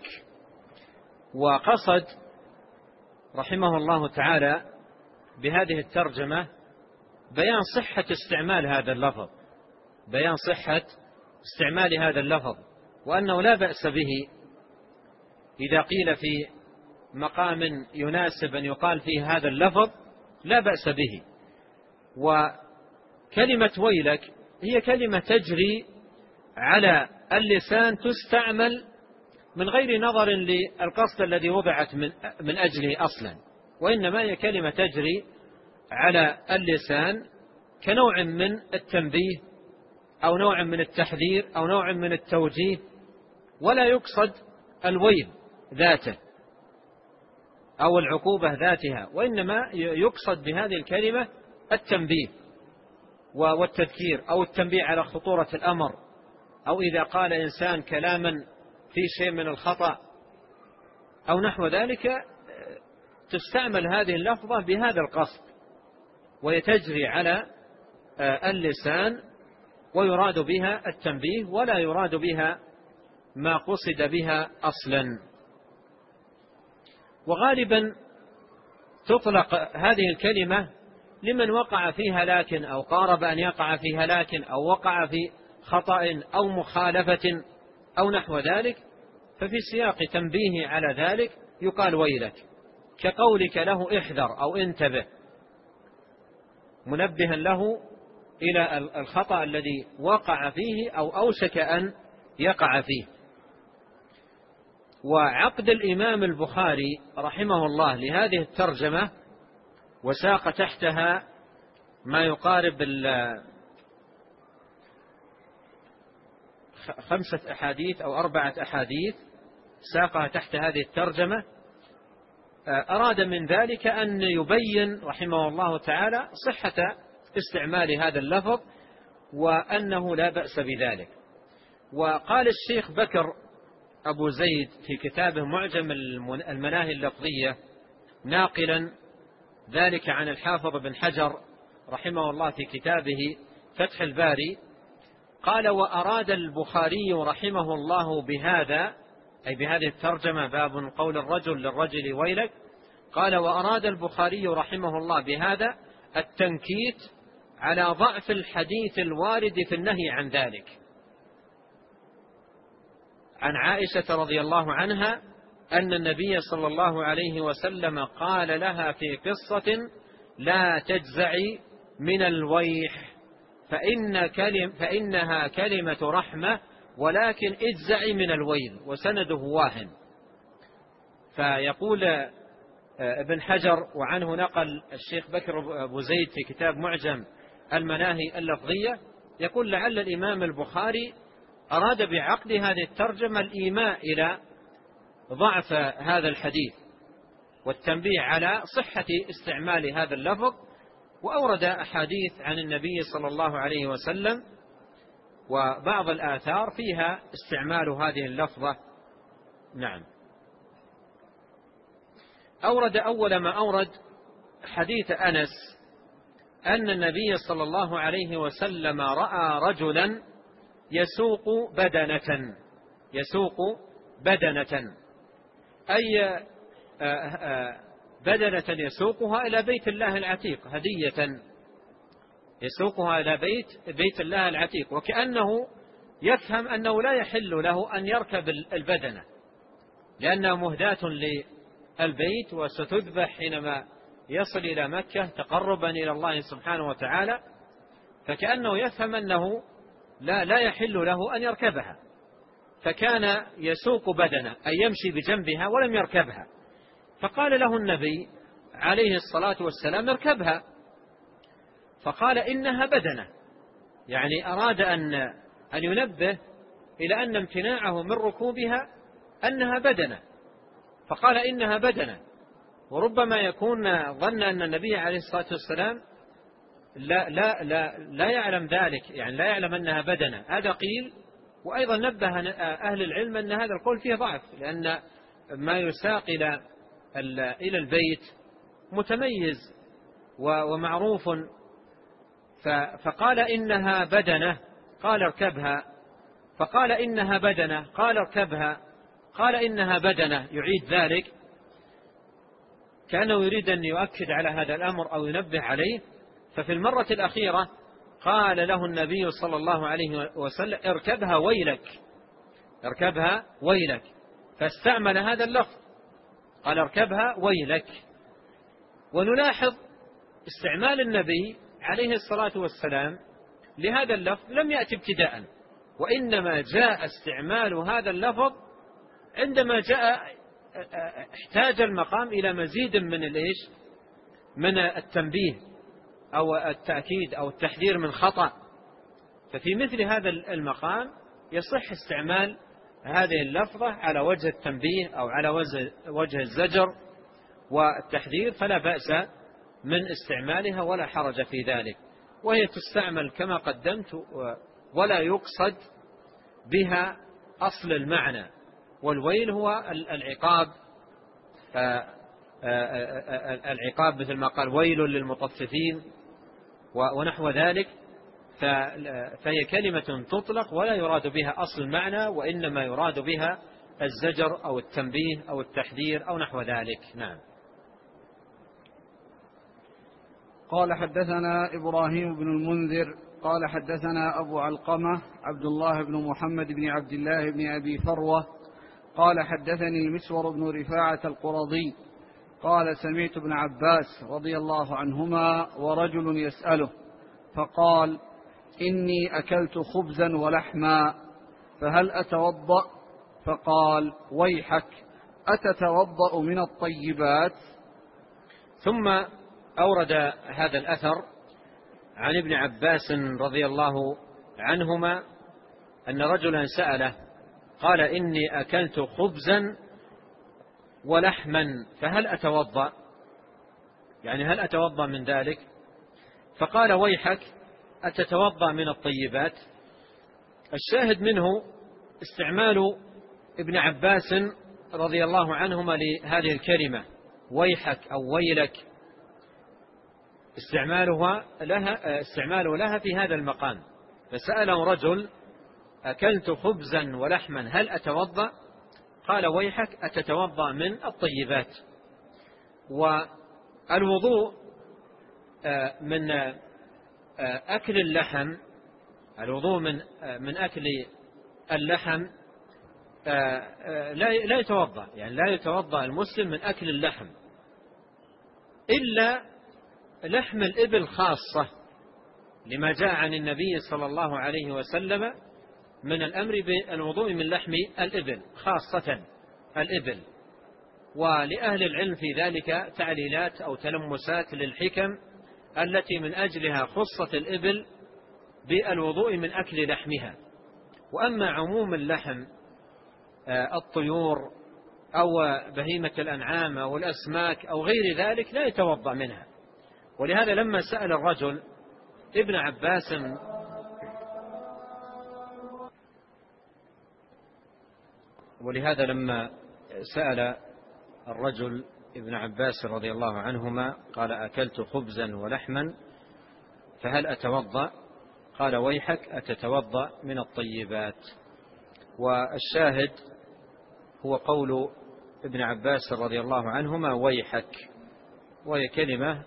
وقصد رحمه الله تعالى بهذه الترجمة بيان صحة استعمال هذا اللفظ، بيان صحة استعمال هذا اللفظ، وأنه لا بأس به إذا قيل في مقام يناسب أن يقال فيه هذا اللفظ لا بأس به. وكلمة ويلك هي كلمة تجري على اللسان، تستعمل من غير نظر للقصد الذي وضعت من أجله أصلا، وإنما هي كلمة تجري على اللسان كنوع من التنبيه أو نوع من التحذير أو نوع من التوجيه، ولا يقصد الويل ذاته أو العقوبة ذاتها، وإنما يقصد بهذه الكلمة التنبيه والتذكير أو التنبيه على خطورة الأمر، أو إذا قال إنسان كلاما في شيء من الخطأ أو نحو ذلك تستعمل هذه اللفظة بهذا القصد، ويتجري على اللسان، ويراد بها التنبيه ولا يراد بها ما قصد بها أصلا. وغالبا تطلق هذه الكلمة لمن وقع في هلاك أو قارب أن يقع في هلاك أو وقع في خطأ أو مخالفة أو نحو ذلك، ففي سياق تنبيه على ذلك يقال ويلك، كقولك له احذر أو انتبه، منبها له إلى الخطأ الذي وقع فيه أو أوشك أن يقع فيه. وعقد الإمام البخاري رحمه الله لهذه الترجمة وساق تحتها ما يقارب 5 أحاديث أو 4 أحاديث ساقها تحت هذه الترجمة، أراد من ذلك أن يبين رحمه الله تعالى صحة استعمال هذا اللفظ وأنه لا بأس بذلك. وقال الشيخ بكر أبو زيد في كتابه معجم المناهي اللفظية ناقلا ذلك عن الحافظ بن حجر رحمه الله في كتابه فتح الباري، قال: وأراد البخاري رحمه الله بهذا، أي بهذه الترجمة باب قول الرجل للرجل ويلك، قال: وأراد البخاري رحمه الله بهذا التنكيت على ضعف الحديث الوارد في النهي عن ذلك، عن عائشة رضي الله عنها أن النبي صلى الله عليه وسلم قال لها في قصة: لا تجزعي من الويح فإنها كلمة رحمة، ولكن اجزعي من الويل، وسنده واهن. فيقول ابن حجر، وعنه نقل الشيخ بكر أبو زيد في كتاب معجم المناهي اللفظية، يقول: لعل الإمام البخاري أراد بعقد هذه الترجمة الإيماء إلى ضعف هذا الحديث والتنبيه على صحة استعمال هذا اللفظ، وأورد أحاديث عن النبي صلى الله عليه وسلم وبعض الآثار فيها استعمال هذه اللفظة. نعم. أورد أول ما أورد حديث أنس أن النبي صلى الله عليه وسلم رأى رجلا يسوق بدنة، أي بدنة يسوقها إلى بيت الله العتيق، هدية يسوقها إلى بيت الله العتيق، وكأنه يفهم أنه لا يحل له أن يركب البدنة لأنها مهداة للبيت وستذبح حينما يصل إلى مكة تقربا إلى الله سبحانه وتعالى، فكأنه يفهم أنه لا يحل له أن يركبها، فكان يسوق بدنه أي يمشي بجنبها ولم يركبها، فقال له النبي عليه الصلاة والسلام اركبها، فقال إنها بدنه، يعني أراد أن ينبه إلى أن امتناعه من ركوبها أنها بدنه، فقال إنها بدنه. وربما يكون ظن أن النبي عليه الصلاة والسلام لا يعلم ذلك، يعني لا يعلم أنها بدنه، هذا قيل. وأيضا نبه أهل العلم أن هذا القول فيه ضعف، لأن ما يساق إلى البيت متميز ومعروف، فقال إنها بدنة قال اركبها، فقال إنها بدنة قال اركبها، قال إنها بدنة، يعيد ذلك كأنه يريد أن يؤكد على هذا الأمر أو ينبه عليه. ففي المرة الأخيرة قال له النبي صلى الله عليه وسلم اركبها ويلك، اركبها ويلك، فاستعمل هذا اللفظ، قال اركبها ويلك. ونلاحظ استعمال النبي عليه الصلاة والسلام لهذا اللفظ لم يأتي ابتداء، وإنما جاء استعمال هذا اللفظ عندما احتاج المقام إلى مزيد من التنبيه أو التأكيد أو التحذير من خطأ. ففي مثل هذا المقام يصح استعمال هذه اللفظة على وجه التنبيه أو على وجه الزجر والتحذير، فلا بأس من استعمالها ولا حرج في ذلك. وهي تستعمل كما قدمت ولا يقصد بها أصل المعنى. والويل هو العقاب مثل ما قال ويل للمطففين ونحو ذلك، فهي كلمة تطلق ولا يراد بها أصل المعنى، وإنما يراد بها الزجر أو التنبيه أو التحذير أو نحو ذلك. نعم. قال حدثنا إبراهيم بن المنذر قال حدثنا أبو علقمة عبد الله بن محمد بن عبد الله بن أبي فروة قال حدثني المسور بن رفاعة القرظي قال سمعت ابن عباس رضي الله عنهما ورجل يسأله فقال إني أكلت خبزا ولحما فهل أتوضأ؟ فقال ويحك أتتوضأ من الطيبات؟ ثم أورد هذا الأثر عن ابن عباس رضي الله عنهما أن رجلا سأله قال إني أكلت خبزا ولحما فهل أتوضأ؟ يعني هل أتوضأ من ذلك؟ فقال ويحك أتتوضأ من الطيبات؟ الشاهد منه استعمال ابن عباس رضي الله عنهما لهذه الكلمة ويحك أو ويلك، استعماله لها في هذا المقام. فسأله رجل أكلت خبزا ولحما هل أتوضأ؟ قال ويحك أتتوضأ من الطيبات. والوضوء من أكل اللحم، الوضوء من أكل اللحم لا يتوضأ، يعني لا يتوضأ المسلم من أكل اللحم إلا لحم الإبل خاصة، لما جاء عن النبي صلى الله عليه وسلم من الأمر بالوضوء من لحم الإبل خاصة الإبل. ولأهل العلم في ذلك تعليلات أو تلمسات للحكم التي من أجلها خصت الإبل بالوضوء من أكل لحمها. وأما عموم اللحم الطيور أو بهيمة الأنعام أو الأسماك أو غير ذلك لا يتوضأ منها. ولهذا لما سأل الرجل ابن عباس ابن عباس رضي الله عنهما قال أكلت خبزا ولحما فهل أتوضأ؟ قال ويحك أتتوضأ من الطيبات. والشاهد هو قول ابن عباس رضي الله عنهما ويحك، وهي كلمة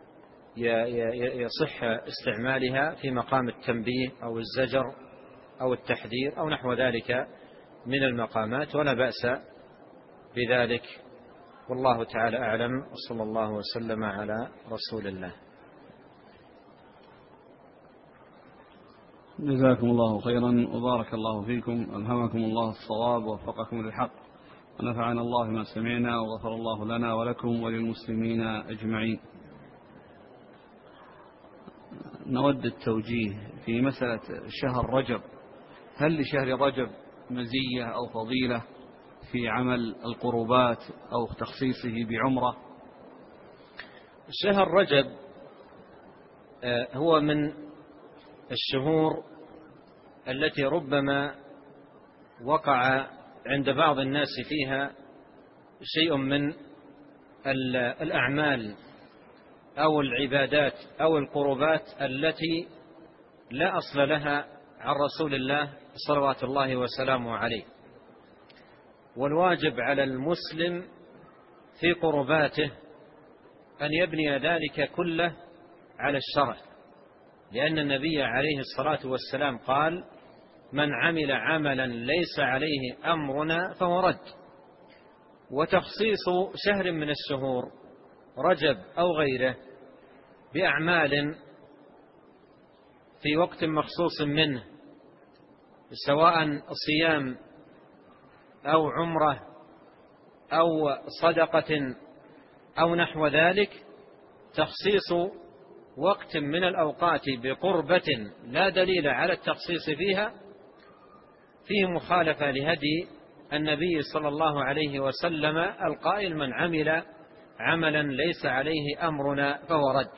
يصح استعمالها في مقام التنبيه أو الزجر أو التحذير أو نحو ذلك من المقامات، ولا بأس بذلك. والله تعالى أعلم، وصلى الله وسلم على رسول الله. جزاكم الله خيرا وبارك الله فيكم، ألهمكم الله الصواب ووفقكم للحق، ونفعنا الله ما سمعنا، وغفر الله لنا ولكم وللمسلمين أجمعين. نود التوجيه في مسألة شهر رجب، هل لشهر رجب مزية أو فضيلة في عمل القربات أو تخصيصه بعمرة؟ شهر رجب هو من الشهور التي ربما وقع عند بعض الناس فيها شيء من الأعمال أو العبادات أو القربات التي لا أصل لها عن رسول الله صلوات الله وسلامه عليه. والواجب على المسلم في قرباته أن يبني ذلك كله على الشرع، لأن النبي عليه الصلاة والسلام قال: من عمل عملا ليس عليه أمرنا فهو رد. وتخصيص شهر من الشهور رجب أو غيره بأعمال في وقت مخصوص منه، سواء صيام أو عمرة أو صدقة أو نحو ذلك، تخصيص وقت من الأوقات بقربة لا دليل على التخصيص فيها فيه مخالفة لهدي النبي صلى الله عليه وسلم القائل: من عمل عملا ليس عليه أمرنا فهو رد.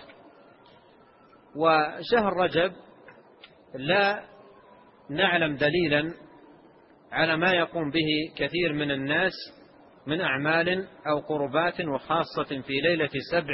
وشهر رجب لا نعلم دليلا على ما يقوم به كثير من الناس من أعمال أو قربات، وخاصة في ليلة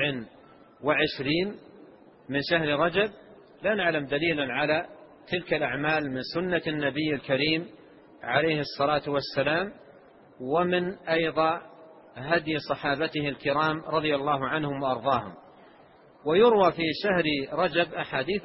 27 من شهر رجب لا نعلم دليلا على تلك الأعمال من سنة النبي الكريم عليه الصلاة والسلام، ومن أيضا هدي صحابته الكرام رضي الله عنهم وأرضاهم. ويروى في شهر رجب أحاديث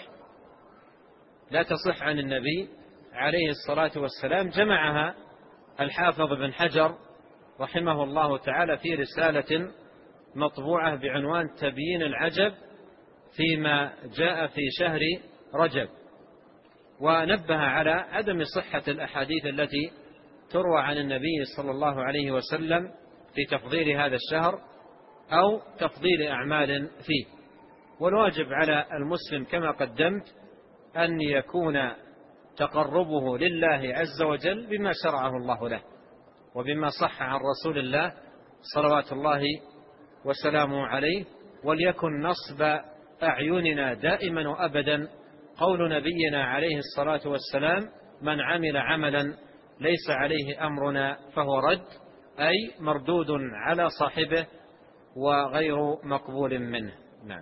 لا تصح عن النبي عليه الصلاة والسلام، جمعها الحافظ بن حجر رحمه الله تعالى في رسالة مطبوعة بعنوان تبيين العجب فيما جاء في شهر رجب، ونبه على عدم صحة الأحاديث التي تروى عن النبي صلى الله عليه وسلم في تفضيل هذا الشهر أو تفضيل أعمال فيه. والواجب على المسلم كما قدمت أن يكون تقربه لله عز وجل بما شرعه الله له وبما صح عن رسول الله صلوات الله وسلامه عليه، وليكن نصب أعيننا دائما وأبدا قول نبينا عليه الصلاة والسلام: من عمل عملا ليس عليه أمرنا فهو رد، أي مردود على صاحبه وغير مقبول منه. نعم.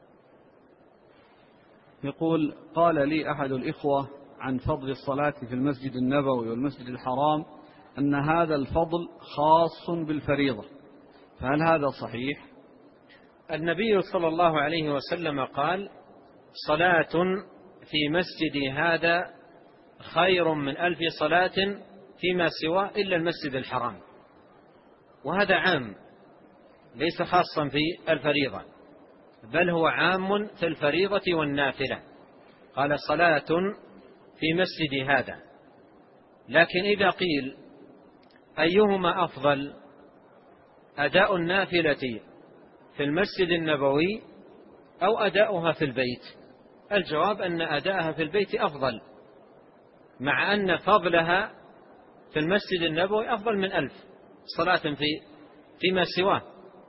يقول: قال لي أحد الإخوة عن فضل الصلاة في المسجد النبوي والمسجد الحرام أن هذا الفضل خاص بالفريضة، فهل هذا صحيح؟ النبي صلى الله عليه وسلم قال: صلاة في مسجدي هذا خير من 1000 صلاة فيما سواه إلا المسجد الحرام. وهذا عام ليس خاصا في الفريضة، بل هو عام في الفريضة والنافلة. قال: صلاة في مسجدي هذا. لكن إذا قيل أيهما أفضل، أداء النافلة في المسجد النبوي أو أداؤها في البيت؟ الجواب أن أداءها في البيت أفضل، مع أن فضلها في المسجد النبوي أفضل من 1000 صلاة فيما سواه.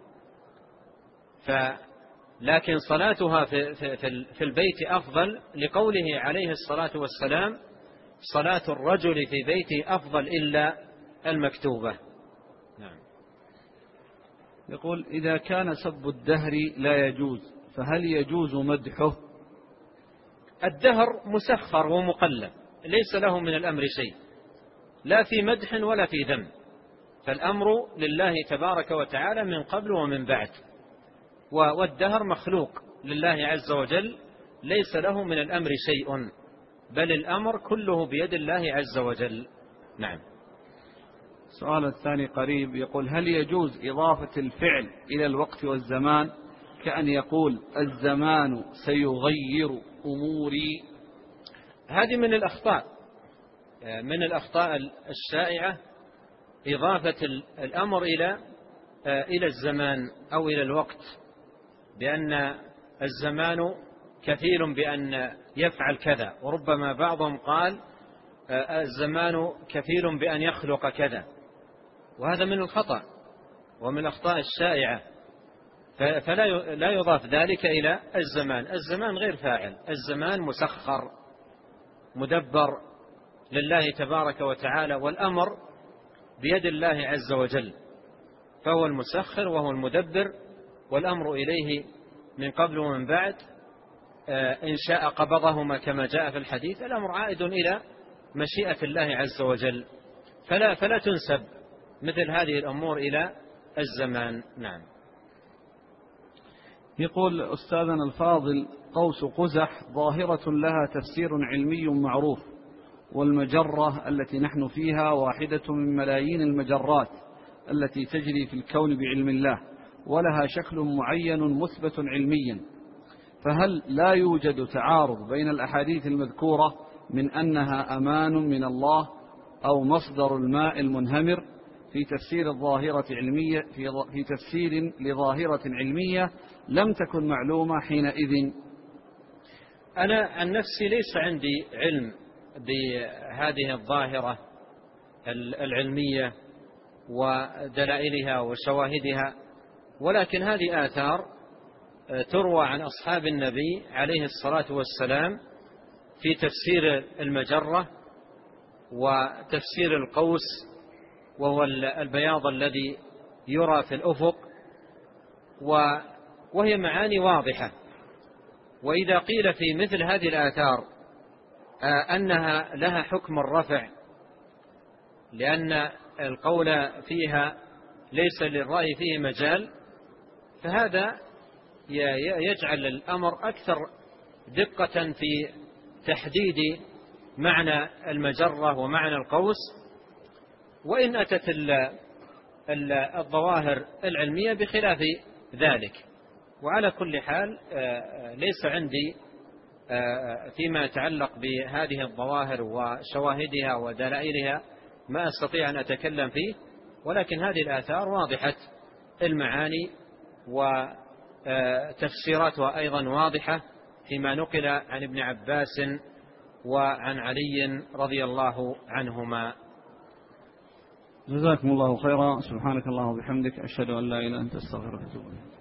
لكن صلاتها في البيت أفضل، لقوله عليه الصلاة والسلام: صلاة الرجل في بيته أفضل إلا المكتوبة. نعم. يقول: إذا كان سب الدهر لا يجوز، فهل يجوز مدحه؟ الدهر مسخر ومقلب، ليس له من الأمر شيء، لا في مدح ولا في ذم، فالأمر لله تبارك وتعالى من قبل ومن بعد، والدهر مخلوق لله عز وجل، ليس له من الأمر شيء، بل الأمر كله بيد الله عز وجل. نعم. السؤال الثاني قريب، يقول: هل يجوز إضافة الفعل إلى الوقت والزمان، كأن يقول: الزمان سيغير أموري؟ هذه من الأخطاء الشائعة إضافة الأمر إلى الزمان أو إلى الوقت، بأن الزمان كفيل بأن يفعل كذا، وربما بعضهم قال الزمان كفيل بأن يخلق كذا، وهذا من الخطأ ومن الأخطاء الشائعة. فلا يضاف ذلك إلى الزمان. الزمان غير فاعل، الزمان مسخر مدبر لله تبارك وتعالى، والأمر بيد الله عز وجل، فهو المسخر وهو المدبر، والأمر إليه من قبل ومن بعد. إن شاء قبضهما كما جاء في الحديث. الأمر عائد إلى مشيئة الله عز وجل، فلا تنسب مثل هذه الأمور إلى الزمان. نعم. يقول أستاذنا الفاضل: قوس قزح ظاهرة لها تفسير علمي معروف، والمجرة التي نحن فيها واحدة من ملايين المجرات التي تجري في الكون بعلم الله، ولها شكل معين مثبت علميا، فهل لا يوجد تعارض بين الأحاديث المذكورة من أنها أمان من الله أو مصدر الماء المنهمر في تفسير الظاهرة علمية في تفسير لظاهرة علمية لم تكن معلومة حينئذ؟ أنا عن نفسي ليس عندي علم بهذه الظاهرة العلمية ودلائلها وشواهدها، ولكن هذه آثار تروى عن أصحاب النبي عليه الصلاة والسلام في تفسير المجرة وتفسير القوس، وهو البياض الذي يرى في الأفق، وهي معاني واضحة. وإذا قيل في مثل هذه الآثار أنها لها حكم الرفع لأن القول فيها ليس للرأي فيه مجال، فهذا يجعل الأمر أكثر دقة في تحديد معنى المجرة ومعنى القوس، وإن أتت الظواهر العلمية بخلاف ذلك. وعلى كل حال ليس عندي فيما يتعلق بهذه الظواهر وشواهدها ودلائلها ما أستطيع أن أتكلم فيه، ولكن هذه الآثار واضحة المعاني وتفسيراتها أيضا واضحة فيما نقل عن ابن عباس وعن علي رضي الله عنهما. جزاكم الله خيرا. سبحانك اللهم وبحمدك، أشهد أن لا إله إلا أنت، أستغفرك وأتوب إليك.